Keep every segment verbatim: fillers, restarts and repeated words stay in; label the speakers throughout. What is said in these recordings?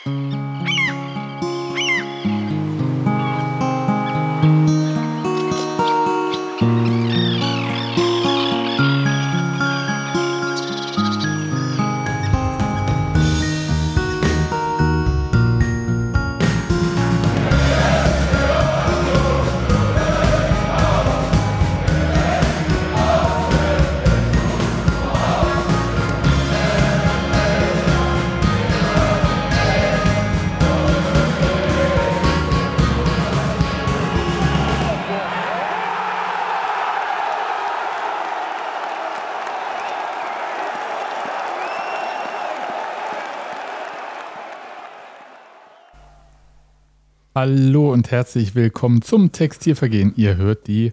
Speaker 1: Hallo und herzlich willkommen zum Textilvergehen. Ihr hört die,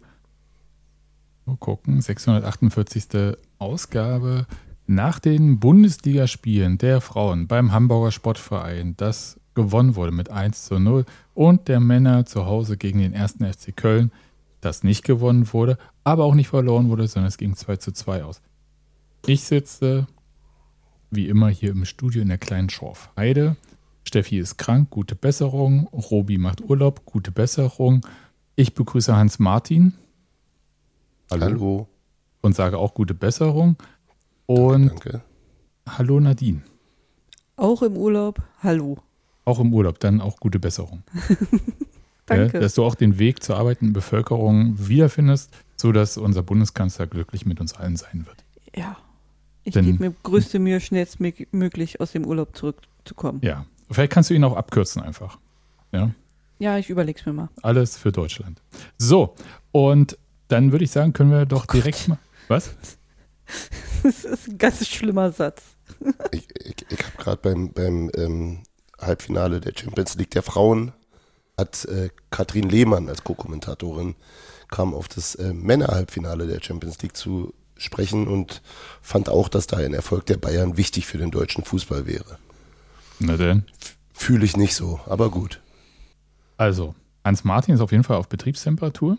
Speaker 1: mal gucken, sechshundertachtundvierzigste Ausgabe nach den Bundesligaspielen der Frauen beim Hamburger Sportverein, das gewonnen wurde mit eins zu null, und der Männer zu Hause gegen den ersten F C Köln, das nicht gewonnen wurde, aber auch nicht verloren wurde, sondern es ging zwei zu zwei aus. Ich sitze wie immer hier im Studio in der kleinen Schorfheide. Steffi ist krank, gute Besserung. Robi macht Urlaub, gute Besserung. Ich begrüße Hans-Martin.
Speaker 2: Hallo. Hallo.
Speaker 1: Und sage auch gute Besserung. Und
Speaker 2: danke, danke.
Speaker 1: Hallo Nadine.
Speaker 3: Auch im Urlaub, hallo.
Speaker 1: Auch im Urlaub, dann auch gute Besserung.
Speaker 3: Danke.
Speaker 1: Ja, dass du auch den Weg zur arbeitenden Bevölkerung wiederfindest, sodass unser Bundeskanzler glücklich mit uns allen sein wird.
Speaker 3: Ja, ich
Speaker 1: Denn-
Speaker 3: gebe mir größte Mühe, schnellstmöglich aus dem Urlaub zurückzukommen.
Speaker 1: Ja, vielleicht kannst du ihn auch abkürzen einfach. Ja,
Speaker 3: Ja, ich überleg's mir mal.
Speaker 1: alles für Deutschland. So, und dann würde ich sagen, können wir doch direkt mal... Was?
Speaker 3: Das ist ein ganz schlimmer Satz.
Speaker 2: Ich, ich, ich habe gerade beim, beim ähm, Halbfinale der Champions League der Frauen hat äh, Katrin Lehmann als Co-Kommentatorin kam auf das äh, Männer-Halbfinale der Champions League zu sprechen und fand auch, dass da ein Erfolg der Bayern wichtig für den deutschen Fußball wäre.
Speaker 1: Na denn.
Speaker 2: Fühle ich nicht so, aber gut.
Speaker 1: Also, Hans-Martin ist auf jeden Fall auf Betriebstemperatur.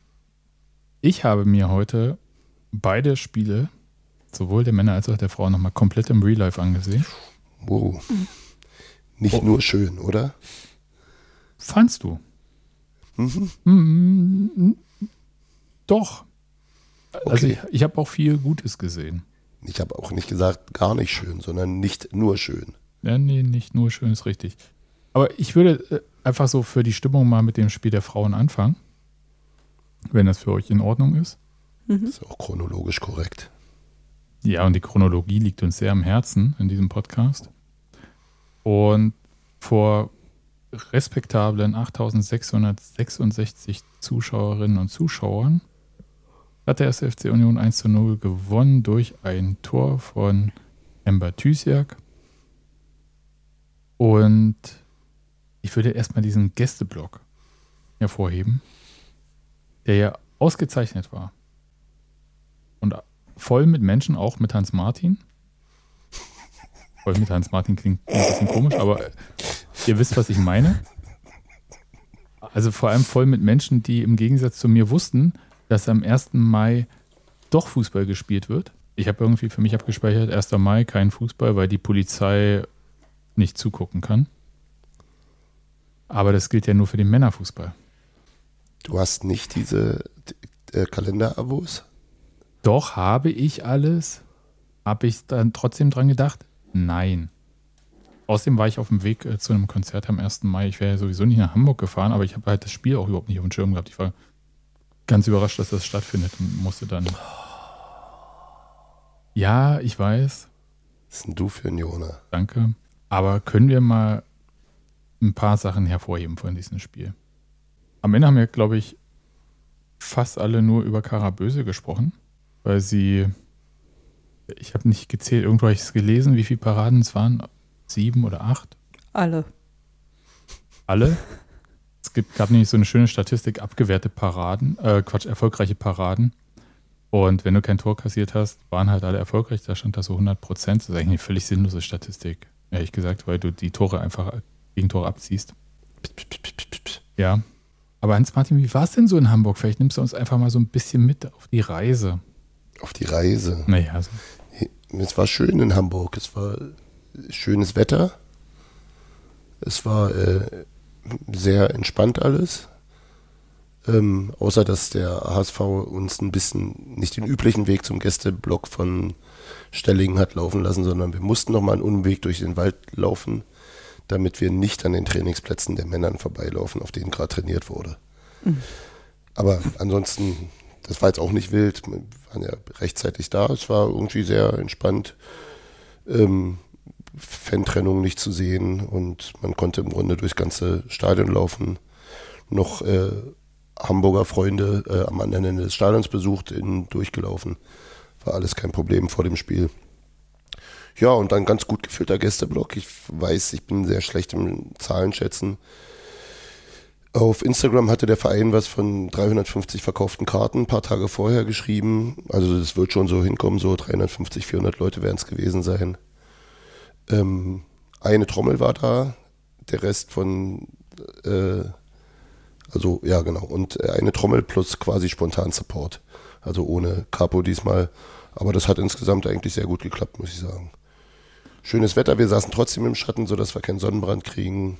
Speaker 1: Ich habe mir heute beide Spiele, sowohl der Männer als auch der Frauen, nochmal komplett im Real Life angesehen.
Speaker 2: Wow. Nicht
Speaker 1: Oh.
Speaker 2: nur schön, oder?
Speaker 1: Fandst du?
Speaker 2: Mhm.
Speaker 1: Mm, Doch. Also
Speaker 2: Okay.
Speaker 1: ich, ich habe auch viel Gutes gesehen.
Speaker 2: Ich habe auch nicht gesagt, gar nicht schön, sondern nicht nur schön.
Speaker 1: Ja, nee, nicht nur schön, ist richtig. Aber ich würde äh, einfach so für die Stimmung mal mit dem Spiel der Frauen anfangen, wenn das für euch in Ordnung ist.
Speaker 3: Mhm.
Speaker 2: Ist auch chronologisch korrekt.
Speaker 1: Ja, und die Chronologie liegt uns sehr am Herzen in diesem Podcast. Und vor respektablen achttausendsechshundertsechsundsechzig Zuschauerinnen und Zuschauern hat der erste F C Union eins zu null gewonnen durch ein Tor von Ember Thysiak. Und ich würde erstmal diesen Gästeblock hervorheben, der ja ausgezeichnet war. Und voll mit Menschen, auch mit Hans-Martin. Voll mit Hans-Martin klingt ein bisschen komisch, aber ihr wisst, was ich meine. Also vor allem voll mit Menschen, die im Gegensatz zu mir wussten, dass am ersten Mai doch Fußball gespielt wird. Ich habe irgendwie für mich abgespeichert, erster Mai, kein Fußball, weil die Polizei nicht zugucken kann. Aber das gilt ja nur für den Männerfußball.
Speaker 2: Du hast nicht diese äh, Kalenderabos?
Speaker 1: Doch, habe ich alles? Habe ich dann trotzdem dran gedacht? Nein. Außerdem war ich auf dem Weg äh, zu einem Konzert am ersten Mai. Ich wäre ja sowieso nicht nach Hamburg gefahren, aber ich habe halt das Spiel auch überhaupt nicht auf dem Schirm gehabt. Ich war ganz überrascht, dass das stattfindet und musste dann... Ja, ich weiß.
Speaker 2: Was ist denn du für ein Jona?
Speaker 1: Danke. Aber können wir mal ein paar Sachen hervorheben von diesem Spiel? Am Ende haben wir, glaube ich, fast alle nur über Kara Böse gesprochen, weil sie, ich habe nicht gezählt, irgendwo habe ich es gelesen, wie viele Paraden es waren, sieben oder acht?
Speaker 3: Alle.
Speaker 1: Alle? Es gibt, gab nämlich so eine schöne Statistik, abgewehrte Paraden, äh, Quatsch, erfolgreiche Paraden. Und wenn du kein Tor kassiert hast, waren halt alle erfolgreich, da stand da so hundert Prozent. Das ist eigentlich eine völlig sinnlose Statistik, ehrlich gesagt, weil du die Tore einfach gegen Tore abziehst. Ja. Aber Hans-Martin, wie war es denn so in Hamburg? Vielleicht nimmst du uns einfach mal so ein bisschen mit auf die Reise.
Speaker 2: Auf die Reise.
Speaker 1: Naja, also.
Speaker 2: Es war schön in Hamburg. Es war schönes Wetter. Es war äh, sehr entspannt alles. Ähm, außer dass der H S V uns ein bisschen nicht den üblichen Weg zum Gästeblock von Stellingen hat laufen lassen, sondern wir mussten nochmal einen Umweg durch den Wald laufen, damit wir nicht an den Trainingsplätzen der Männern vorbeilaufen, auf denen gerade trainiert wurde. Mhm. Aber ansonsten, das war jetzt auch nicht wild, wir waren ja rechtzeitig da, es war irgendwie sehr entspannt, ähm, Fantrennung nicht zu sehen und man konnte im Grunde durchs ganze Stadion laufen, noch äh, Hamburger Freunde äh, am anderen Ende des Stadions besucht, innen durchgelaufen. War alles kein Problem vor dem Spiel. Ja, und dann ganz gut gefüllter Gästeblock. Ich weiß, ich bin sehr schlecht im Zahlenschätzen. Auf Instagram hatte der Verein was von dreihundertfünfzig verkauften Karten ein paar Tage vorher geschrieben. Also das wird schon so hinkommen, so dreihundertfünfzig, vierhundert Leute werden es gewesen sein. Ähm, eine Trommel war da, der Rest von... Äh, Also, ja, genau. Und eine Trommel plus quasi spontan Support. Also ohne Capo diesmal. Aber das hat insgesamt eigentlich sehr gut geklappt, muss ich sagen. Schönes Wetter. Wir saßen trotzdem im Schatten, sodass wir keinen Sonnenbrand kriegen.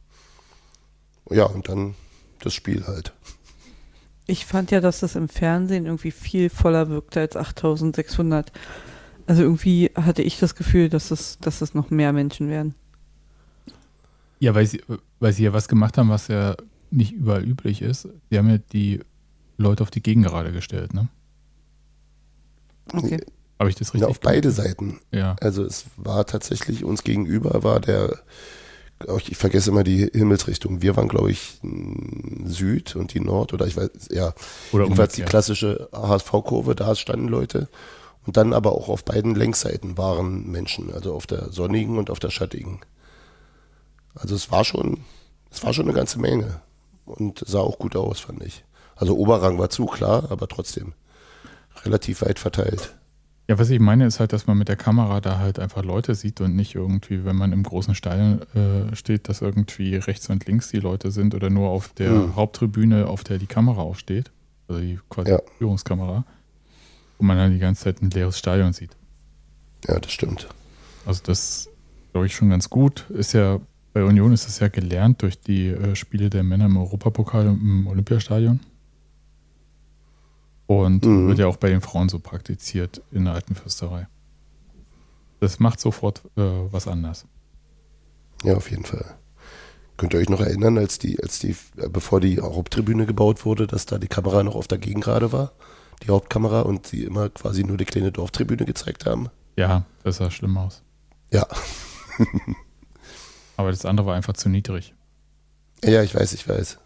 Speaker 2: Ja, und dann das Spiel halt.
Speaker 3: Ich fand ja, dass das im Fernsehen irgendwie viel voller wirkte als achttausendsechshundert. Also irgendwie hatte ich das Gefühl, dass es, dass es noch mehr Menschen werden.
Speaker 1: Ja, weil sie, weil sie ja was gemacht haben, was ja nicht überall üblich ist. Sie haben ja die Leute auf die Gegengerade gestellt, ne?
Speaker 3: Okay.
Speaker 1: Habe ich das richtig
Speaker 2: Ja, auf beide
Speaker 1: gemacht?
Speaker 2: Seiten.
Speaker 1: Ja.
Speaker 2: Also es war tatsächlich, uns gegenüber war der, ich vergesse immer die Himmelsrichtung. Wir waren, glaube ich, Süd und die Nord oder ich weiß, ja.
Speaker 1: Oder
Speaker 2: jedenfalls die
Speaker 1: umgekehrt.
Speaker 2: klassische H S V-Kurve, da standen Leute. Und dann aber auch auf beiden Längsseiten waren Menschen, also auf der sonnigen und auf der schattigen. Also es war schon, es war schon eine ganze Menge. Und sah auch gut aus, fand ich. Also Oberrang war zu, klar, aber trotzdem relativ weit verteilt.
Speaker 1: Ja, was ich meine, ist halt, dass man mit der Kamera da halt einfach Leute sieht und nicht irgendwie, wenn man im großen Stadion äh, steht, dass irgendwie rechts und links die Leute sind oder nur auf der
Speaker 2: Hm.
Speaker 1: Haupttribüne, auf der die Kamera auch steht, also die quasi
Speaker 2: Ja.
Speaker 1: Führungskamera, wo man dann die ganze Zeit ein leeres Stadion sieht.
Speaker 2: Ja, das stimmt.
Speaker 1: Also das glaube ich schon ganz gut. Ist ja, bei Union ist es ja gelernt durch die äh, Spiele der Männer im Europapokal und im Olympiastadion. Und
Speaker 2: Mhm.
Speaker 1: wird ja auch bei den Frauen so praktiziert in der Alten Fürsterei. Das macht sofort äh, was anders.
Speaker 2: Ja, auf jeden Fall. Könnt ihr euch noch erinnern, als die, als die, äh, bevor die Haupttribüne gebaut wurde, dass da die Kamera noch auf der Gegengrade war? Die Hauptkamera und sie immer quasi nur die kleine Dorftribüne gezeigt haben?
Speaker 1: Ja, das sah schlimm aus.
Speaker 2: Ja.
Speaker 1: Aber das andere war einfach zu niedrig.
Speaker 2: Ja, ich weiß, ich weiß.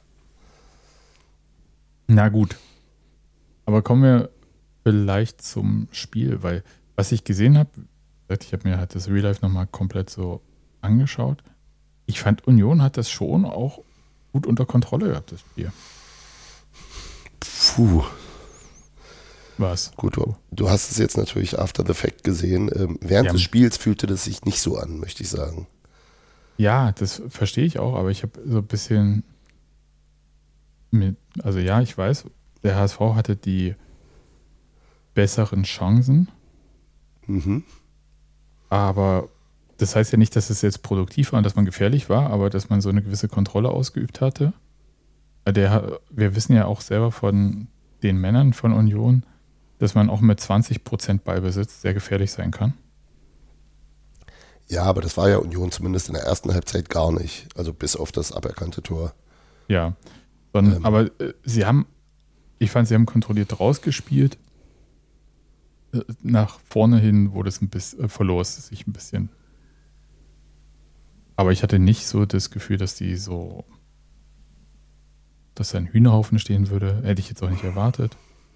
Speaker 1: Na gut. Aber kommen wir vielleicht zum Spiel, weil was ich gesehen habe, ich habe mir halt das Real Life nochmal komplett so angeschaut. Ich fand, Union hat das schon auch gut unter Kontrolle gehabt, das Spiel.
Speaker 2: Puh.
Speaker 1: Was?
Speaker 2: Gut, du, du hast es jetzt natürlich after the fact gesehen. Ähm, während
Speaker 1: Ja.
Speaker 2: des Spiels fühlte das sich nicht so an, möchte ich sagen.
Speaker 1: Ja, das verstehe ich auch, aber ich habe so ein bisschen mit, also ja, ich weiß, der H S V hatte die besseren Chancen,
Speaker 2: Mhm.
Speaker 1: aber das heißt ja nicht, dass es jetzt produktiv war und dass man gefährlich war, aber dass man so eine gewisse Kontrolle ausgeübt hatte. Der, wir wissen ja auch selber von den Männern von Union, dass man auch mit zwanzig Prozent Ballbesitz sehr gefährlich sein kann.
Speaker 2: Ja, aber das war ja Union zumindest in der ersten Halbzeit gar nicht. Also bis auf das aberkannte Tor.
Speaker 1: Ja, Sondern,
Speaker 2: Ähm.
Speaker 1: aber äh, sie haben, ich fand, sie haben kontrolliert rausgespielt. Äh, Nach vorne hin wurde es ein bisschen, äh, verlor es sich ein bisschen. Aber ich hatte nicht so das Gefühl, dass die so, dass da ein Hühnerhaufen stehen würde. Hätte ich jetzt auch nicht erwartet.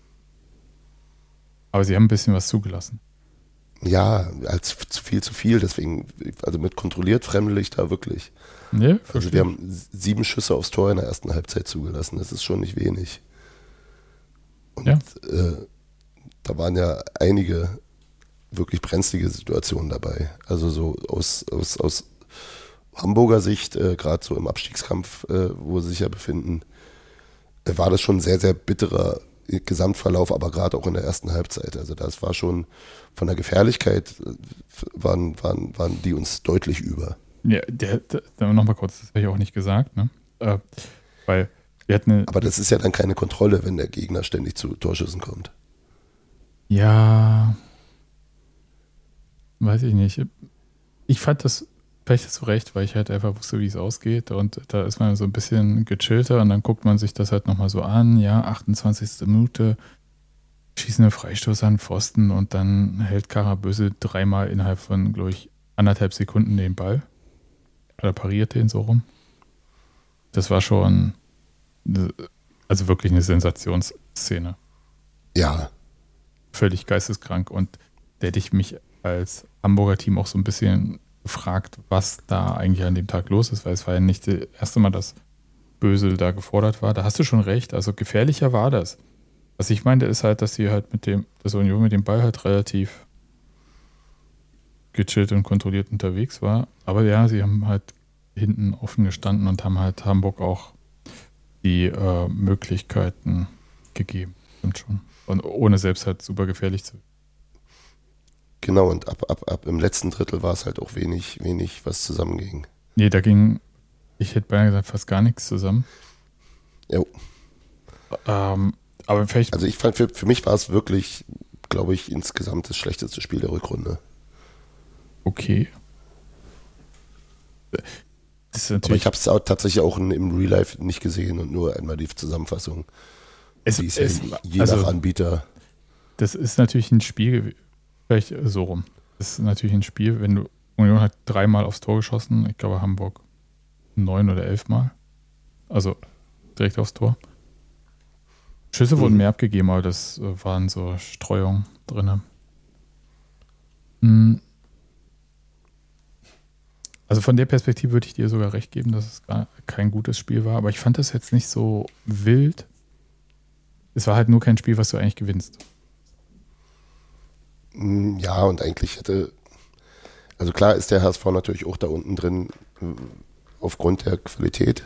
Speaker 1: Aber sie haben ein bisschen was zugelassen.
Speaker 2: Ja, als zu viel zu viel, deswegen, also mit kontrolliert fremdel ich da wirklich.
Speaker 1: Ne,
Speaker 2: Also wir haben sieben Schüsse aufs Tor in der ersten Halbzeit zugelassen, das ist schon nicht wenig. Und
Speaker 1: Ja.
Speaker 2: äh, da waren ja einige wirklich brenzlige Situationen dabei. Also so aus, aus, aus Hamburger Sicht, äh, gerade so im Abstiegskampf, äh, wo sie sich ja befinden, äh, war das schon ein sehr, sehr bitterer Gesamtverlauf, aber gerade auch in der ersten Halbzeit. Also das war schon von der Gefährlichkeit, äh, waren, waren, waren die uns deutlich über.
Speaker 1: Ja, der, der nochmal kurz, das habe ich auch nicht gesagt, ne? Äh, weil wir hatten eine,
Speaker 2: Aber das ist ja dann keine Kontrolle, wenn der Gegner ständig zu Torschüssen kommt.
Speaker 1: ja, weiß ich nicht. Ich fand das, vielleicht hast du recht, weil ich halt einfach wusste, wie es ausgeht und da ist man so ein bisschen gechillter und dann guckt man sich das halt nochmal so an, ja, achtundzwanzigste Minute, schießen eine Freistoß an den Pfosten und dann hält Karaböse dreimal innerhalb von, glaube ich, anderthalb Sekunden den Ball. Oder pariert den so rum. Das war schon, also wirklich eine Sensationsszene.
Speaker 2: Ja.
Speaker 1: Völlig geisteskrank. Und da hätte ich mich als Hamburger Team auch so ein bisschen gefragt, was da eigentlich an dem Tag los ist, weil es war ja nicht das erste Mal, dass Bösel da gefordert war. Da hast du schon recht. Also gefährlicher war das. Was ich meinte, ist halt, dass sie halt mit dem, dass Union mit dem Ball halt relativ gechillt und kontrolliert unterwegs war. Aber ja, sie haben halt hinten offen gestanden und haben halt Hamburg auch die äh, Möglichkeiten gegeben. Stimmt schon. Und ohne selbst halt super gefährlich zu werden.
Speaker 2: Genau, und ab, ab, ab im letzten Drittel war es halt auch wenig, wenig, was zusammenging.
Speaker 1: Nee, da ging, ich hätte beinahe gesagt, fast gar nichts zusammen.
Speaker 2: Jo.
Speaker 1: Ähm, aber vielleicht.
Speaker 2: Also ich fand, für, für mich war es wirklich, glaube ich, insgesamt das schlechteste Spiel der Rückrunde.
Speaker 1: Okay. Das ist
Speaker 2: Aber ich habe es auch tatsächlich auch in, im Real Life nicht gesehen und nur einmal die Zusammenfassung.
Speaker 1: Es,
Speaker 2: die ist
Speaker 1: es,
Speaker 2: ja je
Speaker 1: also,
Speaker 2: nach Anbieter.
Speaker 1: Das ist natürlich ein Spiel, vielleicht so rum. Das ist natürlich ein Spiel, wenn du, Union hat dreimal aufs Tor geschossen, ich glaube Hamburg neun oder elf Mal. Also direkt aufs Tor. Schüsse mhm. wurden mehr abgegeben, aber das waren so Streuungen drin. Mhm. Also von der Perspektive würde ich dir sogar recht geben, dass es gar kein gutes Spiel war. Aber ich fand das jetzt nicht so wild. Es war halt nur kein Spiel, was du eigentlich gewinnst.
Speaker 2: Ja, und eigentlich hätte, also klar ist der H S V natürlich auch da unten drin aufgrund der Qualität.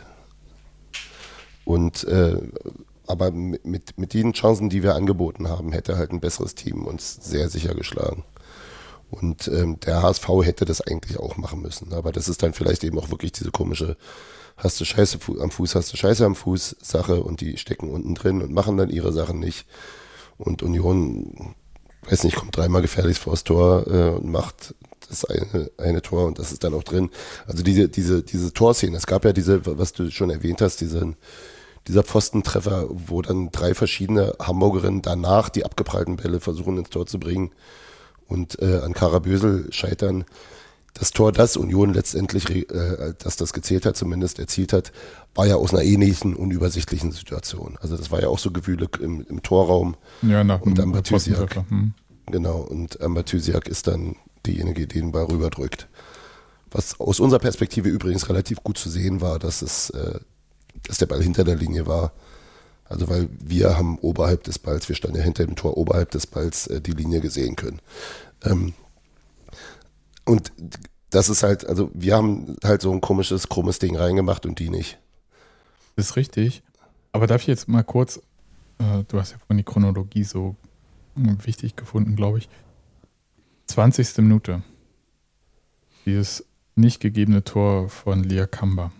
Speaker 2: Und äh, aber mit, mit den Chancen, die wir angeboten haben, hätte halt ein besseres Team uns sehr sicher geschlagen. Und ähm, der H S V hätte das eigentlich auch machen müssen. Aber das ist dann vielleicht eben auch wirklich diese komische, hast du Scheiße am Fuß, hast du Scheiße am Fuß Sache und die stecken unten drin und machen dann ihre Sachen nicht. Und Union, weiß nicht, kommt dreimal gefährlich vors Tor äh, und macht das eine, eine Tor und das ist dann auch drin. Also diese, diese, diese Torszene, es gab ja diese, was du schon erwähnt hast, diesen, dieser Pfostentreffer, wo dann drei verschiedene Hamburgerinnen danach die abgeprallten Bälle versuchen ins Tor zu bringen und äh, an Karabösel scheitern. Das Tor, das Union letztendlich, äh, dass das gezählt hat, zumindest erzielt hat, war ja aus einer ähnlichen, unübersichtlichen Situation. Also das war ja auch so Gewühle im, im Torraum.
Speaker 1: Ja, nach
Speaker 2: und
Speaker 1: dem
Speaker 2: Ambathysiak.
Speaker 1: Hm.
Speaker 2: Genau, und Ambathysiak ist dann diejenige, die den Ball rüberdrückt. Was aus unserer Perspektive übrigens relativ gut zu sehen war, dass es, äh, dass der Ball hinter der Linie war. Also weil wir haben oberhalb des Balls, wir standen ja hinter dem Tor oberhalb des Balls äh, die Linie gesehen können. Ähm, und das ist halt, also wir haben halt so ein komisches, krummes Ding reingemacht und die nicht.
Speaker 1: Das ist richtig. Aber darf ich jetzt mal kurz, äh, du hast ja vorhin die Chronologie so äh, wichtig gefunden, glaube ich. zwanzigste Minute. Dieses nicht gegebene Tor von Lia Kamba.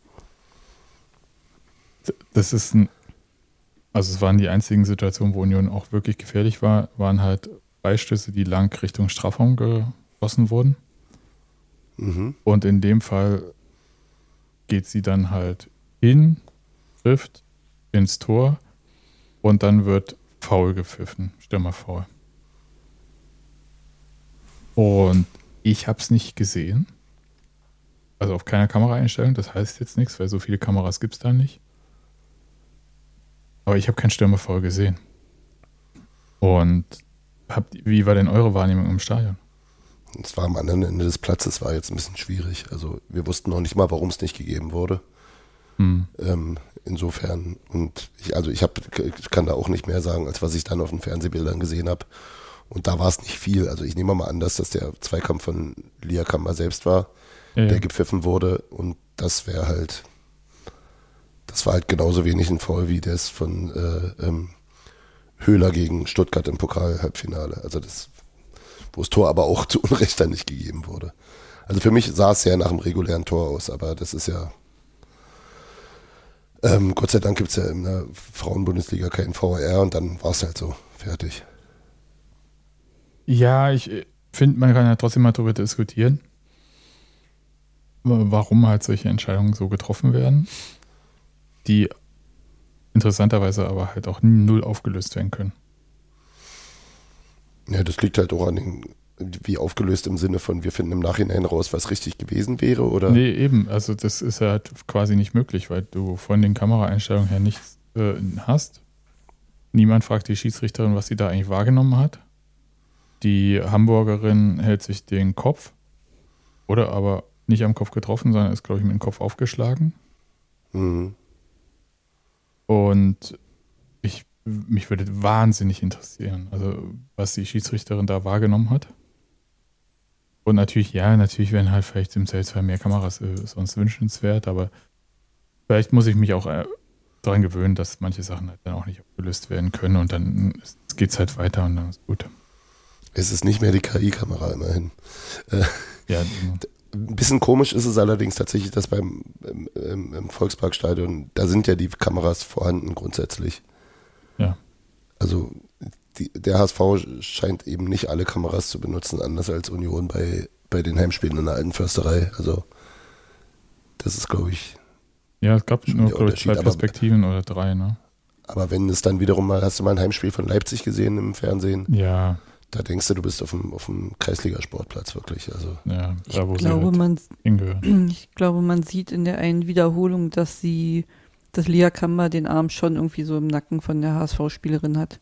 Speaker 1: Das ist ein, also es waren die einzigen Situationen, wo Union auch wirklich gefährlich war, waren halt Freistöße, die lang Richtung Strafraum geschossen wurden.
Speaker 2: Mhm.
Speaker 1: Und in dem Fall geht sie dann halt hin, trifft ins Tor und dann wird Foul gepfiffen, Stürmerfoul. Und ich habe es nicht gesehen. Also auf keiner Kameraeinstellung, das heißt jetzt nichts, weil so viele Kameras gibt es da nicht. Aber ich habe kein Stürmerfoul gesehen. Und habt, wie war denn eure Wahrnehmung im Stadion?
Speaker 2: Es war am anderen Ende des Platzes, war jetzt ein bisschen schwierig. Also wir wussten noch nicht mal, warum es nicht gegeben wurde.
Speaker 1: Hm.
Speaker 2: Ähm, insofern, und ich, also ich, hab, ich kann da auch nicht mehr sagen, als was ich dann auf den Fernsehbildern gesehen habe. Und da war es nicht viel. Also ich nehme mal an, dass das der Zweikampf von Lia Kamba selbst war,
Speaker 1: ja,
Speaker 2: der
Speaker 1: ja.
Speaker 2: gepfiffen wurde. Und das wäre halt, das war halt genauso wenig ein Foul wie das von äh, ähm, Höhler gegen Stuttgart im Pokal-Halbfinale. Also das, wo das Tor aber auch zu Unrecht dann nicht gegeben wurde. Also für mich sah es ja nach einem regulären Tor aus, aber das ist ja, ähm, Gott sei Dank gibt es ja in der Frauenbundesliga keinen V A R und dann war es halt so, fertig.
Speaker 1: Ja, ich finde, man kann ja trotzdem mal darüber diskutieren, warum halt solche Entscheidungen so getroffen werden, die interessanterweise aber halt auch null aufgelöst werden können.
Speaker 2: Ja, das liegt halt auch an den, wie aufgelöst im Sinne von, wir finden im Nachhinein raus, was richtig gewesen wäre, oder?
Speaker 1: Nee, eben, also das ist ja halt quasi nicht möglich, weil du von den Kameraeinstellungen her nichts äh, hast. Niemand fragt die Schiedsrichterin, was sie da eigentlich wahrgenommen hat. Die Hamburgerin hält sich den Kopf, oder aber nicht am Kopf getroffen, sondern ist, glaube ich, mit dem Kopf aufgeschlagen.
Speaker 2: Mhm.
Speaker 1: Und ich, mich würde wahnsinnig interessieren, also was die Schiedsrichterin da wahrgenommen hat. Und natürlich, ja, natürlich wären halt vielleicht im Zweifelsfall mehr Kameras äh, sonst wünschenswert, aber vielleicht muss ich mich auch äh, daran gewöhnen, dass manche Sachen halt dann auch nicht aufgelöst werden können und dann geht es halt weiter und dann ist gut.
Speaker 2: Es ist nicht mehr die K I-Kamera immerhin. Äh,
Speaker 1: ja,
Speaker 2: ein bisschen komisch ist es allerdings tatsächlich, dass beim im, im, im Volksparkstadion, da sind ja die Kameras vorhanden grundsätzlich.
Speaker 1: Ja.
Speaker 2: Also die, der H S V scheint eben nicht alle Kameras zu benutzen, anders als Union bei, bei den Heimspielen in der alten Försterei. Also das ist, glaube ich,
Speaker 1: ja, es gab nur,
Speaker 2: der
Speaker 1: glaube ich, zwei
Speaker 2: Unterschied.
Speaker 1: Perspektiven
Speaker 2: Aber,
Speaker 1: oder drei, ne?
Speaker 2: aber wenn es dann wiederum mal, hast du mal ein Heimspiel von Leipzig gesehen im Fernsehen?
Speaker 1: Ja.
Speaker 2: Da denkst du, du bist auf dem, auf dem Kreisligasportplatz wirklich. Also.
Speaker 1: Ja,
Speaker 3: Ich
Speaker 1: da wo sie
Speaker 3: glaube,
Speaker 1: halt
Speaker 3: man,
Speaker 1: hingehören.
Speaker 3: ich glaube, man sieht in der einen Wiederholung, dass sie, dass Lia Kammer den Arm schon irgendwie so im Nacken von der H S V-Spielerin hat.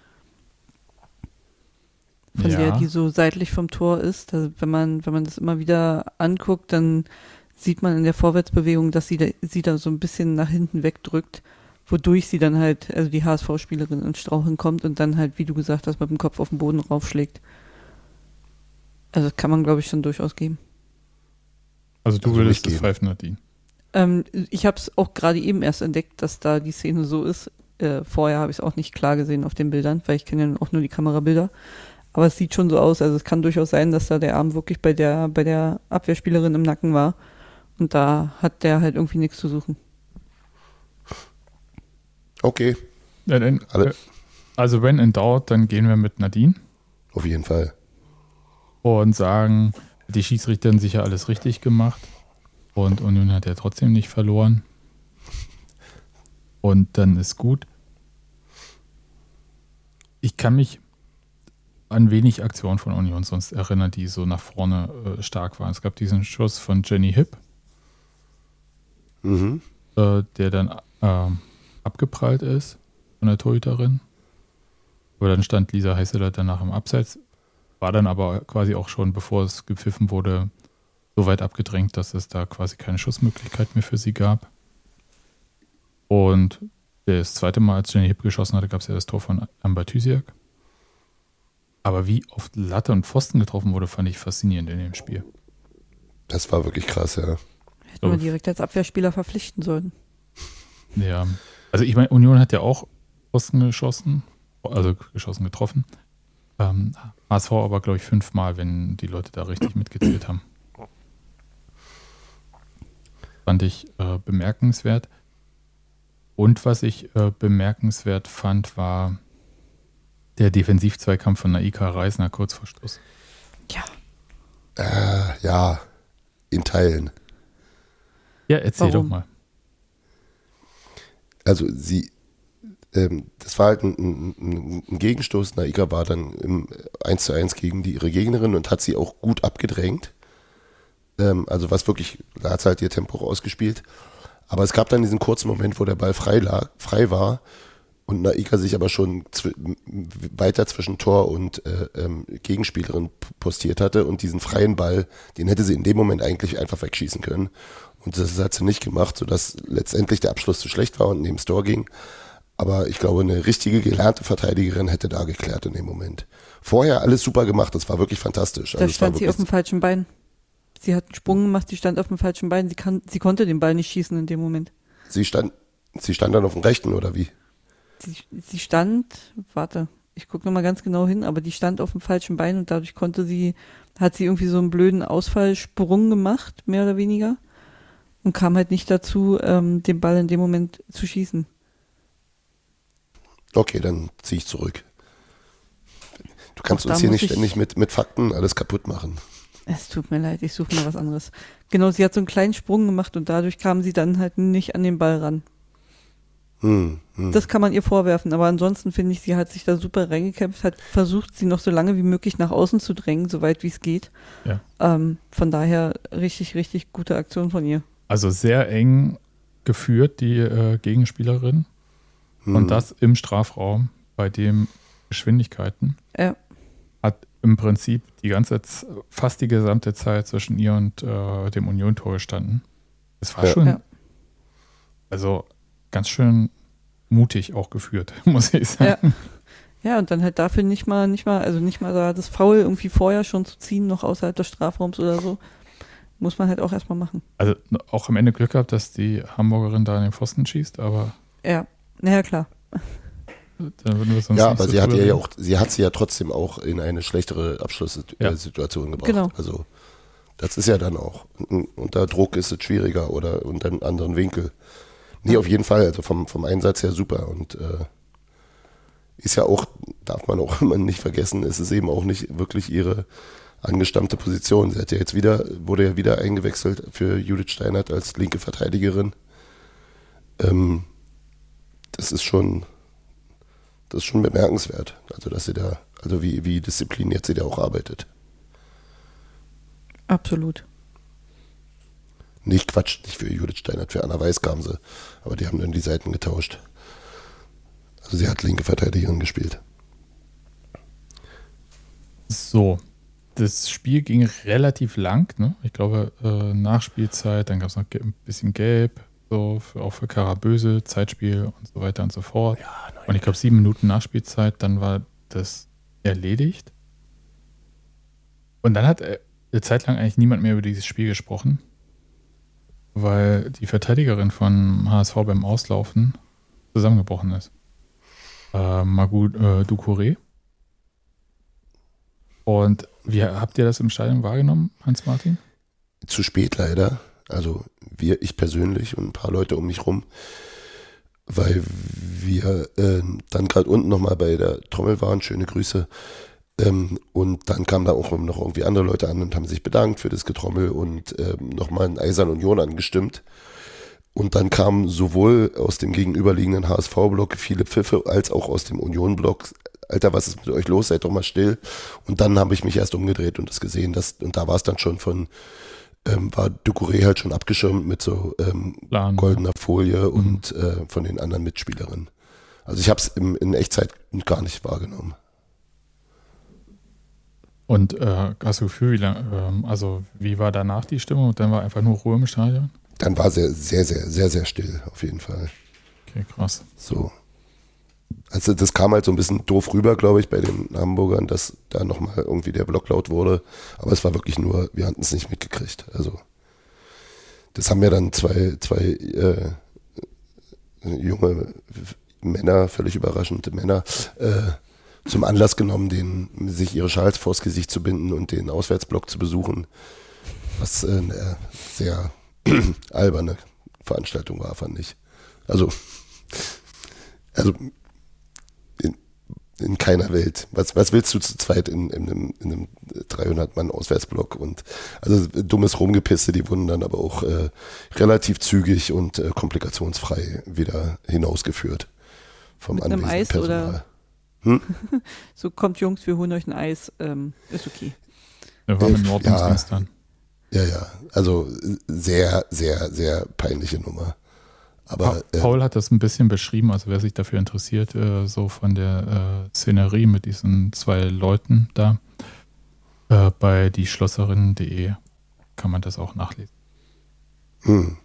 Speaker 3: Von
Speaker 1: Ja.
Speaker 3: der, die so seitlich vom Tor ist. Also wenn man, wenn man das immer wieder anguckt, dann sieht man in der Vorwärtsbewegung, dass sie da, sie da so ein bisschen nach hinten wegdrückt, wodurch sie dann halt, also die H S V-Spielerin ins Straucheln kommt und dann halt, wie du gesagt hast, mit dem Kopf auf den Boden raufschlägt. Also das kann man, glaube ich, schon durchaus geben.
Speaker 1: Also du
Speaker 2: Also
Speaker 1: würdest
Speaker 2: nicht
Speaker 1: es
Speaker 2: geben.
Speaker 1: pfeifen, Nadine.
Speaker 3: Ähm, ich habe es auch gerade eben erst entdeckt, dass da die Szene so ist. Äh, vorher habe ich es auch nicht klar gesehen auf den Bildern, weil ich kenne ja auch nur die Kamerabilder. Aber es sieht schon so aus. Also es kann durchaus sein, dass da der Arm wirklich bei der, bei der Abwehrspielerin im Nacken war. Und da hat der halt irgendwie nichts zu suchen.
Speaker 2: Okay,
Speaker 1: Ja, dann,
Speaker 2: Alle.
Speaker 1: äh, also wenn in doubt, dann gehen wir mit Nadine
Speaker 2: auf jeden Fall.
Speaker 1: und sagen, die Schiedsrichterin sicher alles richtig gemacht und Union hat ja trotzdem nicht verloren. Und dann ist gut. Ich kann mich an wenig Aktionen von Union sonst erinnern, die so nach vorne äh, stark waren. Es gab diesen Schuss von Jenny Hipp,
Speaker 2: Mhm.
Speaker 1: äh, der dann ähm, abgeprallt ist von der Torhüterin. Aber dann stand Lisa Heißeler danach im Abseits, war dann aber quasi auch schon, bevor es gepfiffen wurde, so weit abgedrängt, dass es da quasi keine Schussmöglichkeit mehr für sie gab. Und das zweite Mal, als Jenny Hipp geschossen hatte, gab es ja das Tor von Amber Thysiak. Aber wie oft Latte und Pfosten getroffen wurde, fand ich faszinierend in dem Spiel.
Speaker 2: Das war wirklich krass, ja.
Speaker 3: Hätten wir direkt als Abwehrspieler verpflichten sollen.
Speaker 1: Ja, also ich meine, Union hat ja auch Pfosten geschossen, also geschossen getroffen. Ähm, H S V aber, glaube ich, fünfmal, wenn die Leute da richtig mitgezählt haben. Fand ich äh, bemerkenswert. Und was ich äh, bemerkenswert fand, war der Defensiv-Zweikampf von Naika Reisner kurz vor Schluss.
Speaker 3: Ja.
Speaker 2: Äh, ja, in Teilen.
Speaker 1: Ja, erzähl
Speaker 3: Warum?
Speaker 1: doch mal.
Speaker 2: Also sie, ähm, das war halt ein, ein, ein Gegenstoß. Naika war dann im eins zu eins gegen die, ihre Gegnerin und hat sie auch gut abgedrängt. Ähm, also was wirklich, da hat sie halt ihr Tempo ausgespielt. Aber es gab dann diesen kurzen Moment, wo der Ball frei lag, frei war und Naika sich aber schon zw- weiter zwischen Tor und äh, ähm, Gegenspielerin p- postiert hatte und diesen freien Ball, den hätte sie in dem Moment eigentlich einfach wegschießen können. Und das hat sie nicht gemacht, sodass letztendlich der Abschluss zu schlecht war und neben das Tor ging. Aber ich glaube, eine richtige gelernte Verteidigerin hätte da geklärt in dem Moment. Vorher alles super gemacht, das war wirklich fantastisch.
Speaker 3: Da
Speaker 2: Also es war
Speaker 3: stand sie
Speaker 2: wirklich-
Speaker 3: auf dem falschen Bein. Sie hat einen Sprung gemacht, sie stand auf dem falschen Bein. Sie, kann, sie konnte den Ball nicht schießen in dem Moment.
Speaker 2: sie stand, sie stand dann auf dem rechten oder wie?
Speaker 3: Sie, sie stand, warte, ich gucke nochmal ganz genau hin, aber die stand auf dem falschen Bein und dadurch konnte sie, hat sie irgendwie so einen blöden Ausfallsprung gemacht, mehr oder weniger, und kam halt nicht dazu, ähm, den Ball in dem Moment zu schießen.
Speaker 2: Okay, dann ziehe ich zurück. Du kannst
Speaker 3: Auch
Speaker 2: uns
Speaker 3: da
Speaker 2: hier
Speaker 3: muss
Speaker 2: nicht
Speaker 3: ich-
Speaker 2: ständig mit, mit Fakten alles kaputt machen.
Speaker 3: Es tut mir leid, ich suche mir was anderes. Genau, sie hat so einen kleinen Sprung gemacht und dadurch kam sie dann halt nicht an den Ball ran.
Speaker 2: Hm, hm.
Speaker 3: Das kann man ihr vorwerfen, aber ansonsten finde ich, sie hat sich da super reingekämpft, hat versucht, sie noch so lange wie möglich nach außen zu drängen, so weit wie es geht.
Speaker 1: Ja.
Speaker 3: Ähm, von daher richtig, richtig gute Aktion von ihr.
Speaker 1: Also sehr eng geführt, die äh, Gegenspielerin.
Speaker 2: hm.
Speaker 1: Und das im Strafraum bei den Geschwindigkeiten.
Speaker 3: Ja.
Speaker 1: Hat im Prinzip die ganze, Z- fast die gesamte Zeit zwischen ihr und äh, dem Union-Tor gestanden. Das war
Speaker 2: Ja.
Speaker 1: schon,
Speaker 3: Ja.
Speaker 1: also ganz schön mutig auch geführt, muss ich sagen.
Speaker 3: Ja. Ja, und dann halt dafür nicht mal, nicht mal, also nicht mal da das Foul irgendwie vorher schon zu ziehen, noch außerhalb des Strafraums oder so, muss man halt auch erstmal machen.
Speaker 1: Also auch am Ende Glück gehabt, dass die Hamburgerin da in den Pfosten schießt, aber
Speaker 3: Ja, naja, klar.
Speaker 1: dann würden wir sonst
Speaker 2: Ja,
Speaker 1: nicht
Speaker 2: aber
Speaker 1: so
Speaker 2: sie hat
Speaker 1: drüber
Speaker 2: ja
Speaker 1: reden.
Speaker 2: auch, sie hat sie ja trotzdem auch in eine schlechtere Abschlusssituation gebracht.
Speaker 3: Genau.
Speaker 2: Also das ist ja dann auch. Unter Druck ist es schwieriger oder unter einem anderen Winkel. Nee, auf jeden Fall. Also vom, vom Einsatz her super. Und äh, ist ja auch, darf man auch immer nicht vergessen, es ist eben auch nicht wirklich ihre angestammte Position. Sie hat ja jetzt wieder, wurde ja wieder eingewechselt für Judith Steinert als linke Verteidigerin. Ähm, das ist schon, das ist schon bemerkenswert. Also dass sie da, also wie, wie diszipliniert sie da auch arbeitet.
Speaker 3: Absolut.
Speaker 2: Nicht Quatsch, nicht für Judith Steinert, für Anna Weiß kam sie. Aber die haben dann die Seiten getauscht. Also sie hat linke Verteidigerin gespielt.
Speaker 1: So, das Spiel ging relativ lang, ne? Ich glaube, äh, Nachspielzeit, dann gab es noch ge- ein bisschen Gelb, so für, auch für Karaböse, Zeitspiel und so weiter und so fort. Und ich glaube, sieben Minuten Nachspielzeit, dann war das erledigt. Und dann hat äh, eine Zeit lang eigentlich niemand mehr über dieses Spiel gesprochen, weil die Verteidigerin von H S V beim Auslaufen zusammengebrochen ist. Äh, Magou äh, Doucouré. Und wie habt ihr das im Stadion wahrgenommen, Hans-Martin?
Speaker 2: Zu spät leider. Also wir, ich persönlich und ein paar Leute um mich rum, weil wir äh, dann gerade unten nochmal bei der Trommel waren, schöne Grüße. Ähm, und dann kamen da auch noch irgendwie andere Leute an und haben sich bedankt für das Getrommel und ähm, nochmal einen Eisern Union angestimmt. Und dann kamen sowohl aus dem gegenüberliegenden H S V-Block viele Pfiffe, als auch aus dem Union-Block. Alter, was ist mit euch los? Seid doch mal still. Und dann habe ich mich erst umgedreht und das gesehen. Dass, und da war es dann schon von, ähm, war Doucouré halt schon abgeschirmt mit so ähm,
Speaker 1: Plan,
Speaker 2: goldener Folie und äh, von den anderen Mitspielerinnen. Also ich habe es in Echtzeit gar nicht wahrgenommen.
Speaker 1: Und äh, hast du Gefühl, wie lang, ähm, also wie war danach die Stimmung? Und dann war einfach nur Ruhe im Stadion?
Speaker 2: Dann war sehr, sehr, sehr, sehr, sehr still, auf jeden Fall.
Speaker 1: Okay, krass.
Speaker 2: So. Also das kam halt so ein bisschen doof rüber, glaube ich, bei den Hamburgern, dass da nochmal irgendwie der Block laut wurde. Aber es war wirklich nur, wir hatten es nicht mitgekriegt. Also das haben ja dann zwei, zwei äh, junge Männer, völlig überraschende Männer, äh, zum Anlass genommen, den, sich ihre Schals vors Gesicht zu binden und den Auswärtsblock zu besuchen. Was äh, eine sehr alberne Veranstaltung war, fand ich. Also, also in, in keiner Welt. Was, was willst du zu zweit in, in einem, in einem dreihundert Mann Auswärtsblock? Und also dummes Rumgepisse, die wurden dann aber auch äh, relativ zügig und äh, komplikationsfrei wieder hinausgeführt vom
Speaker 3: Mit einem
Speaker 2: anwesenden
Speaker 3: Eis
Speaker 2: Personal.
Speaker 3: oder?
Speaker 2: Hm?
Speaker 3: So, kommt Jungs, wir holen euch ein Eis, ähm, ist okay.
Speaker 1: Er war mit dem
Speaker 2: Äh,
Speaker 1: Ordnungsdienst dann.
Speaker 2: Ja, ja, also sehr, sehr, sehr peinliche Nummer. Aber
Speaker 1: Pa
Speaker 2: äh,
Speaker 1: Paul hat das ein bisschen beschrieben, also wer sich dafür interessiert, äh, so von der äh, Szenerie mit diesen zwei Leuten da, äh, bei dieschlosserinnen punkt de kann man das auch nachlesen.
Speaker 2: hm.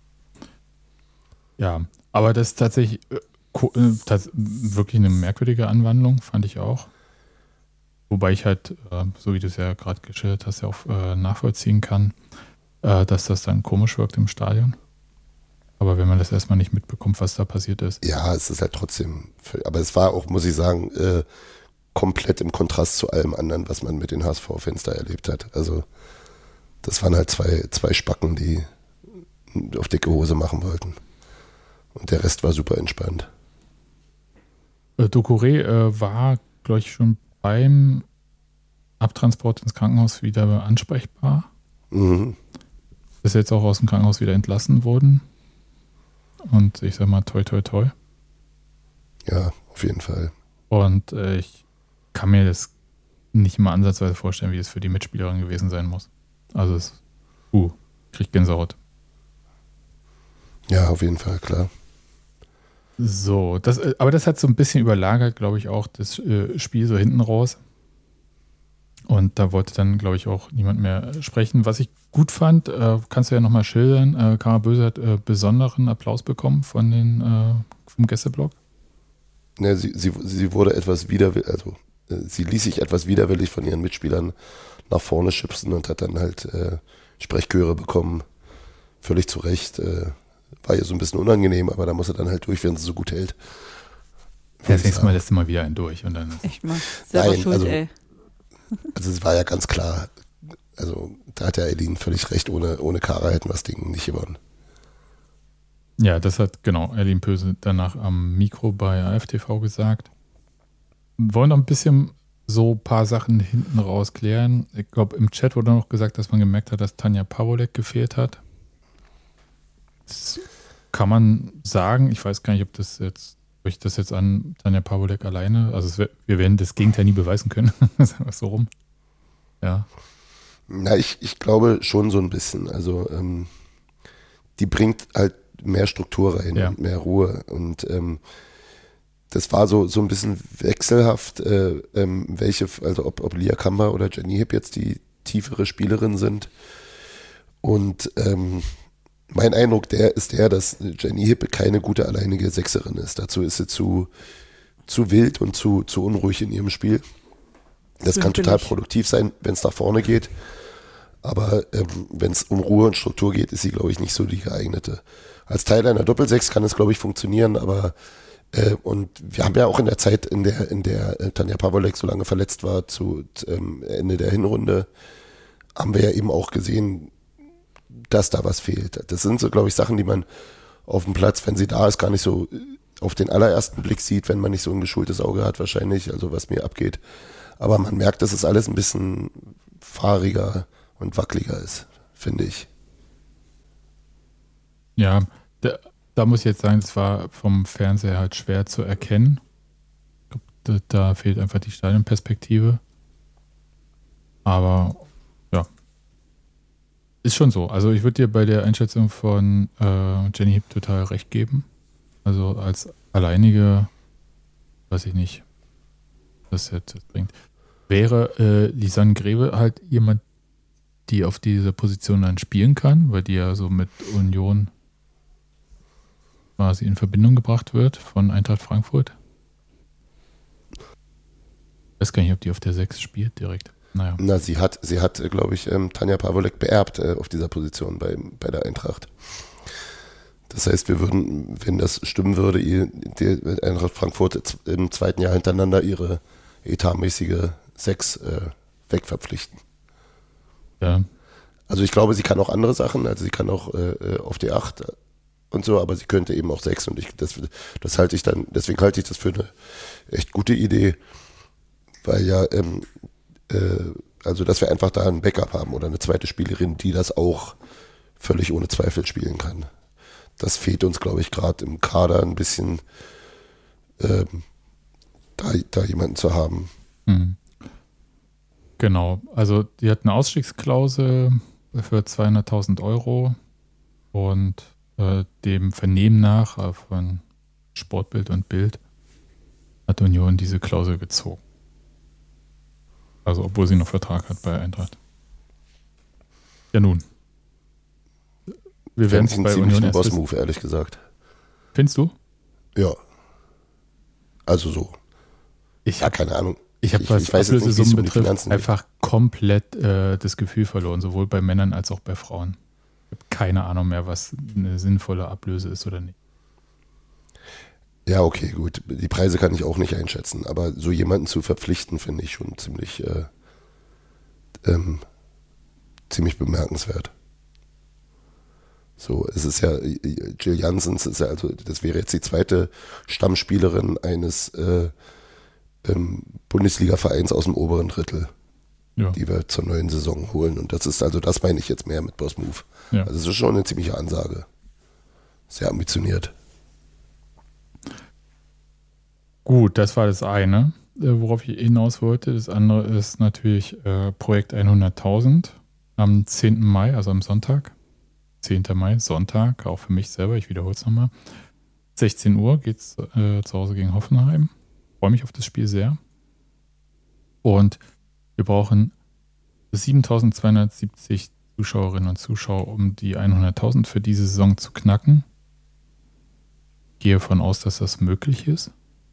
Speaker 1: Ja, aber das ist tatsächlich äh, äh, tats wirklich eine merkwürdige Anwandlung, fand ich auch. Wobei ich halt, äh, so wie du es ja gerade geschildert hast, ja auch äh, nachvollziehen kann, äh, dass das dann komisch wirkt im Stadion. Aber wenn man das erstmal nicht mitbekommt, was da passiert ist.
Speaker 2: Ja, es ist halt trotzdem, aber es war auch, muss ich sagen, äh, komplett im Kontrast zu allem anderen, was man mit den H S V-Fans da erlebt hat. Also das waren halt zwei, zwei Spacken, die auf dicke Hose machen wollten. Und der Rest war super entspannt.
Speaker 1: Äh, Doucouré äh, war, glaube ich, schon beim Abtransport ins Krankenhaus wieder ansprechbar.
Speaker 2: Mhm.
Speaker 1: Ist jetzt auch aus dem Krankenhaus wieder entlassen worden. Und ich sag mal, toi, toi, toi.
Speaker 2: Ja, auf jeden Fall.
Speaker 1: Und äh, ich kann mir das nicht mal ansatzweise vorstellen, wie es für die Mitspielerin gewesen sein muss. Also es, uh, kriegt Gänsehaut.
Speaker 2: Ja, auf jeden Fall, klar.
Speaker 1: So, das, äh, aber das hat so ein bisschen überlagert, glaube ich, auch das äh, Spiel so hinten raus. Und da wollte dann, glaube ich, auch niemand mehr sprechen. Was ich gut fand, äh, kannst du ja nochmal schildern, äh, Kammer Böse hat äh, besonderen Applaus bekommen von den, äh, vom Gästeblock.
Speaker 2: Ne, sie, sie, sie wurde etwas widerwillig, also äh, sie ließ sich etwas widerwillig von ihren Mitspielern nach vorne schubsen und hat dann halt äh, Sprechchöre bekommen. Völlig zu Recht. Äh, war ihr so ein bisschen unangenehm, aber da muss er dann halt durch, wenn sie so gut hält.
Speaker 1: Ja, das nächste Mal lässt du mal wieder einen durch. Und dann
Speaker 3: Echt mal. Selber
Speaker 2: Nein,
Speaker 3: schuld,
Speaker 2: also,
Speaker 3: ey.
Speaker 2: Also es war ja ganz klar, also da hat ja Eileen völlig recht, ohne, ohne Kara hätten wir das Ding nicht gewonnen.
Speaker 1: Ja, das hat genau Eileen Pöse danach am Mikro bei A F T V gesagt. Wir wollen noch ein bisschen so ein paar Sachen hinten raus klären. Ich glaube, im Chat wurde noch gesagt, dass man gemerkt hat, dass Tanja Pawolek gefehlt hat. Das kann man sagen. Ich weiß gar nicht, ob das jetzt, ob ich das jetzt an Tanja Pawolek alleine, also es wär, wir werden das Gegenteil nie beweisen können. Sagen wir es so rum. Ja.
Speaker 2: Na, ich, ich glaube schon so ein bisschen. Also ähm, die bringt halt mehr Struktur rein,
Speaker 1: Ja.
Speaker 2: und mehr Ruhe. Und ähm, das war so, so ein bisschen wechselhaft, äh, ähm, welche, also ob, ob Lia Kamba oder Jenny Hipp jetzt die tiefere Spielerin sind. Und ähm, mein Eindruck der ist der, dass Jenny Hipp keine gute alleinige Sechserin ist. Dazu ist sie zu, zu wild und zu, zu unruhig in ihrem Spiel. Das kann total produktiv sein, wenn es nach vorne geht. Aber ähm, wenn es um Ruhe und Struktur geht, ist sie, glaube ich, nicht so die geeignete. Als Teil einer Doppelsechs kann es, glaube ich, funktionieren, aber äh, und wir haben ja auch in der Zeit, in der, in der äh, Tanja Pawolek so lange verletzt war, zu ähm, Ende der Hinrunde, haben wir ja eben auch gesehen, dass da was fehlt. Das sind so, glaube ich, Sachen, die man auf dem Platz, wenn sie da ist, gar nicht so auf den allerersten Blick sieht, wenn man nicht so ein geschultes Auge hat wahrscheinlich, also was mir abgeht. Aber man merkt, dass es alles ein bisschen fahriger und wackeliger ist, finde ich.
Speaker 1: Ja, da, da muss ich jetzt sagen, das war vom Fernseher halt schwer zu erkennen. Ich glaub, da, da fehlt einfach die Stadionperspektive. Aber ja, ist schon so. Also ich würde dir bei der Einschätzung von äh, Jenny Hipp total recht geben. Also als alleinige, weiß ich nicht, was jetzt das bringt. Wäre äh, Lisanne Greve halt jemand, die auf diese Position dann spielen kann, weil die ja so mit Union quasi in Verbindung gebracht wird von Eintracht Frankfurt. Ich weiß gar nicht, ob die auf der sechs spielt direkt. Naja.
Speaker 2: Na, sie hat, sie hat, glaube ich, ähm, Tanja Pawolek beerbt äh, auf dieser Position bei, bei der Eintracht. Das heißt, wir würden, wenn das stimmen würde, ihr, die Eintracht Frankfurt im zweiten Jahr hintereinander ihre etatmäßige sechs äh, wegverpflichten.
Speaker 1: Ja.
Speaker 2: Also ich glaube, sie kann auch andere Sachen, also sie kann auch äh, auf die acht und so, aber sie könnte eben auch sechs und ich, das, das halte ich dann, deswegen halte ich das für eine echt gute Idee, weil ja, ähm, äh, also dass wir einfach da ein Backup haben oder eine zweite Spielerin, die das auch völlig ohne Zweifel spielen kann. Das fehlt uns, glaube ich, gerade im Kader ein bisschen, ähm, da, da jemanden zu haben.
Speaker 1: Mhm. Genau, also die hat eine Ausstiegsklausel für zweihunderttausend Euro und äh, dem Vernehmen nach äh, von Sportbild und Bild hat Union diese Klausel gezogen. Also obwohl sie noch Vertrag hat bei Eintracht. Ja nun. Wir werden es bei Union erst
Speaker 2: Boss-Move, ehrlich gesagt.
Speaker 1: Findest du?
Speaker 2: Ja. Also so.
Speaker 1: Ich
Speaker 2: ja, keine Ahnung.
Speaker 1: Ich habe, was Ablösesummen betrifft, einfach komplett äh, das Gefühl verloren, sowohl bei Männern als auch bei Frauen. Ich habe keine Ahnung mehr, was eine sinnvolle Ablöse ist oder nicht.
Speaker 2: Ja, okay, gut. Die Preise kann ich auch nicht einschätzen, aber so jemanden zu verpflichten, finde ich schon ziemlich, äh, ähm, ziemlich bemerkenswert. So, es ist ja, Jill Janssens ist ja, also das wäre jetzt die zweite Stammspielerin eines äh, ähm, Bundesliga-Vereins aus dem oberen Drittel,
Speaker 1: Ja.
Speaker 2: die wir zur neuen Saison holen. Und das ist, also das meine ich jetzt mehr mit Boss Move.
Speaker 1: Ja.
Speaker 2: Also es ist schon eine ziemliche Ansage. Sehr ambitioniert.
Speaker 1: Gut, das war das eine, äh, worauf ich hinaus wollte. Das andere ist natürlich äh, Projekt hunderttausend am zehnten Mai, also am Sonntag. zehnten Mai, Sonntag, auch für mich selber, ich wiederhole es nochmal. sechzehn Uhr geht es äh, zu Hause gegen Hoffenheim. Freue mich auf das Spiel sehr. Und wir brauchen siebentausendzweihundertsiebzig Zuschauerinnen und Zuschauer, um die hunderttausend für diese Saison zu knacken. Ich gehe davon aus, dass das möglich ist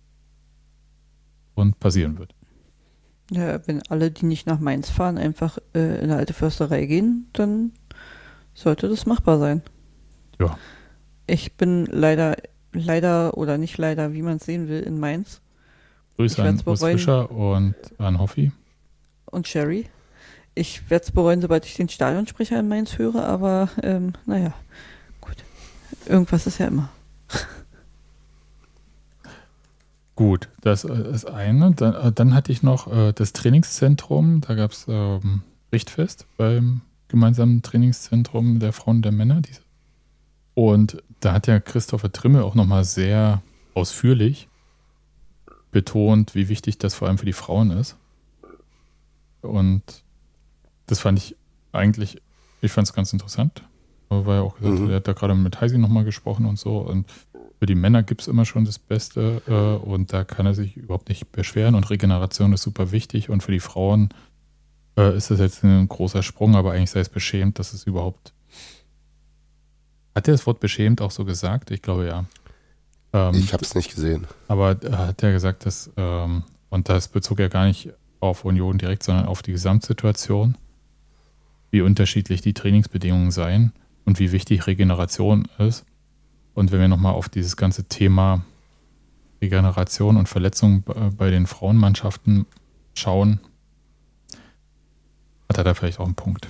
Speaker 1: und passieren wird.
Speaker 3: Ja, wenn alle, die nicht nach Mainz fahren, einfach äh, in eine alte Försterei gehen, dann sollte das machbar sein.
Speaker 1: Ja.
Speaker 3: Ich bin leider, leider oder nicht leider, wie man es sehen will, in Mainz.
Speaker 1: Grüße
Speaker 3: Ich
Speaker 1: an
Speaker 3: werd's
Speaker 1: Urs
Speaker 3: bereuen.
Speaker 1: Fischer und an Hoffi.
Speaker 3: Und Sherry. Ich werde es bereuen, sobald ich den Stadionsprecher in Mainz höre, aber ähm, naja, gut. Irgendwas ist ja immer.
Speaker 1: Gut, das ist eine. Dann, äh, dann hatte ich noch äh, das Trainingszentrum. Da gab es ähm, Richtfest beim gemeinsamen Trainingszentrum der Frauen und der Männer. Diese. Und da hat ja Christopher Trimmel auch nochmal sehr ausführlich betont, wie wichtig das vor allem für die Frauen ist. Und das fand ich eigentlich, ich fand es ganz interessant. Weil er auch gesagt hat,
Speaker 2: Mhm.
Speaker 1: er hat da gerade mit Heisi nochmal gesprochen und so. Und für die Männer gibt es immer schon das Beste äh, und da kann er sich überhaupt nicht beschweren. Und Regeneration ist super wichtig. Und für die Frauen äh, ist das jetzt ein großer Sprung, aber eigentlich sei es beschämt, dass es überhaupt. Hat er das Wort beschämt auch so gesagt? Ich glaube ja. Ähm,
Speaker 2: Ich habe es nicht gesehen.
Speaker 1: aber er hat ja gesagt, dass, ähm, und das bezog er gar nicht auf Union direkt, sondern auf die Gesamtsituation, wie unterschiedlich die Trainingsbedingungen seien und wie wichtig Regeneration ist. Und wenn wir nochmal auf dieses ganze Thema Regeneration und Verletzungen bei bei den Frauenmannschaften schauen, hat er da vielleicht auch einen Punkt.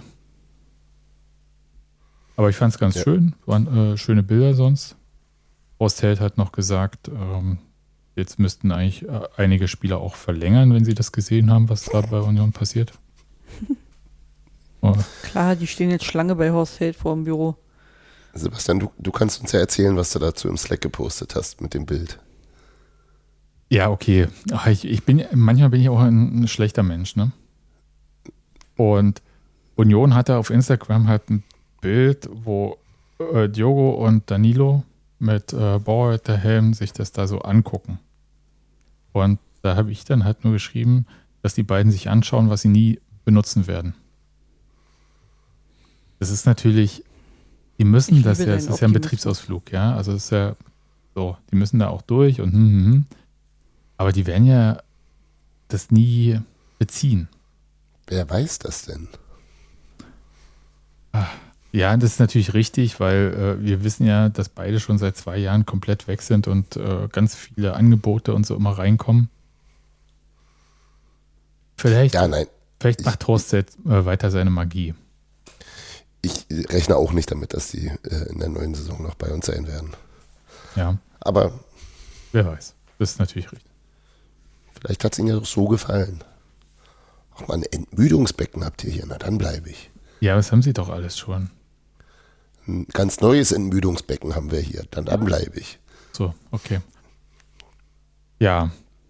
Speaker 1: Aber ich fand es ganz
Speaker 2: Ja.
Speaker 1: schön, waren äh, schöne Bilder sonst. Horst Held hat noch gesagt, ähm, jetzt müssten eigentlich äh, einige Spieler auch verlängern, wenn sie das gesehen haben, was da bei Union passiert. Oh,
Speaker 3: Klar, die stehen jetzt Schlange bei Horst Held vor dem Büro.
Speaker 2: Sebastian, du, du kannst uns ja erzählen, was du dazu im Slack gepostet hast mit dem Bild.
Speaker 1: ja, okay. Ach, ich, ich bin, manchmal bin ich auch ein, ein schlechter Mensch, ne? Und Union hatte auf Instagram halt ein Bild, wo äh, Diogo und Danilo mit äh, Bauarbeiterhelm sich das da so angucken. Und da habe ich dann halt nur geschrieben, dass die beiden sich anschauen, was sie nie benutzen werden. Das ist natürlich, die müssen
Speaker 3: Ich
Speaker 1: das
Speaker 3: liebe
Speaker 1: ja, es
Speaker 3: deinen
Speaker 1: ist ja ein
Speaker 3: Optimismus.
Speaker 1: Betriebsausflug, ja. Also es ist ja so, die müssen da auch durch und hm, hm, hm. Aber die werden ja das nie beziehen.
Speaker 2: Wer weiß das denn?
Speaker 1: Ja, das ist natürlich richtig, weil äh, wir wissen ja, dass beide schon seit zwei Jahren komplett weg sind und äh, ganz viele Angebote und so immer reinkommen. Vielleicht,
Speaker 2: Ja, nein.
Speaker 1: vielleicht
Speaker 2: ich-
Speaker 1: macht Horst jetzt äh, weiter seine Magie.
Speaker 2: Ich rechne auch nicht damit, dass die äh, in der neuen Saison noch bei uns sein werden.
Speaker 1: Ja,
Speaker 2: Aber
Speaker 1: wer weiß. Das ist natürlich richtig.
Speaker 2: vielleicht hat es ihnen ja doch so gefallen. Ach mal, ein Entmüdungsbecken habt ihr hier, na dann bleibe ich.
Speaker 1: Ja, das haben sie doch alles schon.
Speaker 2: Ein ganz neues Entmüdungsbecken haben wir hier, dann, dann bleibe ich.
Speaker 1: So, okay. Ja.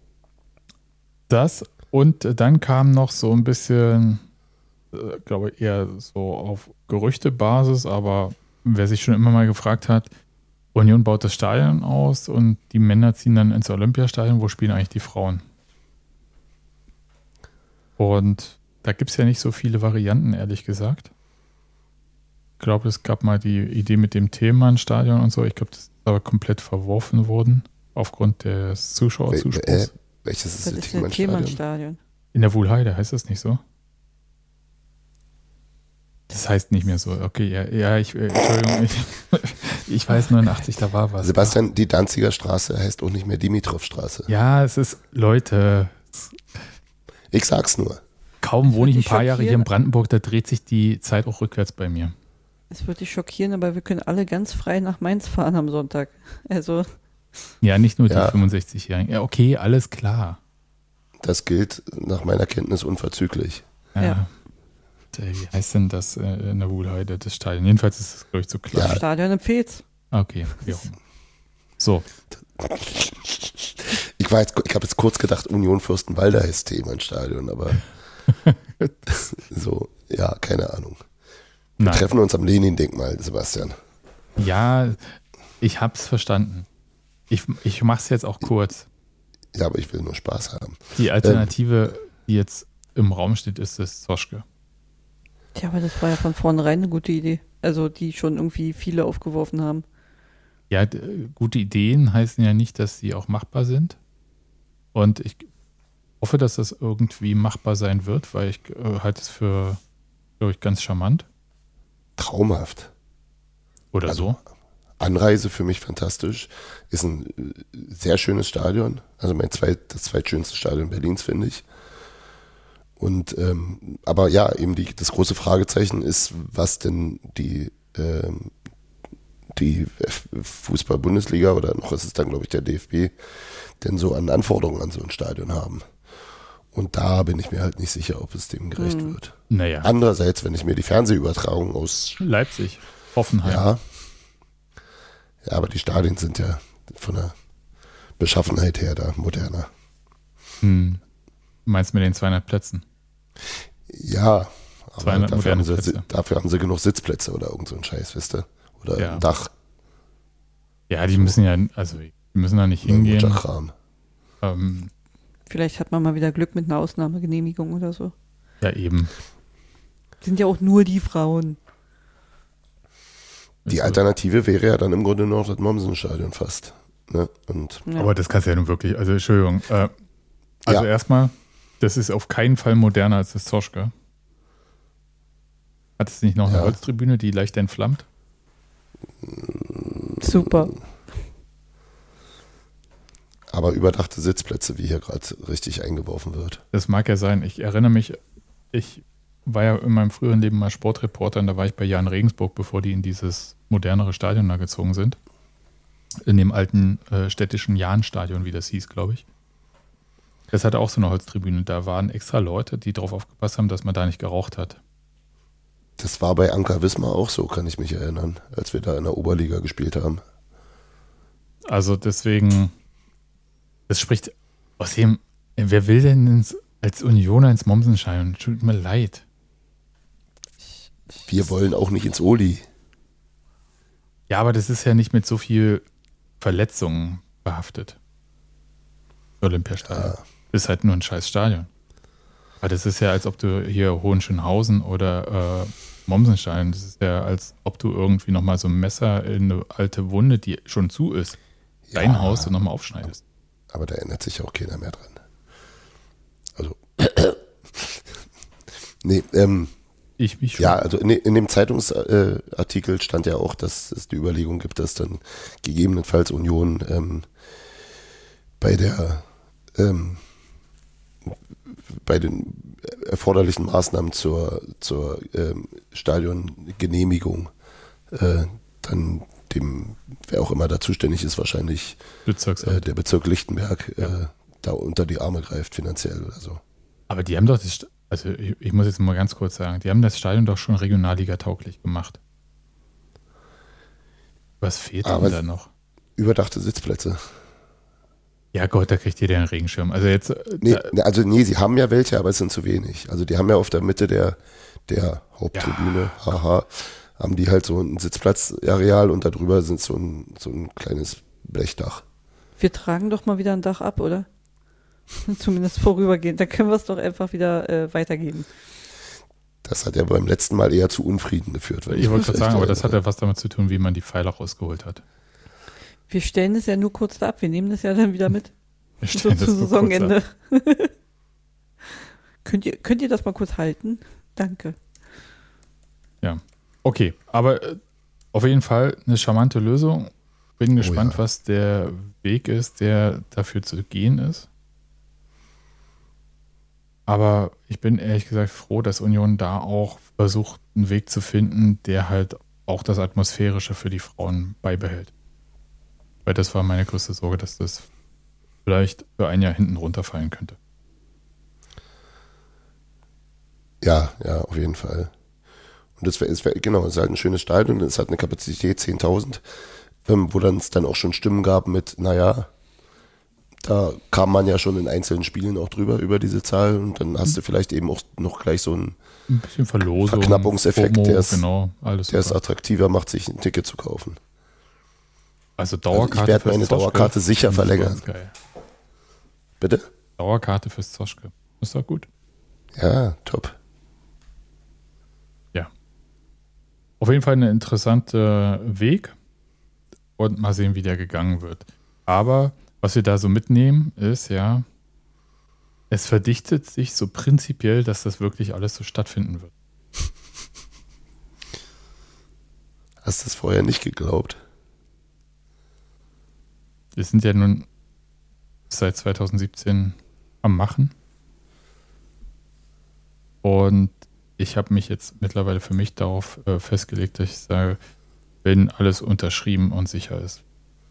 Speaker 1: Das und äh, dann kam noch so ein bisschen, äh, glaube ich, eher so auf Gerüchtebasis, aber wer sich schon immer mal gefragt hat, Union baut das Stadion aus und die Männer ziehen dann ins Olympiastadion, wo spielen eigentlich die Frauen? Und da gibt es ja nicht so viele Varianten, ehrlich gesagt. Ich glaube, es gab mal die Idee mit dem Themenstadion und so. Ich glaube, das ist aber komplett verworfen worden aufgrund des Zuschauerzuspruchs.
Speaker 2: Äh, welches ist
Speaker 3: Das
Speaker 2: das
Speaker 3: ist ein
Speaker 2: Themannstadion?
Speaker 3: Themannstadion.
Speaker 1: In der Wuhlheide heißt das nicht so? Das heißt nicht mehr so. Okay, ja, ja ich, äh, Entschuldigung, ich, ich weiß, neunundachtzig, da war was.
Speaker 2: Sebastian, die Danziger Straße heißt auch nicht mehr Dimitrov-Straße.
Speaker 1: Ja, es ist, Leute,
Speaker 2: Ich sag's nur.
Speaker 1: kaum wohne ich ein
Speaker 3: Würde dich
Speaker 1: paar Jahre hier in
Speaker 3: schockieren.
Speaker 1: Brandenburg, da dreht sich die Zeit auch rückwärts bei mir.
Speaker 3: Es wird dich schockieren, aber wir können alle ganz frei nach Mainz fahren am Sonntag. Also,
Speaker 1: Ja, nicht nur die
Speaker 2: Ja.
Speaker 1: fünfundsechzigjährigen. Ja, okay, alles klar.
Speaker 2: Das gilt nach meiner Kenntnis unverzüglich.
Speaker 1: Ja.
Speaker 3: Ja.
Speaker 1: Wie heißt denn das äh, in der Wuhlheide, das Stadion? Jedenfalls ist es, glaube ich, zu klein.
Speaker 2: Ja.
Speaker 3: Stadion im Pfez.
Speaker 1: Okay, wie auch immer. So,
Speaker 2: Ich war jetzt, ich habe jetzt kurz gedacht, Union Fürstenwalde heißt Themenstadion, aber so, ja, keine Ahnung. Wir
Speaker 1: nein.
Speaker 2: treffen uns am Lenin-Denkmal, Sebastian.
Speaker 1: Ja, ich hab's verstanden. Ich, ich mach's jetzt auch kurz.
Speaker 2: Ja, aber ich will nur Spaß haben.
Speaker 1: Die Alternative, die jetzt im Raum steht, ist das Zoschke.
Speaker 3: Tja, aber das war ja von vornherein eine gute Idee. Also, die schon irgendwie viele aufgeworfen haben.
Speaker 1: Ja, d- gute Ideen heißen ja nicht, dass sie auch machbar sind. Und ich hoffe, dass das irgendwie machbar sein wird, weil ich äh, halte es für, glaube ich, ganz charmant.
Speaker 2: Traumhaft.
Speaker 1: Oder
Speaker 2: Also,
Speaker 1: so.
Speaker 2: Anreise für mich fantastisch. Ist ein äh, sehr schönes Stadion. Also mein zweit, das zweitschönste Stadion Berlins, finde ich. Und ähm, aber ja, eben die, das große Fragezeichen ist, was denn die ähm, die F- Fußball-Bundesliga oder noch ist es dann, glaube ich, der D F B, denn so an Anforderungen an so ein Stadion haben. Und da bin ich mir halt nicht sicher, ob es dem gerecht
Speaker 3: Hm.
Speaker 2: wird.
Speaker 1: Naja,
Speaker 2: Andererseits, wenn ich mir die Fernsehübertragung aus
Speaker 1: Leipzig, Hoffenheim.
Speaker 2: ja, ja, aber die Stadien sind ja von der Beschaffenheit her da moderner.
Speaker 1: Hm. Meinst du mit den zweihundert Plätzen?
Speaker 2: Ja, aber
Speaker 1: zweihundert
Speaker 2: dafür haben,
Speaker 1: moderne
Speaker 2: sie,
Speaker 1: Plätze.
Speaker 2: dafür haben sie genug Sitzplätze oder irgend so ein Scheiß, wisst ihr? Oder
Speaker 1: Ja.
Speaker 2: ein Dach,
Speaker 1: Ja, die müssen ja, also die müssen da nicht hingehen.
Speaker 2: irgendein Kram.
Speaker 1: Ähm,
Speaker 3: Vielleicht hat man mal wieder Glück mit einer Ausnahmegenehmigung oder so.
Speaker 1: ja, eben.
Speaker 3: Sind ja auch nur die Frauen.
Speaker 2: Die
Speaker 1: Also,
Speaker 2: Alternative wäre ja dann im Grunde noch das Mommsen-Stadion fast. Ne? Und
Speaker 3: Ja.
Speaker 1: Aber das kannst du ja nun wirklich, also Entschuldigung. Äh, also
Speaker 2: Ja.
Speaker 1: erstmal, das ist auf keinen Fall moderner als das Zoschke. Hat es nicht noch eine
Speaker 2: Ja.
Speaker 1: Holztribüne, die leicht entflammt?
Speaker 3: Super.
Speaker 2: aber überdachte Sitzplätze, wie hier gerade richtig eingeworfen wird.
Speaker 1: Das mag ja sein. Ich erinnere mich, ich war ja in meinem früheren Leben mal Sportreporter und da war ich bei Jan Regensburg, bevor die in dieses modernere Stadion da gezogen sind. In dem alten äh, städtischen Jahnstadion, wie das hieß, glaube ich. Das hatte auch so eine Holztribüne. Da waren extra Leute, die darauf aufgepasst haben, dass man da nicht geraucht hat.
Speaker 2: Das war bei Anker Wismar auch so, kann ich mich erinnern, als wir da in der Oberliga gespielt haben.
Speaker 1: Also deswegen, das spricht außerdem, wer will denn ins, als Unioner ins Mommsenstadion? Tut mir leid.
Speaker 2: Wir wollen auch nicht ins Oli.
Speaker 1: Ja, aber das ist ja nicht mit so viel Verletzungen behaftet. Olympiastadion.
Speaker 2: Ja.
Speaker 1: Ist halt nur ein scheiß Stadion. Aber das ist ja, als ob du hier Hohenschönhausen oder äh, Mommsenstadion, das ist ja, als ob du irgendwie nochmal so ein Messer in eine alte Wunde, die schon zu ist,
Speaker 2: Ja,
Speaker 1: reinhaust und nochmal aufschneidest.
Speaker 2: aber da erinnert sich auch keiner mehr dran. Also, nee, ähm,
Speaker 1: Ich mich schon.
Speaker 2: ja, also in, in dem Zeitungsartikel stand ja auch, dass es die Überlegung gibt, dass dann gegebenenfalls Union ähm, bei der ähm, bei den erforderlichen Maßnahmen zur, zur ähm, Stadiongenehmigung äh, dann dem, wer auch immer da zuständig ist, wahrscheinlich
Speaker 1: Bezirksamt.
Speaker 2: äh, der Bezirk Lichtenberg
Speaker 1: Ja.
Speaker 2: äh, da unter die Arme greift finanziell oder so.
Speaker 1: Aber die haben doch das, St- also ich, ich muss jetzt mal ganz kurz sagen, die haben das Stadion doch schon Regionalliga-tauglich gemacht. Was fehlt
Speaker 2: Aber-
Speaker 1: denn da noch?
Speaker 2: Überdachte Sitzplätze.
Speaker 1: Ja Gott, da kriegt jeder einen Regenschirm. Also jetzt, äh,
Speaker 2: Nee,
Speaker 1: da,
Speaker 2: ne, also nee, sie haben ja welche, aber es sind zu wenig. Also die haben ja auf der Mitte der, der Haupttribüne, haha, haben die halt so ein Sitzplatzareal und darüber sind so ein, so ein kleines Blechdach.
Speaker 3: Wir tragen doch mal wieder ein Dach ab, oder? Zumindest vorübergehend. Dann können wir es doch einfach wieder äh, weitergeben.
Speaker 2: Das hat ja beim letzten Mal eher zu Unfrieden geführt. Wenn
Speaker 1: ich wollte
Speaker 2: mich
Speaker 1: gerade
Speaker 2: recht
Speaker 1: sagen, aber das hat
Speaker 2: erinnere.
Speaker 1: ja was damit zu tun, wie man die Pfeile rausgeholt hat.
Speaker 3: Wir stellen es ja nur kurz da ab. Wir nehmen das ja dann wieder mit.
Speaker 1: Wir
Speaker 3: So
Speaker 1: stellen
Speaker 3: zu
Speaker 1: das nur kurz ab.
Speaker 3: Saisonende. könnt, ihr, könnt ihr das mal kurz halten? Danke.
Speaker 1: Okay, aber äh, Auf jeden Fall eine charmante Lösung. Bin gespannt,
Speaker 2: ja.
Speaker 1: was der Weg ist, der dafür zu gehen ist. Aber ich bin ehrlich gesagt froh, dass Union da auch versucht, einen Weg zu finden, der halt auch das Atmosphärische für die Frauen beibehält. Weil das war meine größte Sorge, dass das vielleicht für ein Jahr hinten runterfallen könnte.
Speaker 2: Ja, ja, auf jeden Fall. Und das wäre, wär, genau, es ist halt ein schönes Stadion, es hat eine Kapazität zehntausend, ähm, wo dann es dann auch schon Stimmen gab mit, naja, da kam man ja schon in einzelnen Spielen auch drüber, über diese Zahl und dann hast du vielleicht eben auch noch gleich so einen
Speaker 1: Ein bisschen Verlosung,
Speaker 2: Verknappungseffekt,
Speaker 1: Promo,
Speaker 2: der es
Speaker 1: genau, alles
Speaker 2: der es
Speaker 1: super.
Speaker 2: attraktiver macht, sich ein Ticket zu kaufen.
Speaker 1: Also
Speaker 2: Also
Speaker 1: Dauerkarte
Speaker 2: ich werde
Speaker 1: fürs
Speaker 2: meine
Speaker 1: Zoschke
Speaker 2: Dauerkarte sicher
Speaker 1: finde ich
Speaker 2: verlängern.
Speaker 1: ganz geil.
Speaker 2: Bitte?
Speaker 1: Dauerkarte fürs Zoschke. Ist doch gut.
Speaker 2: Ja, top.
Speaker 1: Ja. Auf jeden Fall ein interessanter Weg und mal sehen, wie der gegangen wird. Aber was wir da so mitnehmen, ist ja, es verdichtet sich so prinzipiell, dass das wirklich alles so stattfinden wird.
Speaker 2: Hast du es vorher nicht geglaubt?
Speaker 1: Wir sind ja nun seit zwanzig siebzehn am Machen. Und ich habe mich jetzt mittlerweile für mich darauf äh, festgelegt, dass ich sage, wenn alles unterschrieben und sicher ist.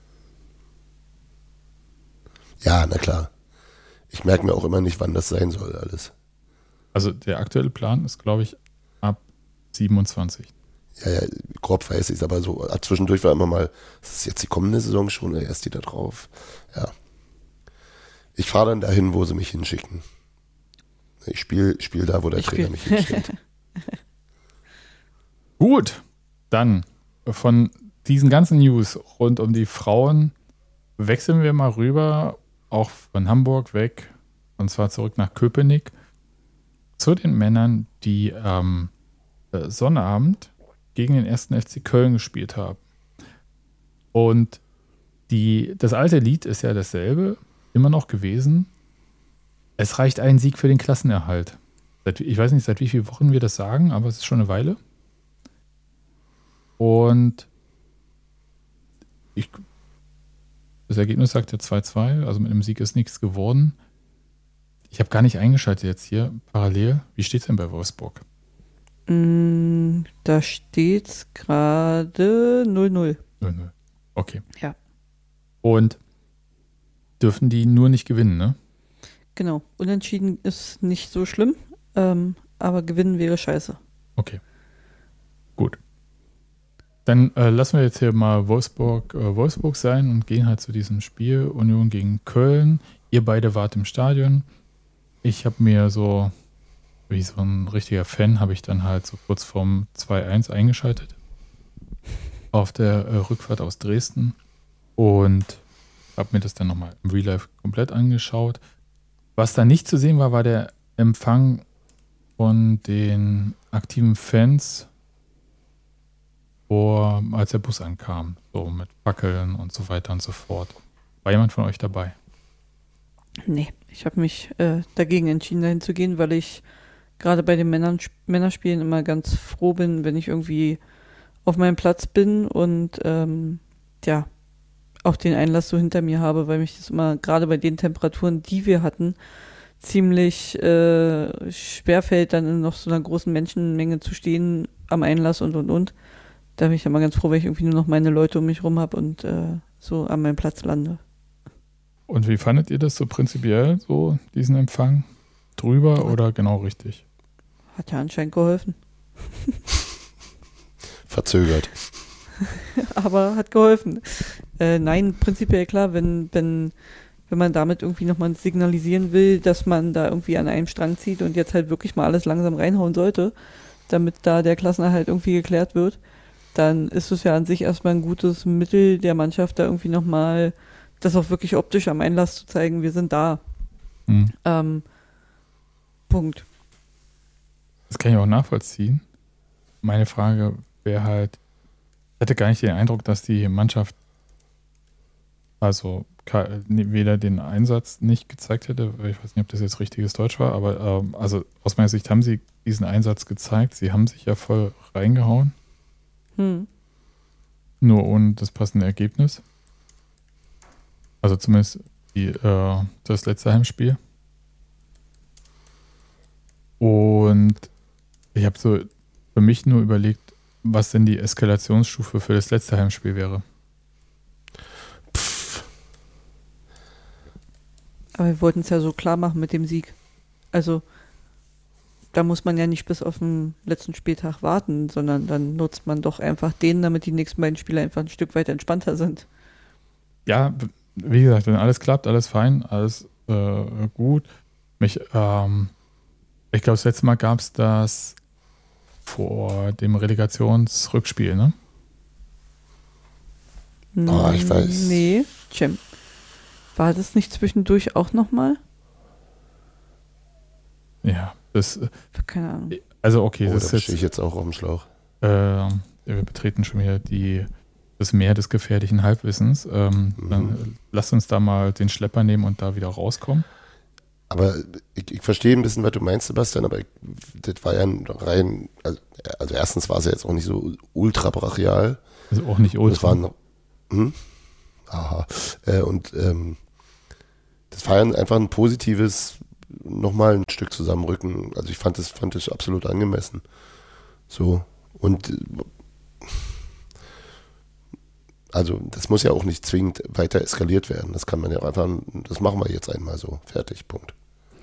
Speaker 2: Ja, na klar. Ich merke mir auch immer nicht, wann das sein soll, alles.
Speaker 1: Also der aktuelle Plan ist, glaube ich, ab siebenundzwanzig.
Speaker 2: Ja, ja, grob weiß ich es, aber so zwischendurch war immer mal, das ist jetzt die kommende Saison schon, oder erst die da drauf. Ja. Ich fahre dann dahin, wo sie mich hinschicken. Ich spiele spiel da, wo der
Speaker 3: Ich
Speaker 2: Trainer
Speaker 3: spiel.
Speaker 2: mich hinschickt.
Speaker 1: Gut, dann von diesen ganzen News rund um die Frauen wechseln wir mal rüber, auch von Hamburg weg, und zwar zurück nach Köpenick, zu den Männern, die am äh, Sonnabend gegen den ersten F C Köln gespielt haben. Und die, das alte Lied ist ja dasselbe, immer noch gewesen. Es reicht ein Sieg für den Klassenerhalt. Seit, ich weiß nicht, seit wie vielen Wochen wir das sagen, aber es ist schon eine Weile. Und ich, das Ergebnis sagt ja zwei zwei, also mit einem Sieg ist nichts geworden. Ich habe gar nicht eingeschaltet jetzt hier parallel. Wie steht es denn bei Wolfsburg?
Speaker 3: Mm, Da steht's gerade null null.
Speaker 1: Nö, nö. Okay.
Speaker 3: Ja.
Speaker 1: Und dürfen die nur nicht gewinnen, ne?
Speaker 3: Genau. Unentschieden ist nicht so schlimm, ähm, aber gewinnen wäre scheiße.
Speaker 1: Okay. Gut. Dann äh, lassen wir jetzt hier mal Wolfsburg, äh, Wolfsburg sein und gehen halt zu diesem Spiel Union gegen Köln. Ihr beide wart im Stadion. Ich habe mir so, wie so ein richtiger Fan, habe ich dann halt so kurz vorm zwei eins eingeschaltet. Auf der äh, Rückfahrt aus Dresden. Und habe mir das dann nochmal im Real Life komplett angeschaut. Was da nicht zu sehen war, war der Empfang von den aktiven Fans, vor, als der Bus ankam. So mit Fackeln und so weiter und so fort. War jemand von euch dabei?
Speaker 3: Nee, ich habe mich äh, dagegen entschieden, dahin zu gehen, weil ich gerade bei den Männern, Männerspielen immer ganz froh bin, wenn ich irgendwie auf meinem Platz bin und ähm, ja, auch den Einlass so hinter mir habe, weil mich das immer, gerade bei den Temperaturen, die wir hatten, ziemlich äh, schwerfällt, dann in noch so einer großen Menschenmenge zu stehen am Einlass und und und. Da bin ich immer ganz froh, wenn ich irgendwie nur noch meine Leute um mich rum habe und äh, so an meinem Platz lande.
Speaker 1: Und wie fandet ihr das so prinzipiell, so diesen Empfang? Drüber oder genau richtig?
Speaker 3: Hat ja anscheinend geholfen.
Speaker 2: Verzögert.
Speaker 3: Aber hat geholfen. Äh, nein, prinzipiell klar, wenn, wenn, wenn man damit irgendwie nochmal signalisieren will, dass man da irgendwie an einem Strang zieht und jetzt halt wirklich mal alles langsam reinhauen sollte, damit da der Klassenerhalt irgendwie geklärt wird, dann ist es ja an sich erstmal ein gutes Mittel der Mannschaft, da irgendwie nochmal das auch wirklich optisch am Einlass zu zeigen, wir sind da.
Speaker 1: Hm.
Speaker 3: Ähm, Punkt.
Speaker 1: Das kann ich auch nachvollziehen. Meine Frage wäre halt, ich hatte gar nicht den Eindruck, dass die Mannschaft also weder den Einsatz nicht gezeigt hätte, ich weiß nicht, ob das jetzt richtiges Deutsch war, aber ähm, also aus meiner Sicht haben sie diesen Einsatz gezeigt. Sie haben sich ja voll reingehauen.
Speaker 3: Hm.
Speaker 1: nur ohne das passende Ergebnis. Also zumindest die, äh, das letzte Heimspiel. Und ich habe so für mich nur überlegt, was denn die Eskalationsstufe für das letzte Heimspiel wäre.
Speaker 2: Pff.
Speaker 3: Aber wir wollten es ja so klar machen mit dem Sieg. Also da muss man ja nicht bis auf den letzten Spieltag warten, sondern dann nutzt man doch einfach den, damit die nächsten beiden Spiele einfach ein Stück weit entspannter sind.
Speaker 1: Ja, wie gesagt, wenn alles klappt, alles fein, alles äh, gut. Mich, ähm, ich glaube, das letzte Mal gab es das vor dem Relegationsrückspiel, ne?
Speaker 2: Oh, ich weiß.
Speaker 3: Nee, Cem. War das nicht zwischendurch auch nochmal?
Speaker 1: Ja, das.
Speaker 3: Keine Ahnung.
Speaker 1: Also, okay,
Speaker 2: Oh,
Speaker 1: das
Speaker 2: da
Speaker 1: ist jetzt.
Speaker 2: stehe ich jetzt auch auf dem Schlauch.
Speaker 1: Äh, wir betreten schon wieder die, das Meer des gefährlichen Halbwissens. Ähm,
Speaker 2: Mhm.
Speaker 1: Dann lasst uns da mal den Schlepper nehmen und da wieder rauskommen.
Speaker 2: Aber ich, ich verstehe ein bisschen, was du meinst, Sebastian, aber ich, das war ja rein, also, also erstens war es ja jetzt auch nicht so ultra brachial.
Speaker 1: Also auch nicht
Speaker 2: Das
Speaker 1: ultra.
Speaker 2: war noch, hm? Aha. Äh, und ähm, das war ja einfach ein positives, nochmal ein Stück zusammenrücken. Also ich fand das, fand das absolut angemessen. So. Und äh, also das muss ja auch nicht zwingend weiter eskaliert werden. Das kann man ja auch einfach, das machen wir jetzt einmal so. Fertig, Punkt.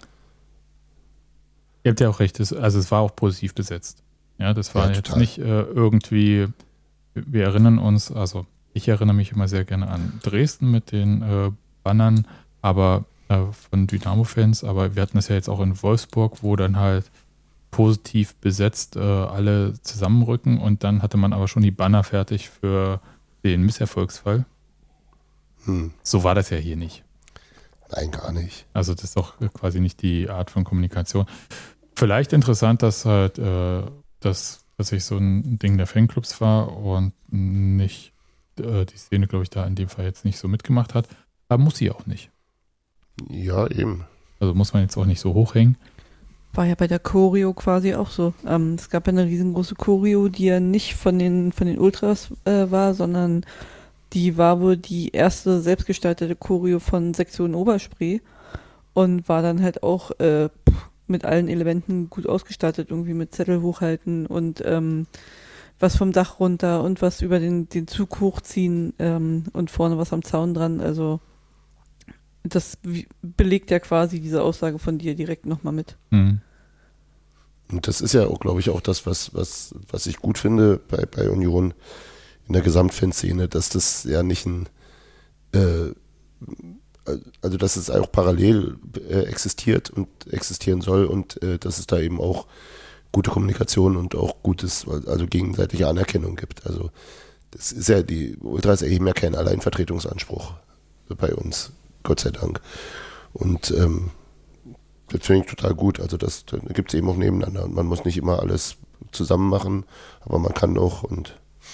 Speaker 1: Ihr habt ja auch recht, es, also es war auch positiv besetzt. Ja, das war
Speaker 2: Ja,
Speaker 1: jetzt
Speaker 2: total.
Speaker 1: nicht äh, irgendwie, wir erinnern uns, also ich erinnere mich immer sehr gerne an Dresden mit den äh, Bannern, aber äh, von Dynamo-Fans, aber wir hatten das ja jetzt auch in Wolfsburg, wo dann halt positiv besetzt äh, alle zusammenrücken und dann hatte man aber schon die Banner fertig für den Misserfolgsfall.
Speaker 2: Hm.
Speaker 1: So war das ja hier nicht.
Speaker 2: Nein, gar nicht.
Speaker 1: Also das ist doch quasi nicht die Art von Kommunikation. Vielleicht interessant, dass halt äh, das, dass ich so ein Ding der Fanclubs war und nicht äh, die Szene, glaube ich, da in dem Fall jetzt nicht so mitgemacht hat. Aber muss sie auch nicht.
Speaker 2: Ja, eben.
Speaker 1: Also muss man jetzt auch nicht so hochhängen.
Speaker 3: War ja bei der Choreo quasi auch so. Ähm, es gab ja eine riesengroße Choreo, die ja nicht von den, von den Ultras äh, war, sondern die war wohl die erste selbstgestaltete Choreo von Sektion Oberspree und war dann halt auch äh, mit allen Elementen gut ausgestattet, irgendwie mit Zettel hochhalten und ähm, was vom Dach runter und was über den, den Zug hochziehen ähm, und vorne was am Zaun dran. Also das wie- belegt ja quasi diese Aussage von dir direkt nochmal mit.
Speaker 1: Hm.
Speaker 2: Und das ist ja auch, glaube ich, auch das, was, was, was ich gut finde bei, bei Union in der Gesamtfanszene, dass das ja nicht ein, äh, also dass es auch parallel äh, existiert und existieren soll und äh, dass es da eben auch gute Kommunikation und auch gutes, also gegenseitige Anerkennung gibt. Also das ist ja, die Ultras erheben ja keinen Alleinvertretungsanspruch bei uns, Gott sei Dank. Und ähm, das finde ich total gut. Also das, da gibt es eben auch nebeneinander. Und man muss nicht immer alles zusammen machen, aber man kann auch und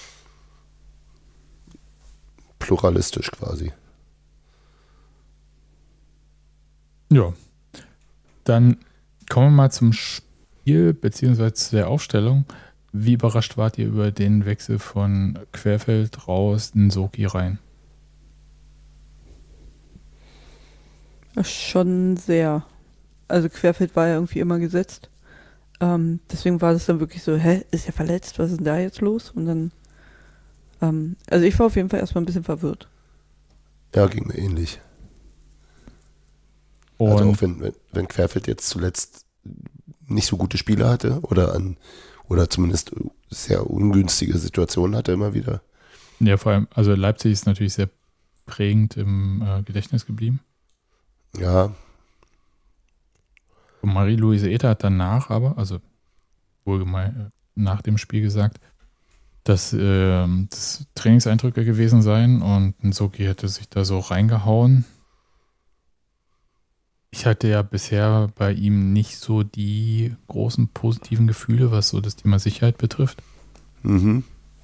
Speaker 2: pluralistisch quasi.
Speaker 1: Ja. Dann kommen wir mal zum Spiel beziehungsweise zu der Aufstellung. Wie überrascht wart ihr über den Wechsel von Querfeld raus in Soki rein?
Speaker 3: Schon sehr. Also Querfeld war ja irgendwie immer gesetzt. Ähm, deswegen war das dann wirklich so, hä, ist er verletzt? Was ist denn da jetzt los? Und dann, ähm, also ich war auf jeden Fall erstmal ein bisschen verwirrt.
Speaker 2: Ja, ging mir ähnlich.
Speaker 1: Und
Speaker 2: Also auch wenn, wenn, wenn Querfeld jetzt zuletzt nicht so gute Spiele hatte oder an oder zumindest sehr ungünstige Situationen hatte immer wieder.
Speaker 1: ja, vor allem, also Leipzig ist natürlich sehr prägend im äh, Gedächtnis geblieben.
Speaker 2: Ja,
Speaker 1: Und Marie-Louise Ether hat danach aber, also wohlgemein äh, nach dem Spiel gesagt, dass äh, das Trainingseindrücke gewesen seien und Nsoki hätte sich da so reingehauen. Ich hatte ja bisher bei ihm nicht so die großen positiven Gefühle, was so das Thema Sicherheit betrifft.
Speaker 2: mhm.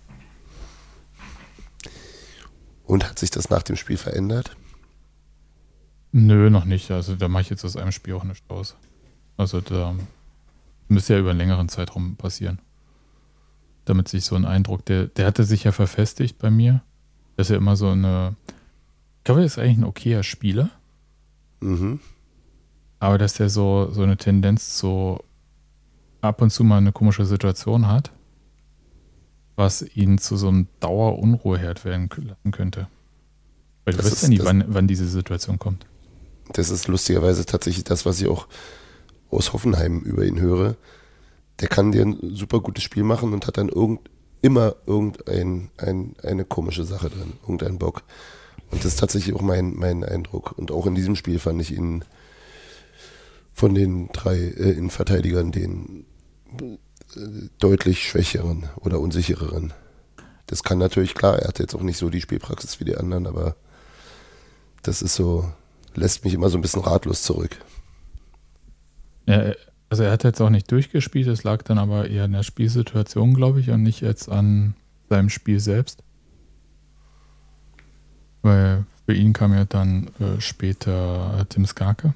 Speaker 2: Und hat sich das nach dem Spiel verändert?
Speaker 1: Nö, noch nicht. Also da mache ich jetzt aus einem Spiel auch nichts aus. Also da müsste ja über einen längeren Zeitraum passieren. damit sich so ein Eindruck, der, der hatte sich ja verfestigt bei mir, dass er immer so eine, ich glaube, er ist eigentlich ein okayer Spieler,
Speaker 2: Mhm.
Speaker 1: aber dass er so, so eine Tendenz so ab und zu mal eine komische Situation hat, was ihn zu so einem Dauerunruheherd werden lassen könnte. Weil du
Speaker 2: Das
Speaker 1: weißt
Speaker 2: ist-
Speaker 1: ja nie,
Speaker 2: das-
Speaker 1: wann, wann diese Situation kommt.
Speaker 2: Das ist lustigerweise tatsächlich das, was ich auch aus Hoffenheim über ihn höre. Der kann dir ein super gutes Spiel machen und hat dann irgend, immer irgendein, ein, eine komische Sache drin, irgendeinen Bock. Und das ist tatsächlich auch mein, mein Eindruck. Und auch in diesem Spiel fand ich ihn von den drei äh, Innenverteidigern den äh, deutlich schwächeren oder unsichereren. Das kann natürlich, klar, er hat jetzt auch nicht so die Spielpraxis wie die anderen, aber das ist so, lässt mich immer so ein bisschen ratlos zurück.
Speaker 1: Ja, also er hat jetzt auch nicht durchgespielt, es lag dann aber eher in der Spielsituation, glaube ich, und nicht jetzt an seinem Spiel selbst. Weil für ihn kam ja dann äh, später äh, Tim Skarke.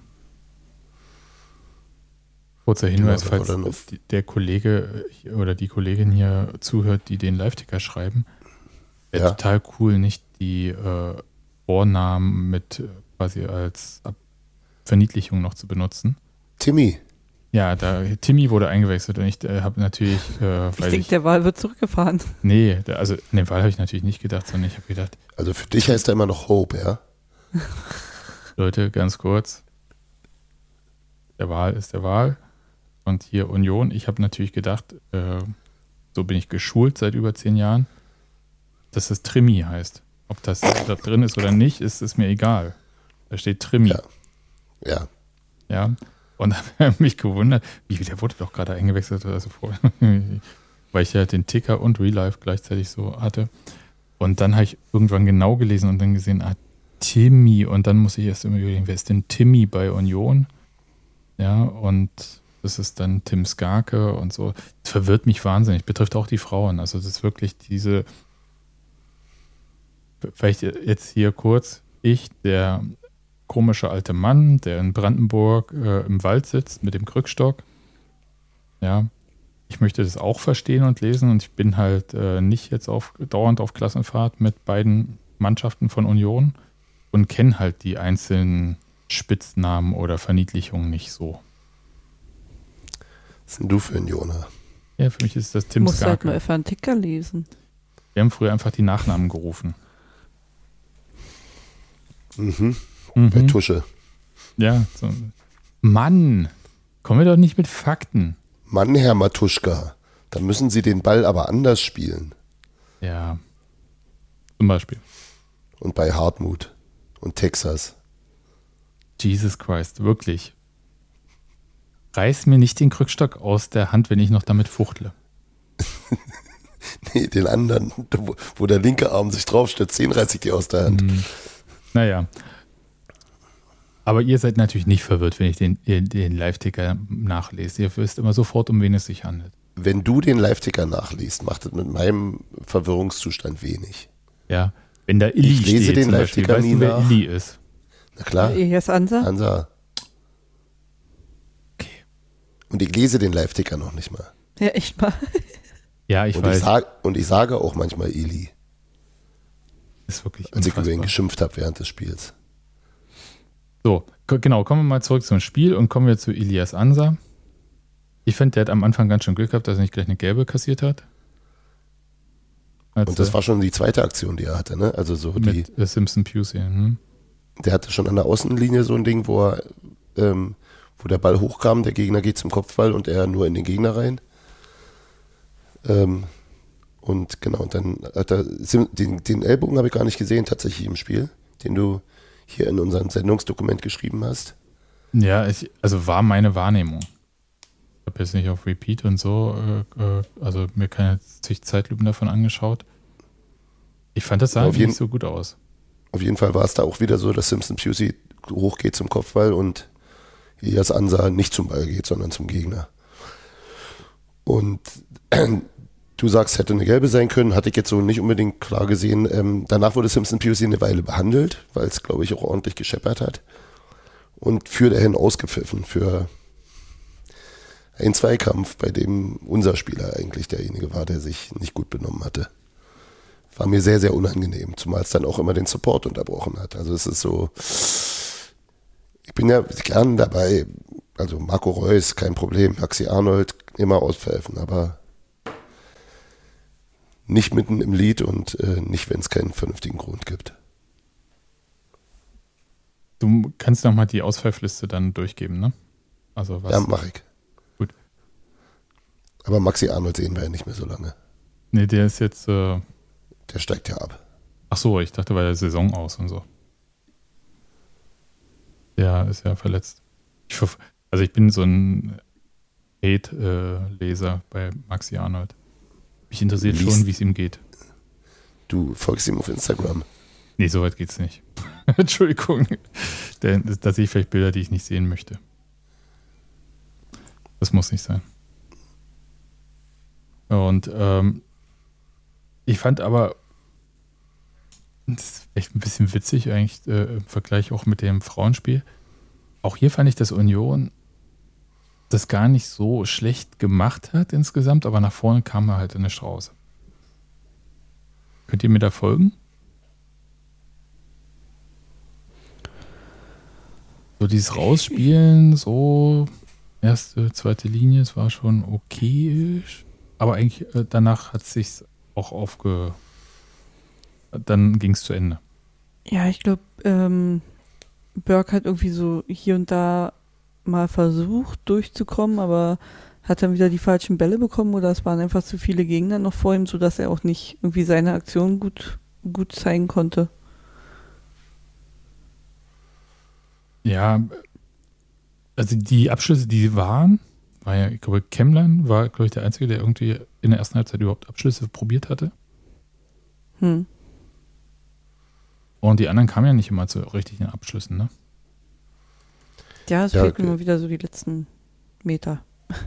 Speaker 1: Kurzer Hinweis,
Speaker 2: Ja,
Speaker 1: falls
Speaker 2: oder noch-
Speaker 1: die- der Kollege äh, oder die Kollegin hier zuhört, die den Live-Ticker schreiben, wäre
Speaker 2: Ja.
Speaker 1: total cool, nicht die äh, Vornamen mit äh, quasi als Ab- Verniedlichung noch zu benutzen.
Speaker 2: Timmy,
Speaker 1: Ja, da Timmy wurde eingewechselt und ich äh, habe natürlich, äh,
Speaker 3: Ich
Speaker 1: weil
Speaker 3: denke,
Speaker 1: ich,
Speaker 3: der Wahl wird zurückgefahren.
Speaker 1: nee, da, also in dem Fall habe ich natürlich nicht gedacht, sondern ich habe gedacht,
Speaker 2: also für dich heißt er immer noch Hope, ja?
Speaker 1: Leute, ganz kurz, der Wahl ist der Wahl und hier Union. Ich habe natürlich gedacht, äh, so bin ich geschult seit über zehn Jahren, dass es Trimi heißt. Ob das da drin ist oder nicht, ist, ist mir egal. Da steht Trimi.
Speaker 2: Ja. Ja,
Speaker 1: Ja, und dann habe ich mich gewundert, wie der wurde doch gerade eingewechselt, also vor, weil ich ja den Ticker und Real Life gleichzeitig so hatte. Und dann habe ich irgendwann genau gelesen und dann gesehen, ah, Timmy. Und dann muss ich erst immer überlegen, wer ist denn Timmy bei Union? Ja, und das ist dann Tim Skarke und so. Das verwirrt mich wahnsinnig, betrifft auch die Frauen. Also das ist wirklich diese, vielleicht jetzt hier kurz, ich, der komische alte Mann, der in Brandenburg äh, im Wald sitzt mit dem Krückstock. Ja, ich möchte das auch verstehen und lesen und ich bin halt äh, nicht jetzt auf, dauernd auf Klassenfahrt mit beiden Mannschaften von Union und kenne halt die einzelnen Spitznamen oder Verniedlichungen nicht so.
Speaker 2: was ist denn du für ein Jona?
Speaker 1: Ja, für mich ist das
Speaker 3: Du
Speaker 1: Tim
Speaker 3: musst halt
Speaker 1: Skarke.
Speaker 3: mal einfach einen Ticker lesen.
Speaker 1: Wir haben früher einfach die Nachnamen gerufen.
Speaker 2: Mhm. Bei
Speaker 1: Mhm.
Speaker 2: Tusche.
Speaker 1: Ja, so. Mann, kommen wir doch nicht mit Fakten.
Speaker 2: Mann, Herr Matuschka, da müssen Sie den Ball aber anders spielen.
Speaker 1: Ja, zum Beispiel.
Speaker 2: Und bei Hartmut und Texas.
Speaker 1: Jesus Christ, wirklich. Reiß mir nicht den Krückstock aus der Hand, wenn ich noch damit fuchtle.
Speaker 2: Nee, den anderen, wo, wo der linke Arm sich draufstützt, den reiß ich dir aus der Hand.
Speaker 1: Hm. Naja. Aber ihr seid natürlich nicht verwirrt, wenn ich den, den Live-Ticker nachlese. Ihr wisst immer sofort, um wen es sich handelt.
Speaker 2: Wenn du den Live-Ticker nachliest, macht das mit meinem Verwirrungszustand wenig.
Speaker 1: Ja. Wenn da Illy
Speaker 2: Ich lese
Speaker 1: steht
Speaker 2: den
Speaker 1: zum Beispiel,
Speaker 2: Live-Ticker
Speaker 1: weißt
Speaker 2: nie
Speaker 1: du, wer
Speaker 2: nach.
Speaker 1: Illy ist?
Speaker 2: Na klar,
Speaker 3: Elias Ansa?
Speaker 2: Hansa.
Speaker 1: Okay.
Speaker 2: Und ich lese den Live-Ticker noch nicht mal.
Speaker 3: Ja, echt mal.
Speaker 1: Ja, ich
Speaker 2: und, ich
Speaker 1: weiß.
Speaker 2: sag, und ich sage auch manchmal Eli,
Speaker 1: ist wirklich
Speaker 2: als ich über ihn
Speaker 1: unfassbar.
Speaker 2: geschimpft habe während des Spiels.
Speaker 1: So, ko- genau, kommen wir mal zurück zum Spiel und kommen wir zu Elias Ansa. Ich finde, der hat am Anfang ganz schön Glück gehabt, dass er nicht gleich eine gelbe kassiert hat. Als
Speaker 2: Und das
Speaker 1: er
Speaker 2: war schon die zweite Aktion, die er hatte, ne? Also so die,
Speaker 1: mit äh, Simpson Pusey. Hm?
Speaker 2: der hatte schon an der Außenlinie so ein Ding, wo er, ähm, wo der Ball hochkam, der Gegner geht zum Kopfball und er nur in den Gegner rein. Ähm, und genau, und dann hat er, Sim- den, den Ellbogen habe ich gar nicht gesehen tatsächlich im Spiel, den du hier in unserem Sendungsdokument geschrieben hast.
Speaker 1: Ja, ich, also war meine Wahrnehmung. Ich habe jetzt nicht auf Repeat und so, äh, äh, also mir keine zig Zeitlupen davon angeschaut. Ich fand, das sah
Speaker 2: Auf jeden-
Speaker 1: nicht so gut aus.
Speaker 2: Auf jeden Fall war es da auch wieder so, dass Simpson Pusey hochgeht zum Kopfball und Elias Ansa nicht zum Ball geht, sondern zum Gegner. Und du sagst, hätte eine gelbe sein können, hatte ich jetzt so nicht unbedingt klar gesehen. Ähm, danach wurde Simpson Pusey eine Weile behandelt, weil es, glaube ich, auch ordentlich gescheppert hat. Und für dahin ausgepfiffen. Für, ein Zweikampf, bei dem unser Spieler eigentlich derjenige war, der sich nicht gut benommen hatte. War mir sehr, sehr unangenehm, zumal es dann auch immer den Support unterbrochen hat. Also es ist so, ich bin ja gern dabei, also Marco Reus, kein Problem, Maxi Arnold, immer auspfeifen, aber nicht mitten im Lied und äh, nicht, wenn es keinen vernünftigen Grund gibt.
Speaker 1: Du kannst nochmal die Auspfeifliste dann durchgeben, ne? Also was?
Speaker 2: Ja, mach ich.
Speaker 1: Gut.
Speaker 2: Aber Maxi Arnold sehen wir ja nicht mehr so lange.
Speaker 1: Nee, der ist jetzt... Äh
Speaker 2: Der steigt ja ab.
Speaker 1: Ach so, ich dachte bei der Saison aus und so. Der ist ja verletzt. Ich, also ich bin so ein Hate-Leser bei Maxi Arnold. Mich interessiert
Speaker 2: Lies,
Speaker 1: schon, wie es ihm geht.
Speaker 2: Du folgst ihm auf Instagram.
Speaker 1: Nee, so weit geht's nicht. Entschuldigung. Da, da sehe ich vielleicht Bilder, die ich nicht sehen möchte. Das muss nicht sein. Und ähm, ich fand aber, das ist echt ein bisschen witzig eigentlich äh, im Vergleich auch mit dem Frauenspiel. Auch hier fand ich, dass Union das gar nicht so schlecht gemacht hat insgesamt, aber nach vorne kam er halt in eine Strauße. Könnt ihr mir da folgen? So dieses Rausspielen, so erste, zweite Linie, es war schon okayisch, aber eigentlich äh, danach hat es sich auch aufge... Dann ging es zu Ende.
Speaker 3: Ja, ich glaube, ähm, Burke hat irgendwie so hier und da mal versucht durchzukommen, aber hat dann wieder die falschen Bälle bekommen oder es waren einfach zu viele Gegner noch vor ihm, sodass er auch nicht irgendwie seine Aktion gut, gut zeigen konnte.
Speaker 1: Ja, also die Abschlüsse, die waren, war ja, ich glaube, Kemmlein war, glaube ich, der Einzige, der irgendwie in der ersten Halbzeit überhaupt Abschlüsse probiert hatte.
Speaker 3: Hm.
Speaker 1: Und die anderen kamen ja nicht immer zu richtigen Abschlüssen, ne?
Speaker 3: Ja, es
Speaker 2: Ja,
Speaker 3: fehlt
Speaker 2: okay.
Speaker 3: immer wieder so die letzten Meter.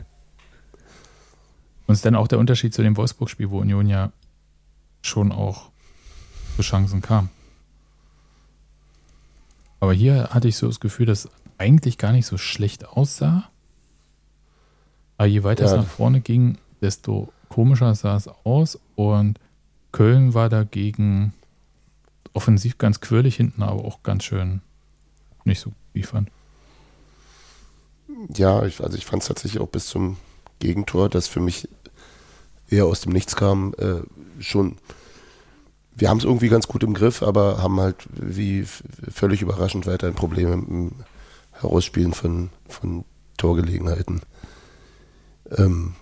Speaker 1: Und ist dann auch der Unterschied zu dem Wolfsburg-Spiel, wo Union ja schon auch zu Chancen kam. Aber hier hatte ich so das Gefühl, dass es eigentlich gar nicht so schlecht aussah. Aber je weiter
Speaker 2: Ja.
Speaker 1: es nach vorne ging, desto komischer sah es aus. Und Köln war dagegen offensiv ganz quirlig hinten, aber auch ganz schön nicht so gut, wie ich fand.
Speaker 2: Ja, ich, also ich fand es tatsächlich auch bis zum Gegentor, das für mich eher aus dem Nichts kam, äh, schon, wir haben es irgendwie ganz gut im Griff, aber haben halt wie f- völlig überraschend weiterhin Probleme im Herausspielen von, von Torgelegenheiten. Ähm,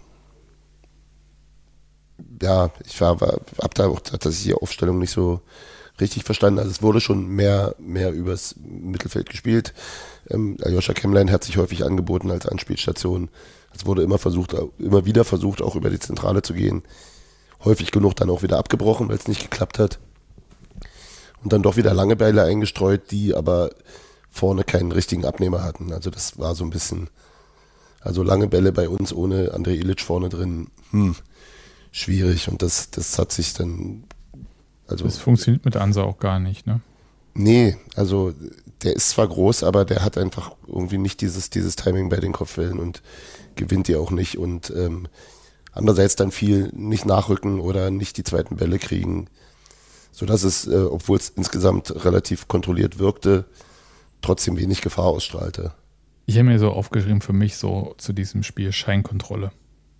Speaker 2: ja, ich war, war hab da auch tatsächlich die Aufstellung nicht so richtig verstanden. Also es wurde schon mehr, mehr übers Mittelfeld gespielt. Ähm, Aljoscha Kemmlein hat sich häufig angeboten als Anspielstation. Es wurde immer versucht, immer wieder versucht, auch über die Zentrale zu gehen. Häufig genug dann auch wieder abgebrochen, weil es nicht geklappt hat. Und dann doch wieder lange Bälle eingestreut, die aber vorne keinen richtigen Abnehmer hatten. Also das war so ein bisschen, also lange Bälle bei uns ohne André Ilic vorne drin, hm, schwierig. Und das, das hat sich dann, also.
Speaker 1: Das funktioniert mit Ansa auch gar nicht, ne?
Speaker 2: Nee, also der ist zwar groß, aber der hat einfach irgendwie nicht dieses, dieses Timing bei den Kopfbällen und gewinnt die auch nicht. Und ähm, andererseits dann viel nicht nachrücken oder nicht die zweiten Bälle kriegen, sodass es, äh, obwohl es insgesamt relativ kontrolliert wirkte, trotzdem wenig Gefahr ausstrahlte.
Speaker 1: Ich habe mir so aufgeschrieben für mich so zu diesem Spiel Scheinkontrolle.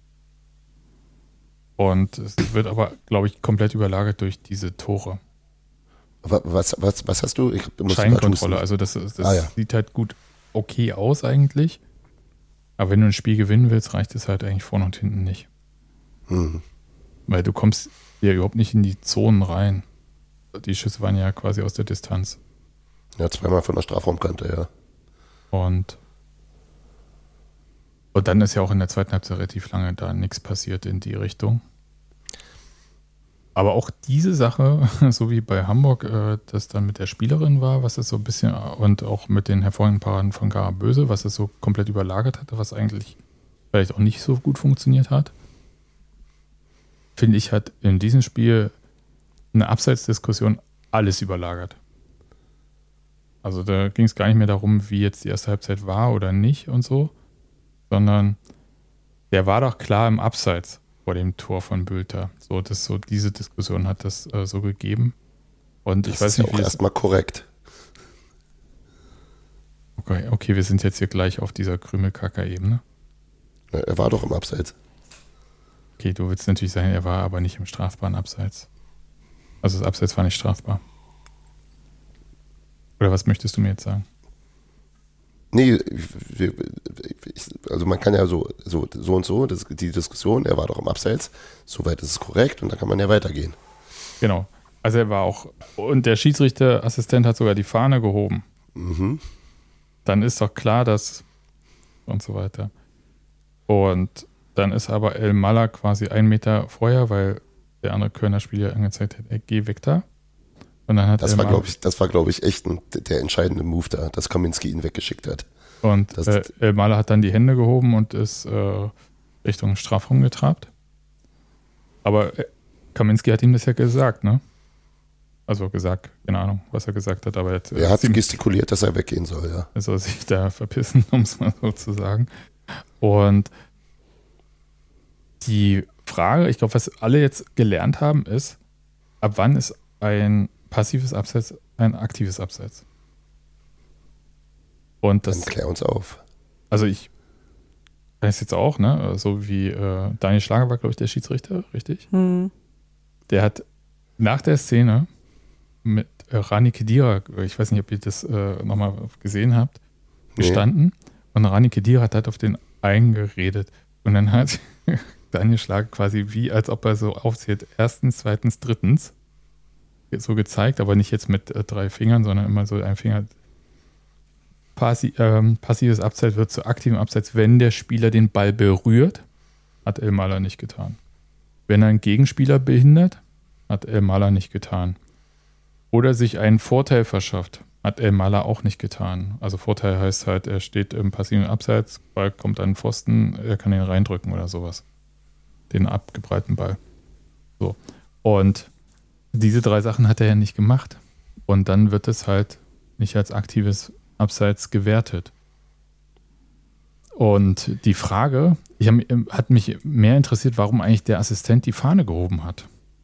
Speaker 1: Und es wird aber, glaube ich, komplett überlagert durch diese Tore.
Speaker 2: Wa- Was, was, was hast du? Ich hab- musste grad
Speaker 1: Scheinkontrolle,
Speaker 2: husten.
Speaker 1: also das, das
Speaker 2: Ah, ja.
Speaker 1: sieht halt gut okay aus eigentlich. Aber wenn du ein Spiel gewinnen willst, reicht es halt eigentlich vorne und hinten nicht.
Speaker 2: Hm.
Speaker 1: Weil du kommst ja überhaupt nicht in die Zonen rein. Die Schüsse waren ja quasi aus der Distanz.
Speaker 2: Ja, zweimal von der Strafraumkante, ja.
Speaker 1: Und, und dann ist ja auch in der zweiten Halbzeit relativ lange da nichts passiert in die Richtung. Aber auch diese Sache, so wie bei Hamburg, äh, das dann mit der Spielerin war, was es so ein bisschen, und auch mit den hervorragenden Paraden von Gara Böse, was es so komplett überlagert hatte, was eigentlich vielleicht auch nicht so gut funktioniert hat, finde ich, hat in diesem Spiel eine Abseitsdiskussion alles überlagert. Also da ging es gar nicht mehr darum, wie jetzt die erste Halbzeit war oder nicht und so, sondern der war doch klar im Abseits vor dem Tor von Bülter. So, das, so diese Diskussion hat das äh, so gegeben. Und
Speaker 2: Das
Speaker 1: ich weiß
Speaker 2: ist ja
Speaker 1: nicht,
Speaker 2: auch
Speaker 1: wie es,
Speaker 2: erstmal korrekt.
Speaker 1: okay, okay, wir sind jetzt hier gleich auf dieser Krümelkacker-Ebene.
Speaker 2: Ja, Er war doch im Abseits.
Speaker 1: Okay, du willst natürlich sagen, er war aber nicht im strafbaren Abseits. Also das Abseits war nicht strafbar. Oder was möchtest du mir jetzt sagen?
Speaker 2: Nee, wir- ich, also man kann ja so, so, so und so, das, die Diskussion, er war doch im Abseits, soweit ist es korrekt und dann kann man ja weitergehen.
Speaker 1: Genau. Also er war auch, und der Schiedsrichterassistent hat sogar die Fahne gehoben.
Speaker 2: Mhm.
Speaker 1: Dann ist doch klar, dass und so weiter. Und dann ist aber El Mala quasi einen Meter vorher, weil der andere Kölner Spieler angezeigt hat, ey, geh weg da. Und dann hat
Speaker 2: Das
Speaker 1: El
Speaker 2: war,
Speaker 1: Mala-
Speaker 2: glaube ich, das war, glaube ich, echt ein, der entscheidende Move da, dass Kaminski ihn weggeschickt hat.
Speaker 1: Und
Speaker 2: Das-
Speaker 1: äh, El Mala hat dann die Hände gehoben und ist äh, Richtung Strafraum getrabt. Aber äh, Kaminski hat ihm das ja gesagt, ne? Also gesagt, keine Ahnung, was er gesagt hat, aber jetzt, äh,
Speaker 2: Er hat
Speaker 1: ihm-
Speaker 2: gestikuliert, dass er weggehen soll, ja.
Speaker 1: er soll sich da verpissen, um es mal so zu sagen. Und die Frage, ich glaube, was alle jetzt gelernt haben, ist, ab wann ist ein passives Abseits ein aktives Abseits? Und
Speaker 2: Dann
Speaker 1: das,
Speaker 2: klär uns auf.
Speaker 1: also ich weiß jetzt auch, ne, so wie äh, Daniel Schlager war, glaube ich, der Schiedsrichter, richtig?
Speaker 3: Hm.
Speaker 1: Der hat nach der Szene mit äh, Rani Kedira, ich weiß nicht, ob ihr das äh, nochmal gesehen habt,
Speaker 2: Nee.
Speaker 1: gestanden und Rani Kedira hat halt auf den eingeredet und dann hat Daniel Schlager quasi wie, als ob er so aufzählt, erstens, zweitens, drittens so gezeigt, aber nicht jetzt mit äh, drei Fingern, sondern immer so ein Finger. Passi ähm, passives Abseits wird zu aktivem Abseits, wenn der Spieler den Ball berührt, hat El Mala nicht getan. Wenn er einen Gegenspieler behindert, hat El Mala nicht getan. Oder sich einen Vorteil verschafft, hat El Mala auch nicht getan. Also Vorteil heißt halt, er steht im passiven Abseits, Ball kommt an den Pfosten, er kann ihn reindrücken oder sowas. Den abgebreiten Ball. So. Und diese drei Sachen hat er ja nicht gemacht. Und dann wird es halt nicht als aktives Abseits gewertet. Und die Frage, ich hab, hat mich mehr interessiert, warum eigentlich der Assistent die Fahne gehoben hat.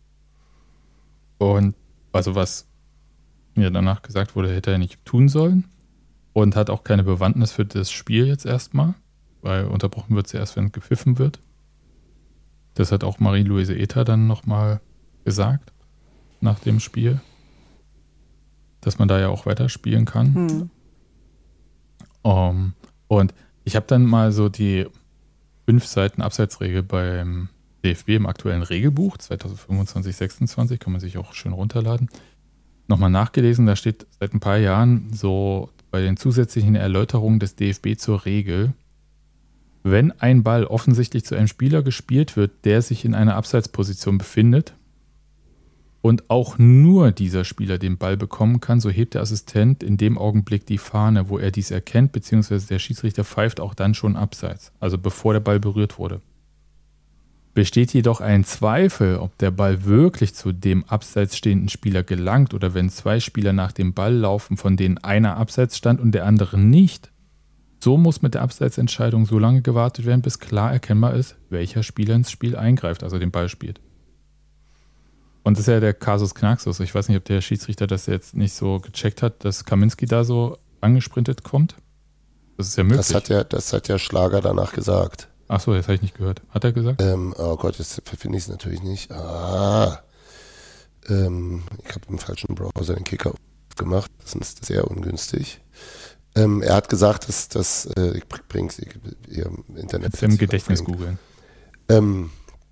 Speaker 1: Und also was mir danach gesagt wurde, hätte er nicht tun sollen. Und hat auch keine Bewandtnis für das Spiel jetzt erstmal, weil unterbrochen wird es erst, wenn gepfiffen wird. Das hat auch Marie-Louise Ether dann nochmal gesagt nach dem Spiel, dass man da ja auch weiterspielen kann.
Speaker 3: Hm.
Speaker 1: Um, und ich habe dann mal so die fünf Seiten Abseitsregel beim D F B im aktuellen Regelbuch zwanzig fünfundzwanzig sechsundzwanzig, kann man sich auch schön runterladen, nochmal nachgelesen. Da steht seit ein paar Jahren so bei den zusätzlichen Erläuterungen des D F B zur Regel, wenn ein Ball offensichtlich zu einem Spieler gespielt wird, der sich in einer Abseitsposition befindet, und auch nur dieser Spieler den Ball bekommen kann, so hebt der Assistent in dem Augenblick die Fahne, wo er dies erkennt, beziehungsweise der Schiedsrichter pfeift auch dann schon abseits, also bevor der Ball berührt wurde. Besteht jedoch ein Zweifel, ob der Ball wirklich zu dem abseits stehenden Spieler gelangt oder wenn zwei Spieler nach dem Ball laufen, von denen einer abseits stand und der andere nicht, so muss mit der Abseitsentscheidung so lange gewartet werden, bis klar erkennbar ist, welcher Spieler ins Spiel eingreift, also den Ball spielt. Und das ist ja der Kasus Knaxus. Ich weiß nicht, ob der Schiedsrichter das jetzt nicht so gecheckt hat, dass Kaminski da so angesprintet kommt. Das ist ja möglich.
Speaker 2: Das hat ja, das hat ja Schlager danach gesagt.
Speaker 1: Achso, das habe ich nicht gehört. Hat er gesagt?
Speaker 2: Ähm, oh Gott, jetzt finde ich es natürlich nicht. Ah, ähm, ich habe im falschen Browser den Kicker gemacht. Das ist sehr ungünstig. Ähm, er hat gesagt, dass das, äh, ich bringe es hier im Internet.
Speaker 1: Jetzt im Gedächtnis googeln.
Speaker 2: Ähm,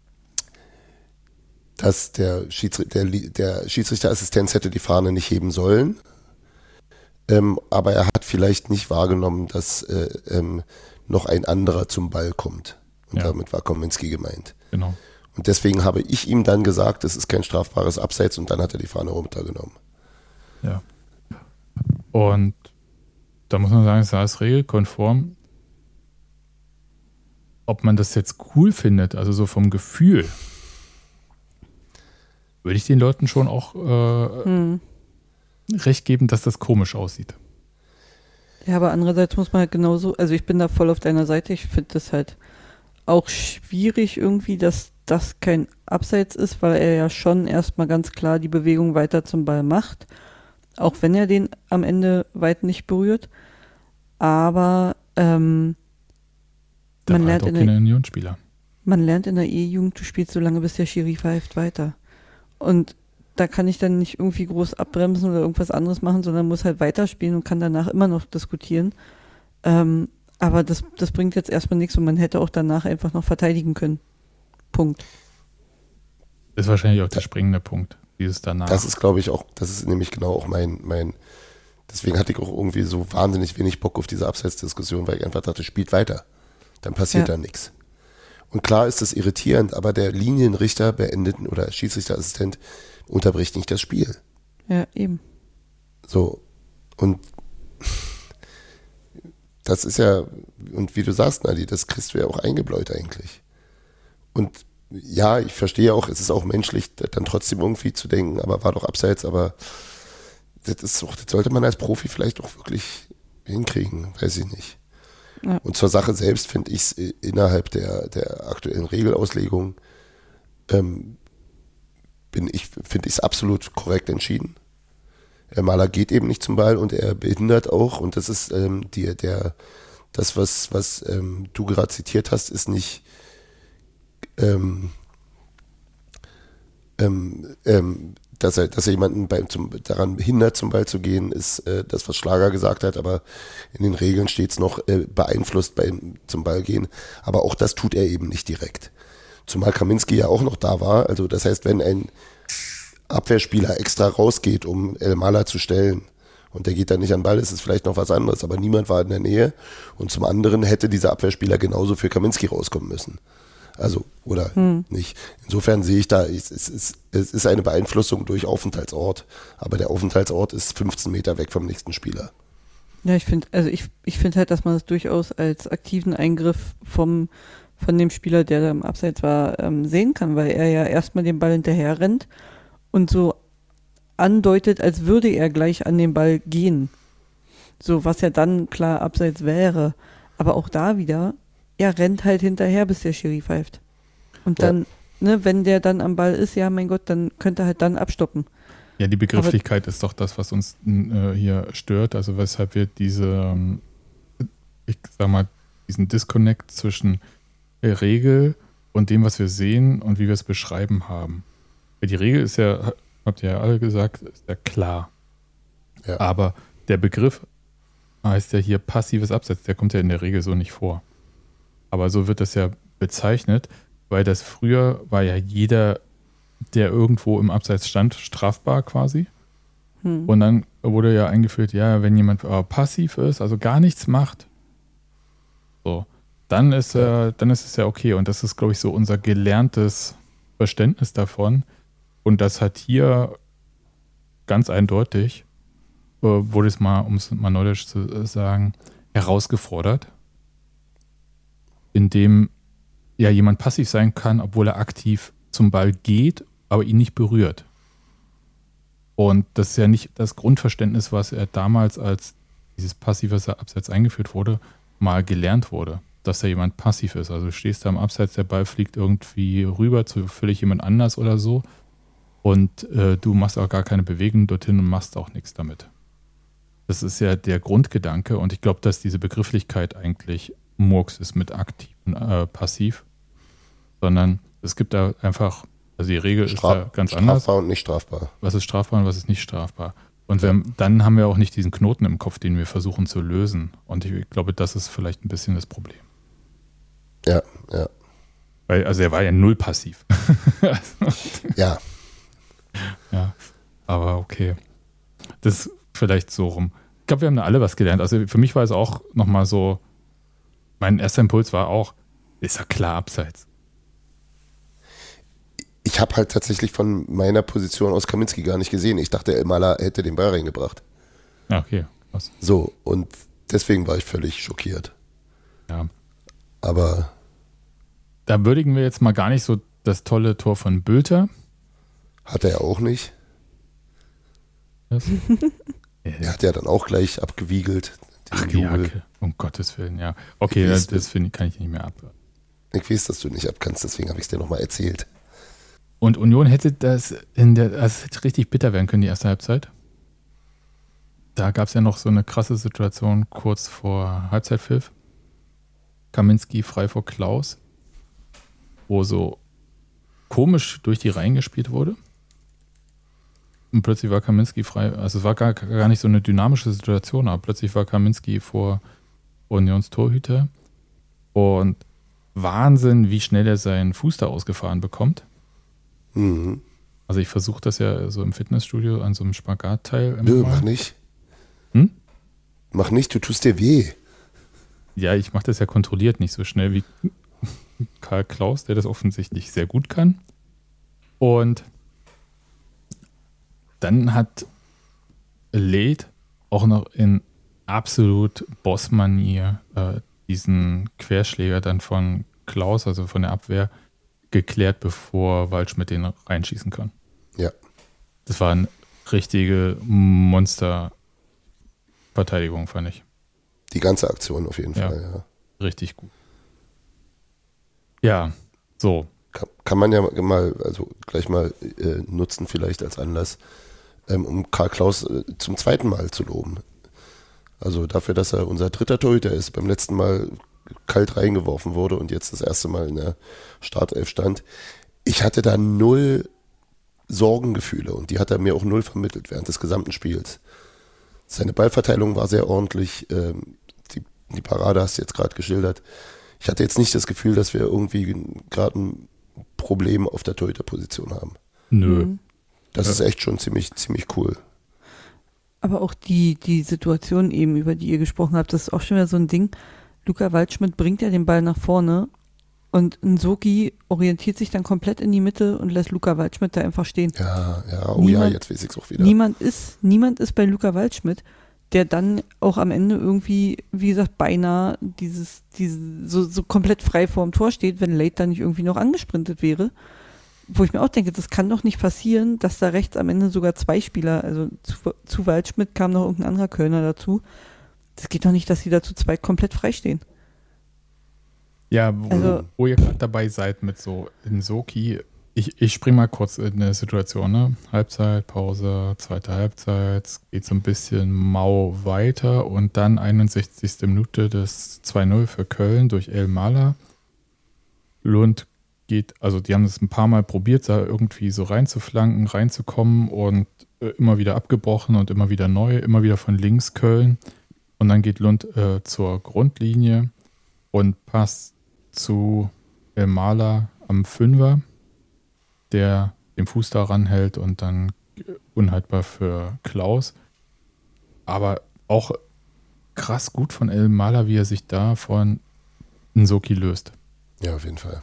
Speaker 2: dass der, Schiedsrichter, der, der Schiedsrichterassistenz hätte die Fahne nicht heben sollen. Ähm, aber er hat vielleicht nicht wahrgenommen, dass äh, ähm, noch ein anderer zum Ball kommt. Und
Speaker 1: Ja.
Speaker 2: damit war Kominski gemeint.
Speaker 1: Genau.
Speaker 2: Und deswegen habe ich ihm dann gesagt, es ist kein strafbares Abseits und dann hat er die Fahne runtergenommen.
Speaker 1: Ja. Und da muss man sagen, es ist alles regelkonform. Ob man das jetzt cool findet, also so vom Gefühl, würde ich den Leuten schon auch äh,
Speaker 3: Hm.
Speaker 1: recht geben, dass das komisch aussieht.
Speaker 3: Ja, aber andererseits muss man halt genauso, also ich bin da voll auf deiner Seite, ich finde das halt auch schwierig irgendwie, dass das kein Abseits ist, weil er ja schon erstmal ganz klar die Bewegung weiter zum Ball macht, auch wenn er den am Ende weit nicht berührt. Aber ähm,
Speaker 1: Da
Speaker 3: man
Speaker 1: war
Speaker 3: lernt
Speaker 1: halt
Speaker 3: in
Speaker 1: auch
Speaker 3: der
Speaker 1: keine Unionsspieler.
Speaker 3: Man lernt in der E-Jugend, du spielst so lange, bis der Schiri pfeift, weiter. Und da kann ich dann nicht irgendwie groß abbremsen oder irgendwas anderes machen, sondern muss halt weiterspielen und kann danach immer noch diskutieren. Ähm, aber das, das bringt jetzt erstmal nichts und man hätte auch danach einfach noch verteidigen können. Punkt.
Speaker 1: Das ist wahrscheinlich auch der springende Punkt, dieses danach.
Speaker 2: Das ist, glaube ich, auch, das ist nämlich genau auch mein, mein, deswegen hatte ich auch irgendwie so wahnsinnig wenig Bock auf diese Abseitsdiskussion, weil ich einfach dachte, spielt weiter. Dann passiert
Speaker 3: Ja.
Speaker 2: da nichts. Und klar ist das irritierend, aber der Linienrichter beendet oder Schiedsrichterassistent unterbricht nicht das Spiel.
Speaker 3: Ja, eben.
Speaker 2: So. Und das ist ja, und wie du sagst, Nadi, das kriegst du ja auch eingebläut eigentlich. Und ja, ich verstehe auch, es ist auch menschlich, dann trotzdem irgendwie zu denken, aber war doch abseits, aber das ist doch, das sollte man als Profi vielleicht auch wirklich hinkriegen, weiß ich nicht.
Speaker 3: Ja.
Speaker 2: Und zur Sache selbst finde ich es innerhalb der, der aktuellen Regelauslegung, ähm, bin ich, finde ich es absolut korrekt entschieden. Der Maler geht eben nicht zum Ball und er behindert auch, und das ist ähm, die, der, das, was, was ähm, du gerade zitiert hast, ist nicht ähm, ähm, ähm, dass er, dass er jemanden beim, zum, daran hindert, zum Ball zu gehen, ist äh, das, was Schlager gesagt hat, aber in den Regeln steht es noch äh, beeinflusst beim zum Ball gehen, aber auch das tut er eben nicht direkt. Zumal Kaminski ja auch noch da war, also das heißt, wenn ein Abwehrspieler extra rausgeht, um El Mala zu stellen und der geht dann nicht an den Ball, ist es vielleicht noch was anderes, aber niemand war in der Nähe und zum anderen hätte dieser Abwehrspieler genauso für Kaminski rauskommen müssen. Also, oder hm. nicht. Insofern sehe ich da, es ist, es ist eine Beeinflussung durch Aufenthaltsort, aber der Aufenthaltsort ist fünfzehn Meter weg vom nächsten Spieler.
Speaker 3: Ja, ich finde, also ich, ich finde halt, dass man das durchaus als aktiven Eingriff vom, von dem Spieler, der da im Abseits war, ähm, sehen kann, weil er ja erstmal den Ball hinterher rennt und so andeutet, als würde er gleich an den Ball gehen. So, was ja dann klar Abseits wäre. Aber auch da wieder, er rennt halt hinterher, bis der Schiri pfeift. Und dann, ja. ne, wenn der dann am Ball ist, ja, mein Gott, dann könnte er halt dann abstoppen.
Speaker 1: Ja, die Begrifflichkeit Aber, ist doch das, was uns äh, hier stört. Also weshalb wir diese, ich sag mal, diesen Disconnect zwischen der Regel und dem, was wir sehen und wie wir es beschreiben haben. Weil die Regel ist ja, habt ihr ja alle gesagt, ist ja klar. Ja. Aber der Begriff heißt ja hier passives Abseits, der kommt ja in der Regel so nicht vor. Aber so wird das ja bezeichnet, weil das früher war ja jeder, der irgendwo im Abseits stand, strafbar quasi. Hm. Und dann wurde ja eingeführt, ja, wenn jemand äh, passiv ist, also gar nichts macht, so, dann ist, äh, dann ist es ja okay. Und das ist, glaube ich, so unser gelerntes Verständnis davon. Und das hat hier ganz eindeutig, äh, wurde es mal, um es mal neudeutsch zu äh, sagen, herausgefordert, indem ja jemand passiv sein kann, obwohl er aktiv zum Ball geht, aber ihn nicht berührt. Und das ist ja nicht das Grundverständnis, was er damals, als dieses passive Abseits eingeführt wurde, mal gelernt wurde, dass da jemand passiv ist. Also du stehst da am Abseits, der Ball fliegt irgendwie rüber zu völlig jemand anders oder so und äh, du machst auch gar keine Bewegung dorthin und machst auch nichts damit. Das ist ja der Grundgedanke und ich glaube, dass diese Begrifflichkeit eigentlich Murks ist mit aktiv und äh, passiv, sondern es gibt da einfach, also die Regel Straf, ist da ganz
Speaker 2: strafbar
Speaker 1: anders.
Speaker 2: Strafbar und nicht strafbar.
Speaker 1: Was ist strafbar und was ist nicht strafbar. Und wir, dann haben wir auch nicht diesen Knoten im Kopf, den wir versuchen zu lösen. Und ich glaube, das ist vielleicht ein bisschen das Problem.
Speaker 2: Ja, ja.
Speaker 1: Weil, also er war ja null passiv.
Speaker 2: Ja.
Speaker 1: Ja, aber okay. Das ist vielleicht so rum. Ich glaube, wir haben da alle was gelernt. Also für mich war es auch nochmal so, mein erster Impuls war auch, ist ja klar Abseits.
Speaker 2: Ich habe halt tatsächlich von meiner Position aus Kaminski gar nicht gesehen. Ich dachte, El Mala hätte den Ball reingebracht.
Speaker 1: Ja, okay. Was?
Speaker 2: So, und deswegen war ich völlig schockiert.
Speaker 1: Ja.
Speaker 2: Aber
Speaker 1: da würdigen wir jetzt mal gar nicht so das tolle Tor von Bülter.
Speaker 2: Hat er ja auch nicht.
Speaker 1: Was?
Speaker 2: Er hat ja dann auch gleich abgewiegelt.
Speaker 1: Ach, ja, okay. Um Gottes Willen, ja. Okay, das, das find, kann ich nicht mehr ab.
Speaker 2: Ich weiß, dass du nicht abkannst, deswegen habe ich es dir nochmal erzählt.
Speaker 1: Und Union hätte das in der, also es hätte richtig bitter werden können, die erste Halbzeit. Da gab es ja noch so eine krasse Situation kurz vor Halbzeitpfiff. Kaminski frei vor Klaus, wo so komisch durch die Reihen gespielt wurde. Und plötzlich war Kaminski frei, also es war gar, gar nicht so eine dynamische Situation, aber plötzlich war Kaminski vor Unions Torhüter. Und Wahnsinn, wie schnell er seinen Fuß da ausgefahren bekommt.
Speaker 2: Mhm.
Speaker 1: Also ich versuche das ja so im Fitnessstudio an so einem Spagatteil. immer
Speaker 2: Nö,
Speaker 1: mal.
Speaker 2: mach nicht.
Speaker 1: Hm?
Speaker 2: Mach nicht, du tust dir weh.
Speaker 1: Ja, ich mache das ja kontrolliert, nicht so schnell wie Karl Klaus, der das offensichtlich sehr gut kann. Und dann hat Leth auch noch in absolut Bossmanier äh, diesen Querschläger dann von Klaus, also von der Abwehr, geklärt, bevor Waldschmidt den reinschießen kann.
Speaker 2: Ja.
Speaker 1: Das war eine richtige Monsterverteidigung, fand ich.
Speaker 2: Die ganze Aktion auf jeden
Speaker 1: Ja.
Speaker 2: Fall, ja.
Speaker 1: Richtig gut. Ja, so.
Speaker 2: Kann, kann man ja mal, also gleich mal äh, nutzen, vielleicht als Anlass, ähm, um Karl Klaus äh, zum zweiten Mal zu loben. Also dafür, dass er unser dritter Torhüter ist, beim letzten Mal kalt reingeworfen wurde und jetzt das erste Mal in der Startelf stand. Ich hatte da null Sorgengefühle und die hat er mir auch null vermittelt während des gesamten Spiels. Seine Ballverteilung war sehr ordentlich, ähm, die, die Parade hast du jetzt gerade geschildert. Ich hatte jetzt nicht das Gefühl, dass wir irgendwie gerade ein Problem auf der Torhüterposition haben.
Speaker 1: Nö.
Speaker 3: Mhm.
Speaker 2: Das
Speaker 1: Ja.
Speaker 2: ist echt schon ziemlich, ziemlich cool.
Speaker 3: Aber auch die, die Situation eben, über die ihr gesprochen habt, das ist auch schon wieder so ein Ding. Luca Waldschmidt bringt ja den Ball nach vorne und Nsoki orientiert sich dann komplett in die Mitte und lässt Luca Waldschmidt da einfach stehen.
Speaker 2: Ja, ja, oh
Speaker 3: Niemand-
Speaker 2: ja, jetzt weiß ich es auch wieder.
Speaker 3: Niemand ist, niemand ist bei Luca Waldschmidt, der dann auch am Ende irgendwie, wie gesagt, beinahe dieses, diese, so, so komplett frei vorm Tor steht, wenn Leth da nicht irgendwie noch angesprintet wäre. Wo ich mir auch denke, das kann doch nicht passieren, dass da rechts am Ende sogar zwei Spieler, also zu, zu Waldschmidt kam noch irgendein anderer Kölner dazu. Das geht doch nicht, dass sie da zu zweit komplett frei stehen.
Speaker 1: Ja, wo,
Speaker 3: Also-
Speaker 1: wo ihr gerade dabei seid mit so Nsoki, ich, ich spring mal kurz in eine Situation, ne? Halbzeit, Pause, zweite Halbzeit, es geht so ein bisschen mau weiter und dann einundsechzigste Minute das zwei null für Köln durch El Mala. Lund geht, also die haben es ein paar Mal probiert, da irgendwie so reinzuflanken, reinzukommen und äh, immer wieder abgebrochen und immer wieder neu, immer wieder von links Köln. Und dann geht Lund äh, zur Grundlinie und passt zu El Mala am Fünfer, der den Fuß da ranhält und dann unhaltbar für Klaus. Aber auch krass gut von El Mala, wie er sich da von Nsoki löst.
Speaker 2: Ja, auf jeden Fall.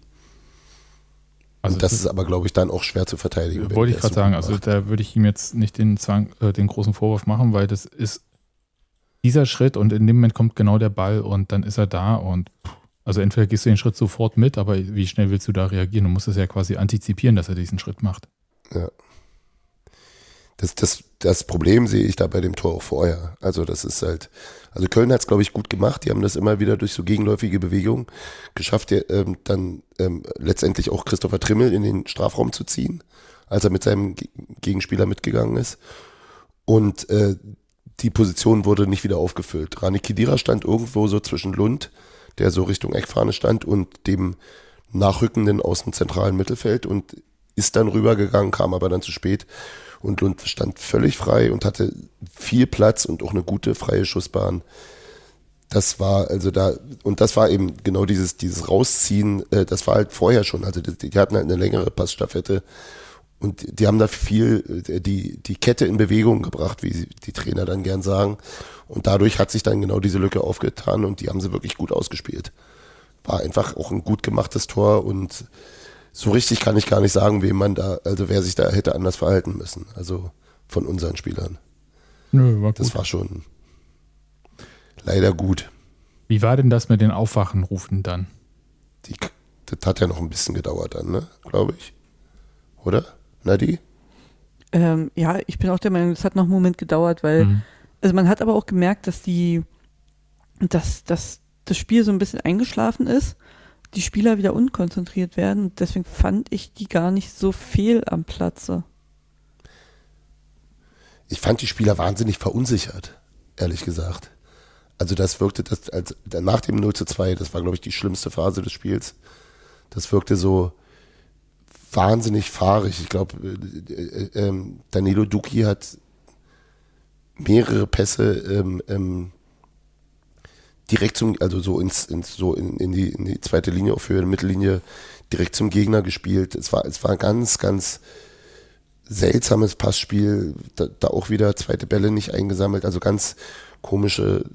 Speaker 1: Also
Speaker 2: Und das ist aber, glaube ich, dann auch schwer zu verteidigen. wenn
Speaker 1: wollte
Speaker 2: der
Speaker 1: ich
Speaker 2: es
Speaker 1: gerade
Speaker 2: so
Speaker 1: sagen,
Speaker 2: gut
Speaker 1: also
Speaker 2: macht.
Speaker 1: da würde ich ihm jetzt nicht den, Zwang, äh, den großen Vorwurf machen, weil das ist dieser Schritt und in dem Moment kommt genau der Ball und dann ist er da und pff, also entweder gehst du den Schritt sofort mit, aber wie schnell willst du da reagieren? Du musst es ja quasi antizipieren, dass er diesen Schritt macht.
Speaker 2: Ja. Das, das, das Problem sehe ich da bei dem Tor auch vorher. Also das ist halt, also Köln hat es, glaube ich, gut gemacht. Die haben das immer wieder durch so gegenläufige Bewegungen geschafft, der, ähm, dann ähm, letztendlich auch Christopher Trimmel in den Strafraum zu ziehen, als er mit seinem Ge- Gegenspieler mitgegangen ist. Und äh, die Position wurde nicht wieder aufgefüllt. Rani Khedira stand irgendwo so zwischen Lund, der so Richtung Eckfahne stand, und dem Nachrückenden aus dem zentralen Mittelfeld und ist dann rübergegangen, kam aber dann zu spät. Und Lund stand völlig frei und hatte viel Platz und auch eine gute freie Schussbahn. Das war also da, und das war eben genau dieses, dieses Rausziehen, äh, das war halt vorher schon. Also die, die hatten halt eine längere Passstaffette und die haben da viel, äh, die, die Kette in Bewegung gebracht, wie sie, die Trainer dann gern sagen. Und dadurch hat sich dann genau diese Lücke aufgetan und die haben sie wirklich gut ausgespielt. War einfach auch ein gut gemachtes Tor und so richtig kann ich gar nicht sagen, wem man da, also wer sich da hätte anders verhalten müssen. Also von unseren Spielern.
Speaker 1: Nö, war gut.
Speaker 2: Das war schon leider gut.
Speaker 1: Wie war denn das mit den Aufwachenrufen dann?
Speaker 2: Die, das hat ja noch ein bisschen gedauert dann, ne? Glaube ich. Oder? Nadi?
Speaker 3: Ähm, ja, ich bin auch der Meinung, das hat noch einen Moment gedauert, weil,
Speaker 1: Mhm.
Speaker 3: also man hat aber auch gemerkt, dass die, dass, dass das Spiel so ein bisschen eingeschlafen ist. die Spieler wieder unkonzentriert werden. Deswegen fand ich die gar nicht so fehl am Platze.
Speaker 2: Ich fand die Spieler wahnsinnig verunsichert, ehrlich gesagt. Also das wirkte, das, als, nach dem null zu zwei, das war, glaube ich, die schlimmste Phase des Spiels. Das wirkte so wahnsinnig fahrig. Ich glaube, äh, äh, äh, Danilo Duki hat mehrere Pässe ähm, ähm, direkt zum, also so ins, ins so in, in, die, in die zweite Linie auf Höhe der Mittellinie direkt zum Gegner gespielt. Es war, es war ein ganz, ganz seltsames Passspiel. Da, da auch wieder zweite Bälle nicht eingesammelt. Also ganz komische,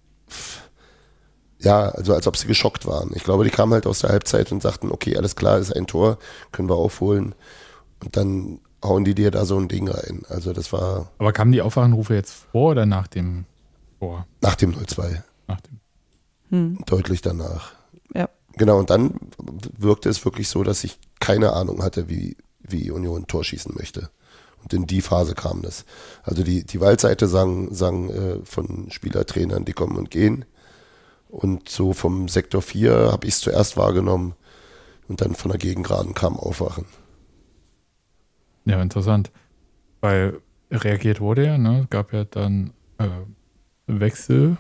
Speaker 2: ja, also als ob sie geschockt waren. Ich glaube, die kamen halt aus der Halbzeit und sagten, okay, alles klar, ist ein Tor, können wir aufholen. Und dann hauen die dir da so ein Ding rein. Also das war...
Speaker 1: Aber kamen die Aufwachenrufe jetzt vor oder nach dem Tor?
Speaker 2: Nach dem null zwei.
Speaker 1: Nach dem.
Speaker 3: Hm.
Speaker 2: Deutlich danach.
Speaker 3: Ja.
Speaker 2: Genau, und dann wirkte es wirklich so, dass ich keine Ahnung hatte, wie, wie Union ein Tor schießen möchte. Und in die Phase kam das. Also die, die Waldseite sang, sang äh, von Spielertrainern, die kommen und gehen. Und so vom Sektor vier habe ich es zuerst wahrgenommen und dann von der Gegengraden kam Aufwachen.
Speaker 1: Ja, interessant. Weil reagiert wurde ja, ne? Es gab ja dann äh, Wechsel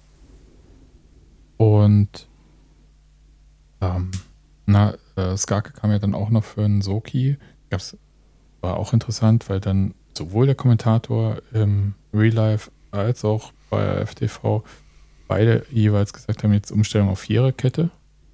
Speaker 1: und ähm, na, äh, Skarke kam ja dann auch noch für einen Soki. Gab's, war auch interessant, weil dann sowohl der Kommentator im Real Life als auch bei F T V beide jeweils gesagt haben, jetzt Umstellung auf Viererkette.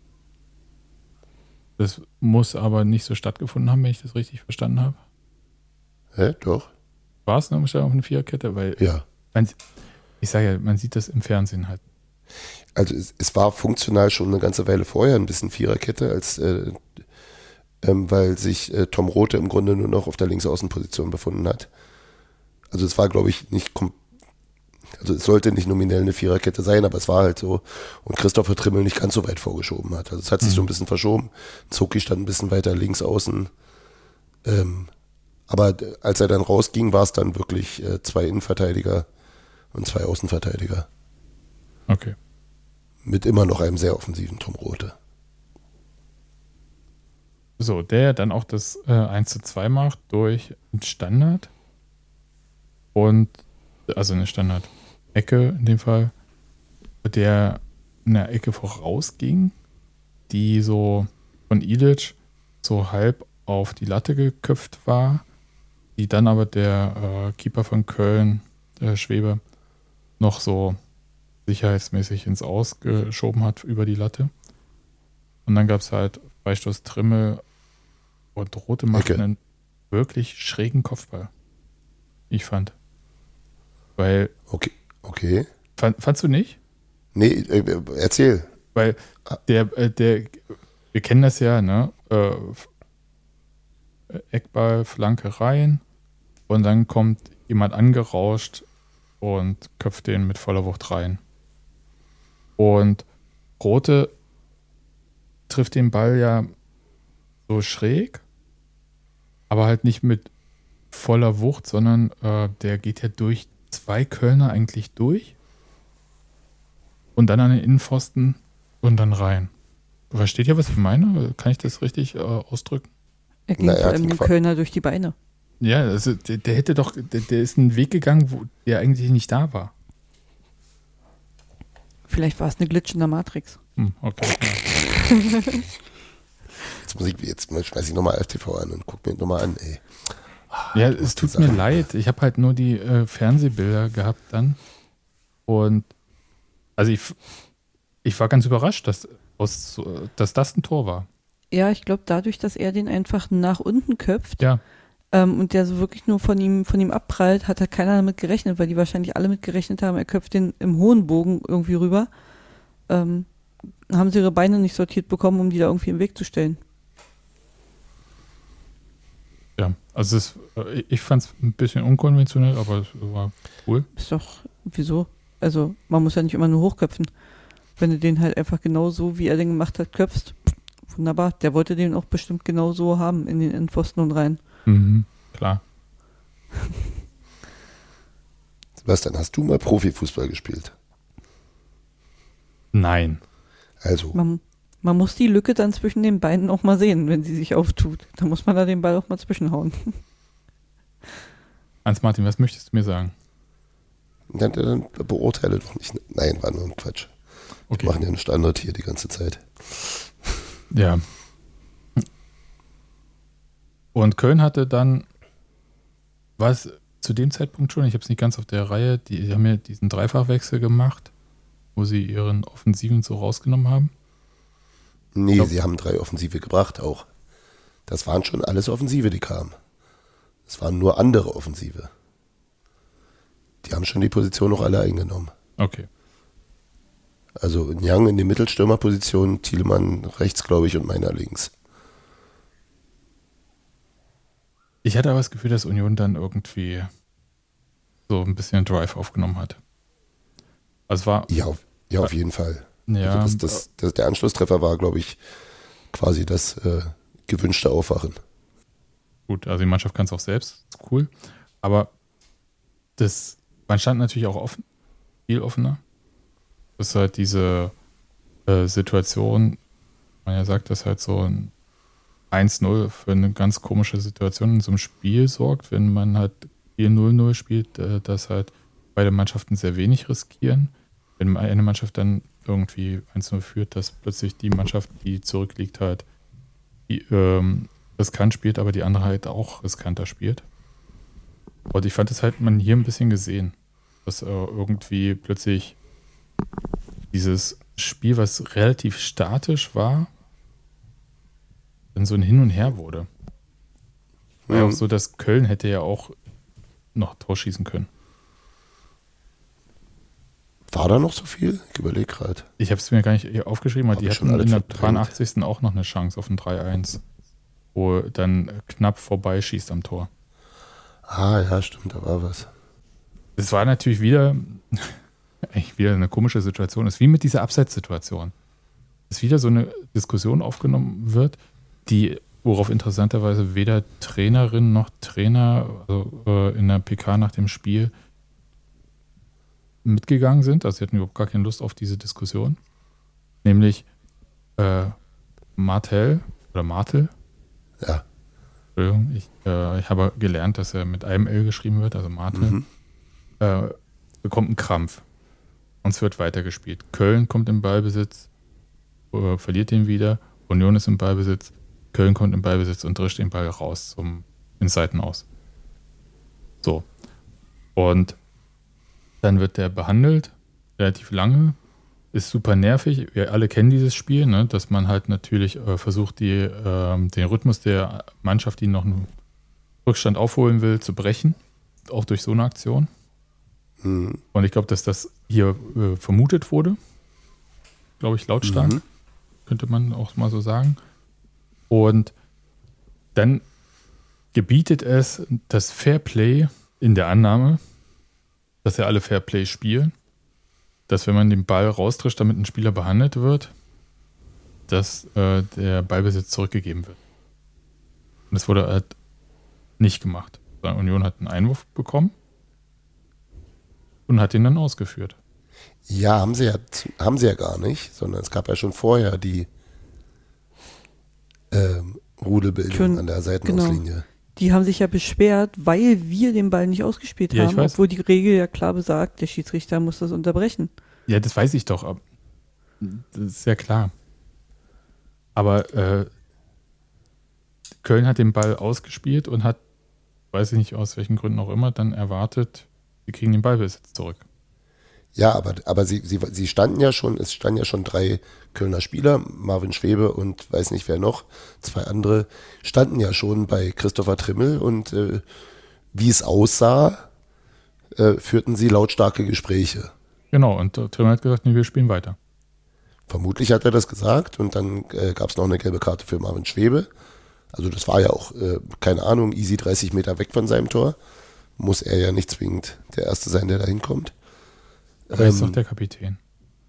Speaker 1: Das muss aber nicht so stattgefunden haben, wenn ich das richtig verstanden habe.
Speaker 2: Hä, doch?
Speaker 1: War es eine Umstellung auf eine Viererkette? Weil
Speaker 2: Ja.
Speaker 1: man, ich sage ja, man sieht das im Fernsehen halt.
Speaker 2: Also es, es war funktional schon eine ganze Weile vorher ein bisschen Viererkette, als äh, ähm, weil sich äh, Tom Rothe im Grunde nur noch auf der Linksaußenposition befunden hat. Also es war, glaube ich, nicht kom- also es sollte nicht nominell eine Viererkette sein, aber es war halt so. Und Christopher Trimmel nicht ganz so weit vorgeschoben hat. Also es hat sich so ein bisschen verschoben. Zoki stand ein bisschen weiter links außen. Ähm, aber d- als er dann rausging, war es dann wirklich äh, zwei Innenverteidiger und zwei Außenverteidiger.
Speaker 1: Okay.
Speaker 2: Mit immer noch einem sehr offensiven Tom Rothe.
Speaker 1: So, der dann auch das äh, eins zu zwei macht durch einen Standard. Und, also eine Standard-Ecke in dem Fall, der in der Ecke vorausging, die so von Ilic so halb auf die Latte geköpft war, die dann aber der äh, Keeper von Köln, der Schwebe, noch so sicherheitsmäßig ins Aus geschoben hat über die Latte. Und dann gab es halt Freistoß Trimmel und Rothe macht
Speaker 2: Ecke.
Speaker 1: einen wirklich schrägen Kopfball. Ich fand. Weil,
Speaker 2: Okay. Okay.
Speaker 1: fand, fandst du nicht?
Speaker 2: Nee, äh, erzähl.
Speaker 1: Weil der, äh, der, wir kennen das ja, ne? Äh, Eckball, Flanke rein und dann kommt jemand angerauscht und köpft den mit voller Wucht rein. Und Rothe trifft den Ball ja so schräg, aber halt nicht mit voller Wucht, sondern äh, der geht ja durch zwei Kölner eigentlich durch und dann an den Innenpfosten und dann rein. Versteht ihr, was ich meine? Kann ich das richtig äh, ausdrücken?
Speaker 3: Er ging
Speaker 2: Na, er
Speaker 3: vor
Speaker 2: hat
Speaker 3: allem
Speaker 2: ihn
Speaker 3: dem
Speaker 2: qua-
Speaker 3: Kölner durch die Beine.
Speaker 1: Ja, also der, der hätte doch, der, der ist einen Weg gegangen, wo der eigentlich nicht da war.
Speaker 3: Vielleicht war es eine Glitch in der Matrix.
Speaker 1: Hm, okay. Ja.
Speaker 2: Jetzt muss ich, jetzt schmeiß ich nochmal F T V an und guck mir nochmal an, ey.
Speaker 1: Ja, es tut mir leid. Ich habe halt nur die äh, Fernsehbilder gehabt dann. Und also ich, ich war ganz überrascht, dass, aus, dass das ein Tor war.
Speaker 3: Ja, ich glaube, dadurch, dass er den einfach nach unten köpft
Speaker 1: Ja,
Speaker 3: ähm, und der so wirklich nur von ihm, von ihm abprallt, hat da keiner damit gerechnet, weil die wahrscheinlich alle mit gerechnet haben, er köpft den im hohen Bogen irgendwie rüber. Ähm, haben sie ihre Beine nicht sortiert bekommen, um die da irgendwie im Weg zu stellen.
Speaker 1: ja. Also es, äh, ich fand es ein bisschen unkonventionell, aber es war cool.
Speaker 3: Ist doch, wieso? Also, man muss ja nicht immer nur hochköpfen. Wenn du den halt einfach genau so, wie er den gemacht hat, köpfst, wunderbar. Der wollte den auch bestimmt genau so haben, in den Endpfosten und rein.
Speaker 1: Mhm, klar.
Speaker 2: Sebastian, hast du mal Profifußball gespielt?
Speaker 1: Nein.
Speaker 2: Also,
Speaker 3: Man, Man muss die Lücke dann zwischen den Beinen auch mal sehen, wenn sie sich auftut. Da muss man da den Ball auch mal zwischenhauen.
Speaker 1: Hans-Martin, was möchtest du mir sagen?
Speaker 2: Dann, dann beurteile doch nicht. Nein, war nur ein Quatsch.
Speaker 1: Okay.
Speaker 2: Wir machen ja einen Standard hier die ganze Zeit.
Speaker 1: Ja. Und Köln hatte dann, war es zu dem Zeitpunkt schon, ich habe es nicht ganz auf der Reihe, die haben ja diesen Dreifachwechsel gemacht, wo sie ihren Offensiven so rausgenommen haben.
Speaker 2: Nee,
Speaker 1: Glaub,
Speaker 2: sie haben drei Offensive gebracht auch. Das waren schon alles Offensive, die kamen. Es waren nur andere Offensive. Die haben schon die Position noch alle eingenommen.
Speaker 1: Okay.
Speaker 2: Also Nyang in die Mittelstürmerposition, Thielemann rechts, glaube ich, und Meiner links.
Speaker 1: Ich hatte aber das Gefühl, dass Union dann irgendwie so ein bisschen Drive aufgenommen hat. Also es war...
Speaker 2: Ja, auf, ja, auf jeden Fall.
Speaker 1: Ja,
Speaker 2: also das, das, das, der Anschlusstreffer war, glaube ich, quasi das äh, gewünschte Aufwachen.
Speaker 1: Gut, also die Mannschaft kann es auch selbst, ist cool. Aber das, man stand natürlich auch offen, viel offener. Das ist halt diese äh, Situation, man ja sagt, dass halt so ein eins null für eine ganz komische Situation in so einem Spiel sorgt, wenn man halt vier null null spielt, äh, dass halt beide Mannschaften sehr wenig riskieren. Wenn eine Mannschaft dann irgendwie eins null führt, dass plötzlich die Mannschaft, die zurückliegt, halt die, ähm, riskant spielt, aber die andere halt auch riskanter spielt. Und ich fand es halt man hier ein bisschen gesehen, dass äh, irgendwie plötzlich dieses Spiel, was relativ statisch war, dann so ein Hin und Her wurde. War ja
Speaker 2: Mhm.
Speaker 1: auch so, dass Köln hätte ja auch noch Tor schießen können.
Speaker 2: War da noch so viel? Ich überlege gerade.
Speaker 1: Ich habe es mir gar nicht aufgeschrieben, aber
Speaker 2: Hab
Speaker 1: die
Speaker 2: ich schon
Speaker 1: hatten
Speaker 2: alles
Speaker 1: in der
Speaker 2: verdrängt.
Speaker 1: dreiundachtzigsten auch noch eine Chance auf ein drei eins, wo dann knapp vorbeischießt am Tor.
Speaker 2: Ah, ja, stimmt, da war was.
Speaker 1: Es war natürlich wieder, eigentlich wieder eine komische Situation. Es ist wie mit dieser Abseitssituation. Es ist wieder so eine Diskussion aufgenommen wird, die, worauf interessanterweise weder Trainerin noch Trainer also, äh, in der P K nach dem Spiel mitgegangen sind. Also sie hatten überhaupt gar keine Lust auf diese Diskussion. Nämlich äh, Martel oder Martel.
Speaker 2: Ja.
Speaker 1: Entschuldigung, ich, äh, ich habe gelernt, dass er mit einem L geschrieben wird, also Martel.
Speaker 2: Mhm.
Speaker 1: Äh, bekommt einen Krampf. Und es wird weitergespielt. Köln kommt im Ballbesitz, äh, verliert den wieder. Union ist im Ballbesitz. Köln kommt im Ballbesitz und drischt den Ball raus zum, ins Seitenaus. So. Und dann wird der behandelt, relativ lange. Ist super nervig. Wir alle kennen dieses Spiel, ne? Dass man halt natürlich äh, versucht, die, äh, den Rhythmus der Mannschaft, die noch einen Rückstand aufholen will, zu brechen. Auch durch so eine Aktion.
Speaker 2: Mhm.
Speaker 1: Und ich glaube, dass das hier äh, vermutet wurde. Glaube ich, lautstark.
Speaker 2: Mhm.
Speaker 1: Könnte man auch mal so sagen. Und dann gebietet es das Fairplay in der Annahme, dass ja alle Fairplay spielen, dass wenn man den Ball raustrischt, damit ein Spieler behandelt wird, dass äh, der Ballbesitz zurückgegeben wird. Und das wurde halt nicht gemacht. Union hat einen Einwurf bekommen und hat ihn dann ausgeführt.
Speaker 2: Ja, haben sie ja, haben sie ja gar nicht, sondern es gab ja schon vorher die ähm, Rudelbildung
Speaker 3: Schon,
Speaker 2: an der Seitenauslinie.
Speaker 3: Die haben sich ja beschwert, weil wir den Ball nicht ausgespielt
Speaker 1: Ja, ich
Speaker 3: haben,
Speaker 1: weiß.
Speaker 3: obwohl die Regel ja klar besagt, der Schiedsrichter muss das unterbrechen.
Speaker 1: Ja, das weiß ich doch. aber Das ist ja klar. Aber äh, Köln hat den Ball ausgespielt und hat, weiß ich nicht aus welchen Gründen auch immer, dann erwartet, sie kriegen den Ballbesitz zurück.
Speaker 2: Ja, aber, aber sie, sie, sie standen ja schon, es standen ja schon drei Kölner Spieler, Marvin Schwebe und weiß nicht wer noch, zwei andere, standen ja schon bei Christopher Trimmel und äh, wie es aussah, äh, führten sie lautstarke Gespräche.
Speaker 1: Genau, und äh, Trimmel hat gesagt, nee, wir spielen weiter.
Speaker 2: Vermutlich hat er das gesagt und dann äh, gab es noch eine gelbe Karte für Marvin Schwebe. Also das war ja auch, äh, keine Ahnung, easy dreißig Meter weg von seinem Tor. Muss er ja nicht zwingend der Erste sein, der da hinkommt.
Speaker 1: Aber er ist
Speaker 2: Ähm,
Speaker 1: doch der Kapitän.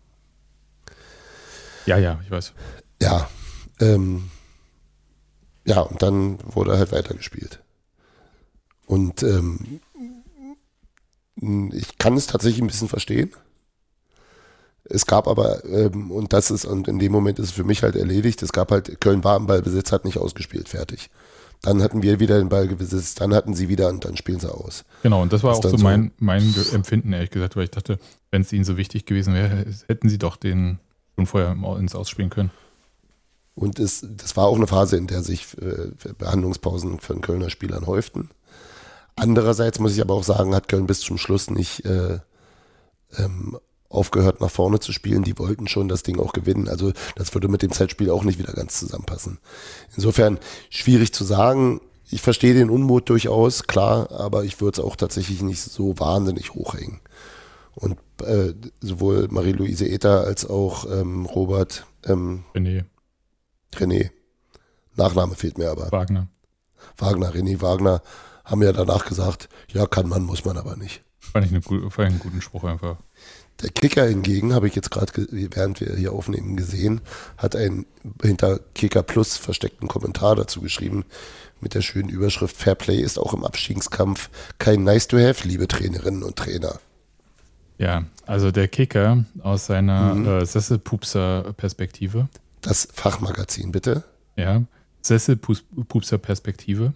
Speaker 1: Ja, ja, ich weiß.
Speaker 2: Ja, ähm, ja, und dann wurde halt weitergespielt. Und ähm, ich kann es tatsächlich ein bisschen verstehen. Es gab aber, ähm, und das ist, und in dem Moment ist es für mich halt erledigt, es gab halt, Köln war im Ballbesitz, hat nicht ausgespielt, fertig. Dann hatten wir wieder den Ballbesitz, dann hatten sie wieder und dann spielen sie aus.
Speaker 1: Genau, und das war
Speaker 2: Was
Speaker 1: auch
Speaker 2: dann
Speaker 1: so
Speaker 2: so-
Speaker 1: mein, mein Ge- Empfinden, ehrlich gesagt, weil ich dachte, wenn es ihnen so wichtig gewesen wäre, hätten sie doch den schon vorher im Au- ins Ausspielen können.
Speaker 2: Und es, das war auch eine Phase, in der sich äh, Behandlungspausen von Kölner Spielern häuften. Andererseits muss ich aber auch sagen, hat Köln bis zum Schluss nicht äh, ähm, aufgehört, nach vorne zu spielen. Die wollten schon das Ding auch gewinnen. Also das würde mit dem Zeitspiel auch nicht wieder ganz zusammenpassen. Insofern schwierig zu sagen. Ich verstehe den Unmut durchaus, klar, aber ich würde es auch tatsächlich nicht so wahnsinnig hochhängen. Und äh, sowohl Marie-Louise Ether als auch ähm, Robert ähm,
Speaker 1: René
Speaker 2: René, Nachname fehlt mir aber,
Speaker 1: Wagner.
Speaker 2: Wagner, René Wagner, haben ja danach gesagt, ja, kann man, muss man aber nicht.
Speaker 1: Fand ich, eine, gu- fand ich einen guten Spruch einfach.
Speaker 2: Der Kicker hingegen, habe ich jetzt gerade, ge- während wir hier aufnehmen, gesehen, hat einen hinter Kicker Plus versteckten Kommentar dazu geschrieben, mit der schönen Überschrift Fairplay ist auch im Abstiegskampf kein nice to have, liebe Trainerinnen und Trainer.
Speaker 1: Ja, also der Kicker aus seiner
Speaker 2: Mhm.
Speaker 1: äh, Sesselpupser-Perspektive.
Speaker 2: Das Fachmagazin, bitte.
Speaker 1: Ja, Sesselpupser-Perspektive.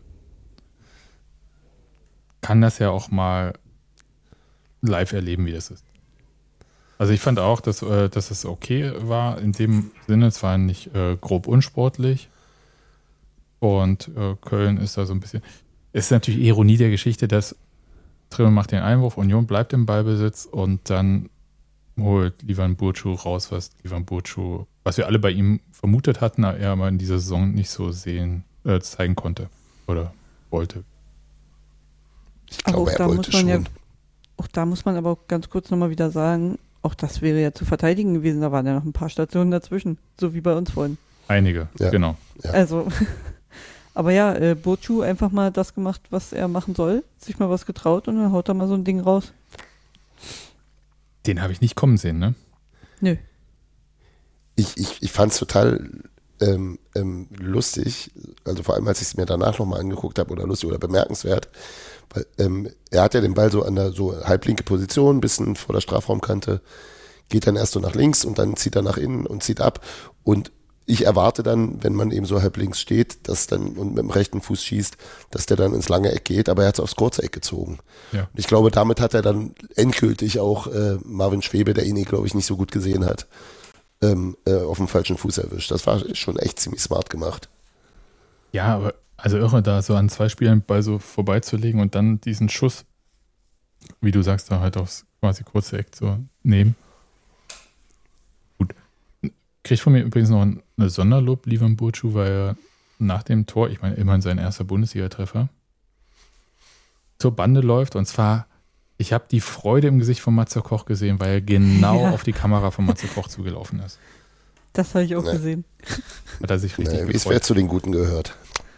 Speaker 1: Kann das ja auch mal live erleben, wie das ist. Also ich fand auch, dass, äh, dass es okay war, in dem Sinne, es war nicht äh, grob unsportlich. Und äh, Köln ist da so ein bisschen, ist natürlich Ironie der Geschichte, dass Trimmel macht den Einwurf, Union bleibt im Ballbesitz und dann holt Livan Burcu raus, was Livan Burcu, was wir alle bei ihm vermutet hatten, aber er aber in dieser Saison nicht so sehen, äh, zeigen konnte oder wollte.
Speaker 2: Ich
Speaker 3: Aber
Speaker 2: glaube,
Speaker 3: auch
Speaker 2: er
Speaker 3: da
Speaker 2: wollte
Speaker 3: muss man ja,
Speaker 2: schon.
Speaker 3: auch da muss man aber auch ganz kurz nochmal wieder sagen, auch das wäre ja zu verteidigen gewesen, da waren ja noch ein paar Stationen dazwischen, so wie bei uns vorhin.
Speaker 1: Einige,
Speaker 2: Ja.
Speaker 1: genau.
Speaker 2: Ja.
Speaker 3: Also, aber ja, äh, Burcu einfach mal das gemacht, was er machen soll, sich mal was getraut und dann haut er mal so ein Ding raus.
Speaker 1: Den habe ich nicht kommen sehen, ne?
Speaker 3: Nö.
Speaker 2: Ich, ich, ich fand es total ähm, ähm, lustig, also vor allem, als ich es mir danach nochmal angeguckt habe, oder lustig oder bemerkenswert, weil ähm, er hat ja den Ball so an der so halblinke Position, ein bisschen vor der Strafraumkante, geht dann erst so nach links und dann zieht er nach innen und zieht ab und ich erwarte dann, wenn man eben so halb links steht, dass dann und mit dem rechten Fuß schießt, dass der dann ins lange Eck geht, aber er hat es aufs kurze Eck gezogen.
Speaker 1: Ja.
Speaker 2: Und ich glaube, damit hat er dann endgültig auch äh, Marvin Schwebe, der ihn, glaube ich, nicht so gut gesehen hat, ähm, äh, auf dem falschen Fuß erwischt. Das war schon echt ziemlich smart gemacht.
Speaker 1: Ja, aber also irre, da so an zwei Spielern Ball so vorbeizulegen und dann diesen Schuss, wie du sagst, da halt aufs quasi kurze Eck zu nehmen. Gut. Kriegt von mir übrigens noch eine Sonderlob, Livan Burcu, weil er nach dem Tor, ich meine, immerhin sein erster Bundesliga-Treffer, zur Bande läuft und zwar, ich habe die Freude im Gesicht von Matze Koch gesehen, weil er genau
Speaker 3: Ja.
Speaker 1: auf die Kamera von Matze Koch zugelaufen ist.
Speaker 3: Das habe ich auch
Speaker 2: Nee.
Speaker 3: gesehen.
Speaker 1: Hat er sich richtig
Speaker 2: Naja, wie es
Speaker 1: gefreut.
Speaker 2: wer zu den Guten gehört.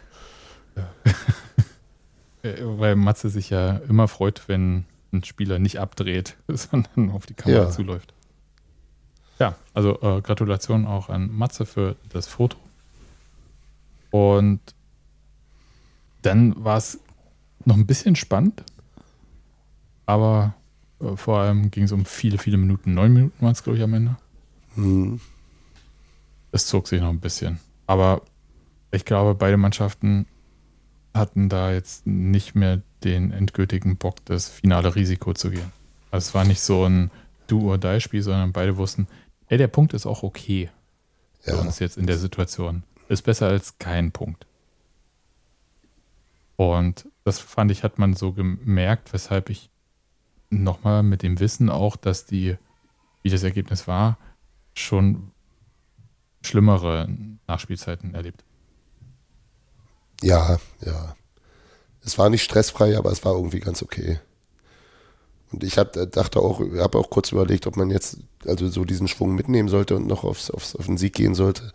Speaker 1: Äh, Weil Matze sich ja immer freut, wenn ein Spieler nicht abdreht, sondern auf die Kamera
Speaker 2: Ja.
Speaker 1: zuläuft. Ja, also äh, Gratulation auch an Matze für das Foto. Und dann war es noch ein bisschen spannend, aber äh, vor allem ging es um viele, viele Minuten. Neun Minuten waren es, glaube ich, am Ende.
Speaker 2: Hm.
Speaker 1: Es zog sich noch ein bisschen. Aber ich glaube, beide Mannschaften hatten da jetzt nicht mehr den endgültigen Bock, das finale Risiko zu gehen. Also es war nicht so ein Do-or-Die-Spiel, sondern beide wussten, ey, der Punkt ist auch okay für
Speaker 2: Ja.
Speaker 1: uns jetzt in der Situation. Ist besser als kein Punkt. Und das fand ich, hat man so gemerkt, weshalb ich nochmal mit dem Wissen auch, dass die, wie das Ergebnis war, schon schlimmere Nachspielzeiten erlebt.
Speaker 2: Ja, ja. Es war nicht stressfrei, aber es war irgendwie ganz okay. Und ich hab, dachte auch, habe auch kurz überlegt, ob man jetzt also so diesen Schwung mitnehmen sollte und noch aufs, aufs, auf den Sieg gehen sollte.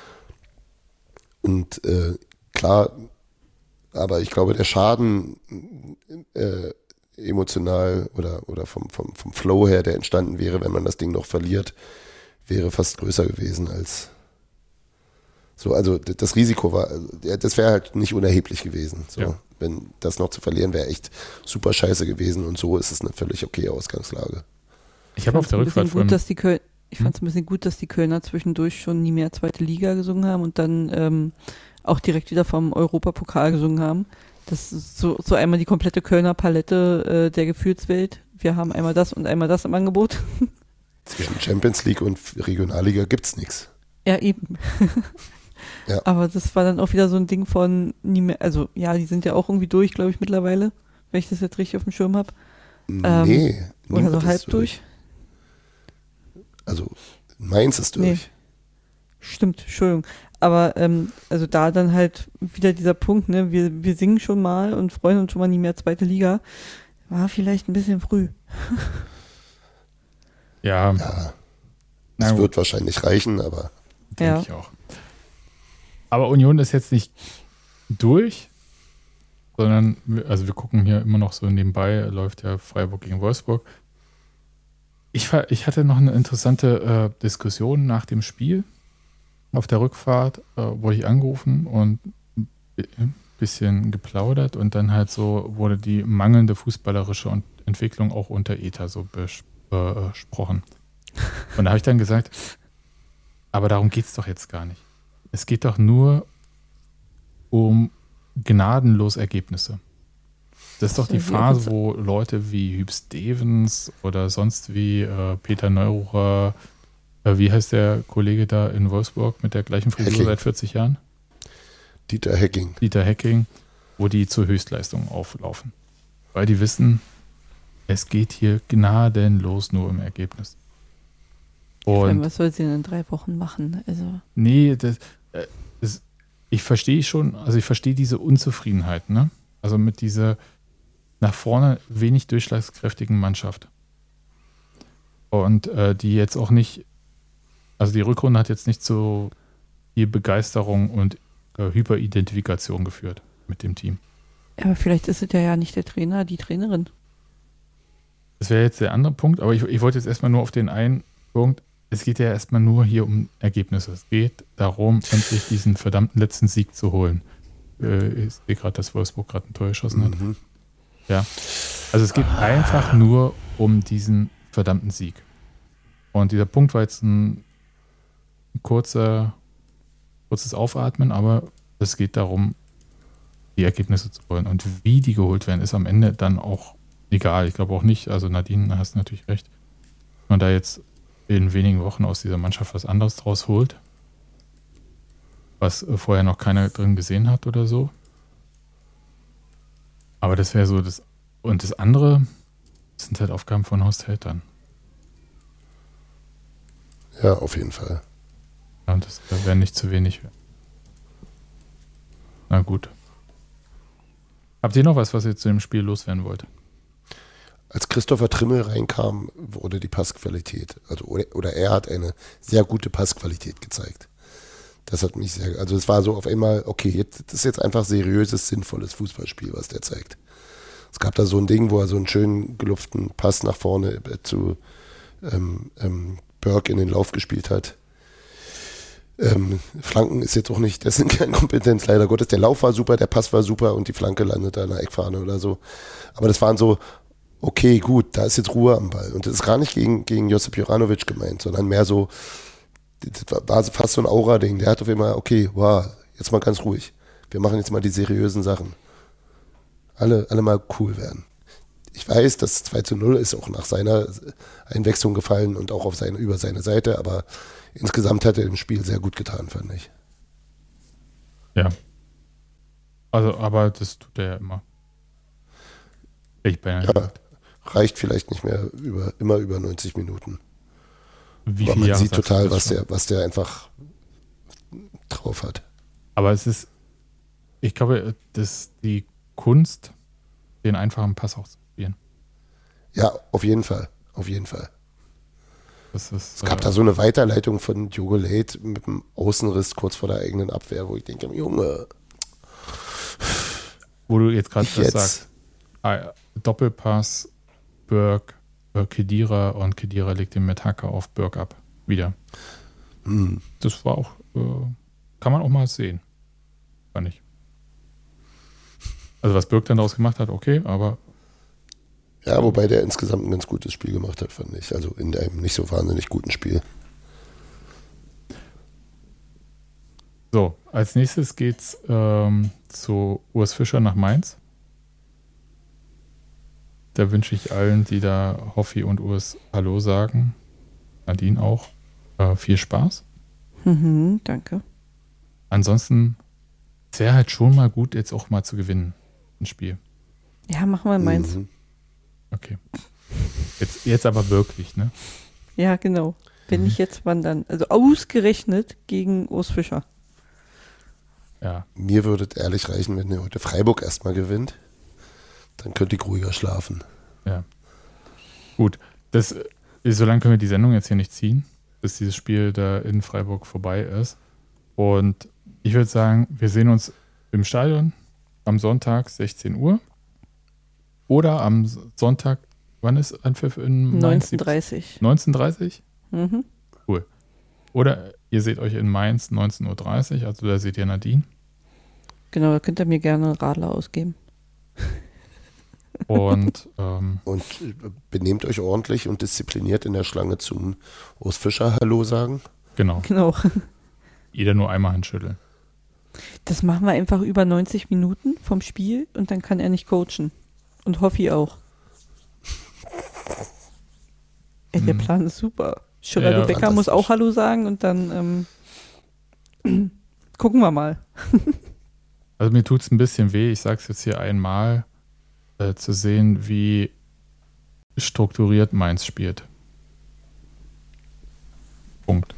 Speaker 2: Und äh, klar, aber ich glaube, der Schaden äh, emotional oder, oder vom, vom, vom Flow her, der entstanden wäre, wenn man das Ding noch verliert, wäre fast größer gewesen als so. Also das Risiko war, das wäre halt nicht unerheblich gewesen. So.
Speaker 1: Ja.
Speaker 2: Wenn das noch zu verlieren, wäre echt super scheiße gewesen und so ist es eine völlig okay Ausgangslage.
Speaker 1: Ich habe auf der
Speaker 3: ein bisschen
Speaker 1: Rückfahrt
Speaker 3: gut,
Speaker 1: vorhin,
Speaker 3: dass die Köl ich fand es ein bisschen gut, dass die Kölner zwischendurch schon nie mehr zweite Liga gesungen haben und dann ähm, auch direkt wieder vom Europapokal gesungen haben. Das ist so, so einmal die komplette Kölner Palette äh, der Gefühlswelt. Wir haben einmal das und einmal das im Angebot.
Speaker 2: Zwischen Champions League und Regionalliga gibt's nichts.
Speaker 3: Ja, eben.
Speaker 2: Ja.
Speaker 3: Aber das war dann auch wieder so ein Ding von nie mehr, also ja, die sind ja auch irgendwie durch, glaube ich, mittlerweile, wenn ich das jetzt richtig auf dem Schirm habe. Ähm,
Speaker 2: Nee.
Speaker 3: oder
Speaker 2: niemand
Speaker 3: so
Speaker 2: ist
Speaker 3: halb durch.
Speaker 2: Also Mainz ist durch.
Speaker 3: Nee. Stimmt, Entschuldigung. Aber ähm, also da dann halt wieder dieser Punkt, ne, wir, wir singen schon mal und freuen uns schon mal nie mehr zweite Liga. War vielleicht ein bisschen früh.
Speaker 1: Ja,
Speaker 2: Ja,
Speaker 1: na
Speaker 2: es
Speaker 1: gut,
Speaker 2: wird wahrscheinlich reichen, aber
Speaker 1: denke
Speaker 3: Ja.
Speaker 1: ich auch. Aber Union ist jetzt nicht durch, sondern, wir- also wir gucken hier immer noch so nebenbei, läuft ja Freiburg gegen Wolfsburg. Ich, ver- ich hatte noch eine interessante äh, Diskussion nach dem Spiel. Auf der Rückfahrt äh, wurde ich angerufen und ein bisschen geplaudert und dann halt so wurde die mangelnde fußballerische und Entwicklung auch unter E T A so bes- äh, besprochen. Und da habe ich dann gesagt, aber darum geht es doch jetzt gar nicht. Es geht doch nur um gnadenlos Ergebnisse. Das ist doch die
Speaker 3: Das ist ja
Speaker 1: Phase,
Speaker 3: auch-
Speaker 1: wo Leute wie Hüb Stevens oder sonst wie äh, Peter Neururer, äh, wie heißt der Kollege da in Wolfsburg mit der gleichen Frisur
Speaker 2: Hecking.
Speaker 1: seit vierzig Jahren?
Speaker 2: Dieter Hecking.
Speaker 1: Dieter Hecking, wo die zur Höchstleistung auflaufen. Weil die wissen, es geht hier gnadenlos nur um Ergebnis.
Speaker 3: Vor allem,
Speaker 1: Und
Speaker 3: was soll sie denn in drei Wochen machen? Also,
Speaker 1: nee, das, äh, das, ich verstehe schon, also ich verstehe diese Unzufriedenheit, ne? Also mit dieser nach vorne wenig durchschlagskräftigen Mannschaft. Und äh, die jetzt auch nicht, also die Rückrunde hat jetzt nicht zu viel Begeisterung und äh, Hyperidentifikation geführt mit dem Team.
Speaker 3: aber vielleicht ist es ja ja nicht der Trainer, die Trainerin.
Speaker 1: Das wäre jetzt der andere Punkt, aber ich, ich wollte jetzt erstmal nur auf den einen Punkt. Es geht ja erstmal nur hier um Ergebnisse. Es geht darum, endlich diesen verdammten letzten Sieg zu holen. Äh, ich sehe gerade, dass Wolfsburg gerade ein Tor geschossen hat.
Speaker 2: Mhm.
Speaker 1: Ja. Also es geht einfach nur um diesen verdammten Sieg. Und dieser Punkt war jetzt ein kurzer, kurzes Aufatmen, aber es geht darum, die Ergebnisse zu holen. Und wie die geholt werden, ist am Ende dann auch egal. Ich glaube auch nicht, also Nadine, da hast du natürlich recht, wenn man da jetzt in wenigen Wochen aus dieser Mannschaft was anderes draus holt, was äh, vorher noch keiner drin gesehen hat oder so. Aber das wäre so das. Und das andere sind halt Aufgaben von Horst Held dann.
Speaker 2: Ja, auf jeden Fall.
Speaker 1: Ja, und das wäre nicht zu wenig. Na gut. Habt ihr noch was, was ihr zu dem Spiel loswerden wollt?
Speaker 2: Als Christopher Trimmel reinkam, wurde die Passqualität, also oder, oder er hat eine sehr gute Passqualität gezeigt. Das hat mich sehr, also es war so auf einmal, okay, jetzt, das ist jetzt einfach seriöses, sinnvolles Fußballspiel, was der zeigt. Es gab da so ein Ding, wo er so einen schönen gelupften Pass nach vorne äh, zu ähm, ähm, Burke in den Lauf gespielt hat. Ähm, Flanken ist jetzt auch nicht dessen Kernkompetenz, leider Gottes. Der Lauf war super, der Pass war super und die Flanke landet an der Eckfahne oder so. Aber das waren so, okay, gut, da ist jetzt Ruhe am Ball. Und das ist gar nicht gegen, gegen Josip Juranovic gemeint, sondern mehr so, das war fast so ein Aura-Ding. Der hat auf einmal, okay, wow, jetzt mal ganz ruhig. Wir machen jetzt mal die seriösen Sachen. Alle, alle mal cool werden. Ich weiß, das zwei zu null ist auch nach seiner Einwechslung gefallen und auch auf seine, über seine Seite, aber insgesamt hat er im Spiel sehr gut getan, fand ich.
Speaker 1: Ja. Also, aber das tut er ja immer. Ich bin ja
Speaker 2: Ja,
Speaker 1: gesagt.
Speaker 2: reicht vielleicht nicht mehr über, immer über neunzig Minuten.
Speaker 1: Wie
Speaker 2: Aber
Speaker 1: viele
Speaker 2: man
Speaker 1: Jahre
Speaker 2: sieht
Speaker 1: sagst du
Speaker 2: total,
Speaker 1: das
Speaker 2: was
Speaker 1: schon?
Speaker 2: der, was der einfach drauf hat.
Speaker 1: Aber es ist, ich glaube, das die Kunst, den einfachen Pass auch zu spielen.
Speaker 2: Ja, auf jeden Fall. Auf jeden Fall.
Speaker 1: Das ist,
Speaker 2: Es gab
Speaker 1: äh,
Speaker 2: da so eine Weiterleitung von Diogo Late mit dem Außenriss kurz vor der eigenen Abwehr, wo ich denke, Junge,
Speaker 1: wo du jetzt gerade
Speaker 2: ich
Speaker 1: das
Speaker 2: jetzt.
Speaker 1: sagst. Ah, Doppelpass, Burke, äh, Khedira und Khedira legt den mit Hacke auf Burke ab. Wieder.
Speaker 2: Hm.
Speaker 1: Das war auch, äh, kann man auch mal sehen. Fand ich. Also was Burke dann daraus gemacht hat, okay, aber
Speaker 2: Ja, wobei der insgesamt ein ganz gutes Spiel gemacht hat, fand ich. Also in einem nicht so wahnsinnig guten Spiel.
Speaker 1: So, als nächstes geht's ähm, zu Urs Fischer nach Mainz. Da wünsche ich allen, die da Hoffi und Urs Hallo sagen, Nadine auch, äh, viel Spaß.
Speaker 3: Mhm, danke.
Speaker 1: Ansonsten es wäre halt schon mal gut, jetzt auch mal zu gewinnen, ein Spiel.
Speaker 3: Ja, machen wir Mainz.
Speaker 2: Mhm.
Speaker 1: Okay. Jetzt, jetzt aber wirklich, ne?
Speaker 3: Ja, genau. Wenn nicht jetzt, wann dann? Also ausgerechnet gegen Urs Fischer.
Speaker 1: Ja.
Speaker 2: Mir würde es ehrlich reichen, wenn ihr heute Freiburg erstmal gewinnt. Dann könnt ihr ruhiger schlafen.
Speaker 1: Ja. Gut. Das, so lange können wir die Sendung jetzt hier nicht ziehen, bis dieses Spiel da in Freiburg vorbei ist. Und ich würde sagen, wir sehen uns im Stadion am Sonntag sechzehn Uhr oder am Sonntag, wann ist Anpfiff in Mainz?
Speaker 3: neunzehn Uhr dreißig.
Speaker 1: neunzehn Uhr dreißig?
Speaker 3: Mhm.
Speaker 1: Cool. Oder ihr seht euch in Mainz neunzehn Uhr dreißig, also da seht ihr Nadine.
Speaker 3: Genau, da könnt ihr mir gerne einen Radler ausgeben.
Speaker 1: Und, ähm,
Speaker 2: Und äh, benehmt euch ordentlich und diszipliniert in der Schlange zum Urs Fischer Hallo sagen.
Speaker 1: genau,
Speaker 3: Genau.
Speaker 1: jeder nur einmal handschütteln.
Speaker 3: Das machen wir einfach über neunzig Minuten vom Spiel und dann kann er nicht coachen. Und Hoffi auch. Ey, der
Speaker 1: Hm.
Speaker 3: Plan ist super. Geraldo
Speaker 1: Ja,
Speaker 3: Becker muss
Speaker 2: fantastisch.
Speaker 3: auch Hallo sagen und dann ähm, gucken wir mal.
Speaker 1: Also mir tut es ein bisschen weh, ich sage es jetzt hier einmal, äh, zu sehen, wie strukturiert Mainz spielt. Punkt.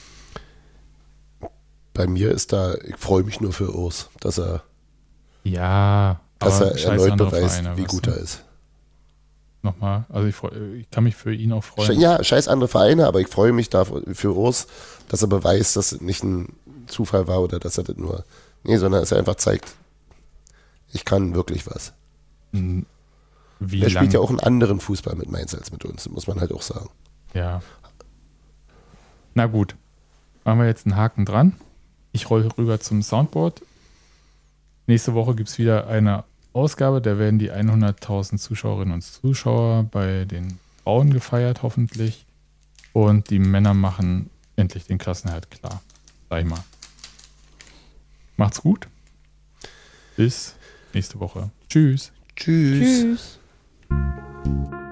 Speaker 2: Bei mir ist da, ich freue mich nur für Urs, dass er,
Speaker 1: Ja,
Speaker 2: dass
Speaker 1: aber
Speaker 2: er
Speaker 1: scheiß
Speaker 2: erneut
Speaker 1: andere
Speaker 2: beweist,
Speaker 1: Vereine,
Speaker 2: wie
Speaker 1: weißt
Speaker 2: gut
Speaker 1: du?
Speaker 2: er ist.
Speaker 1: Nochmal, also ich, freu, ich kann mich für ihn auch freuen.
Speaker 2: Ja, scheiß andere Vereine, aber ich freue mich da für Urs, dass er beweist, dass es nicht ein Zufall war oder dass er das nur, nee, sondern dass er einfach zeigt, ich kann wirklich was.
Speaker 1: Hm, Wie
Speaker 2: Er
Speaker 1: lang,
Speaker 2: spielt ja auch einen anderen Fußball mit Mainz als mit uns, muss man halt auch sagen.
Speaker 1: Ja. Na gut, machen wir jetzt einen Haken dran. Ich rolle rüber zum Soundboard. Nächste Woche gibt es wieder eine Ausgabe, da werden die hunderttausend Zuschauerinnen und Zuschauer bei den Frauen gefeiert, hoffentlich. Und die Männer machen endlich den Klassenerhalt klar. Sag ich mal. Macht's gut. Bis nächste Woche. Tschüss.
Speaker 2: Tschüss.
Speaker 3: Tschüss.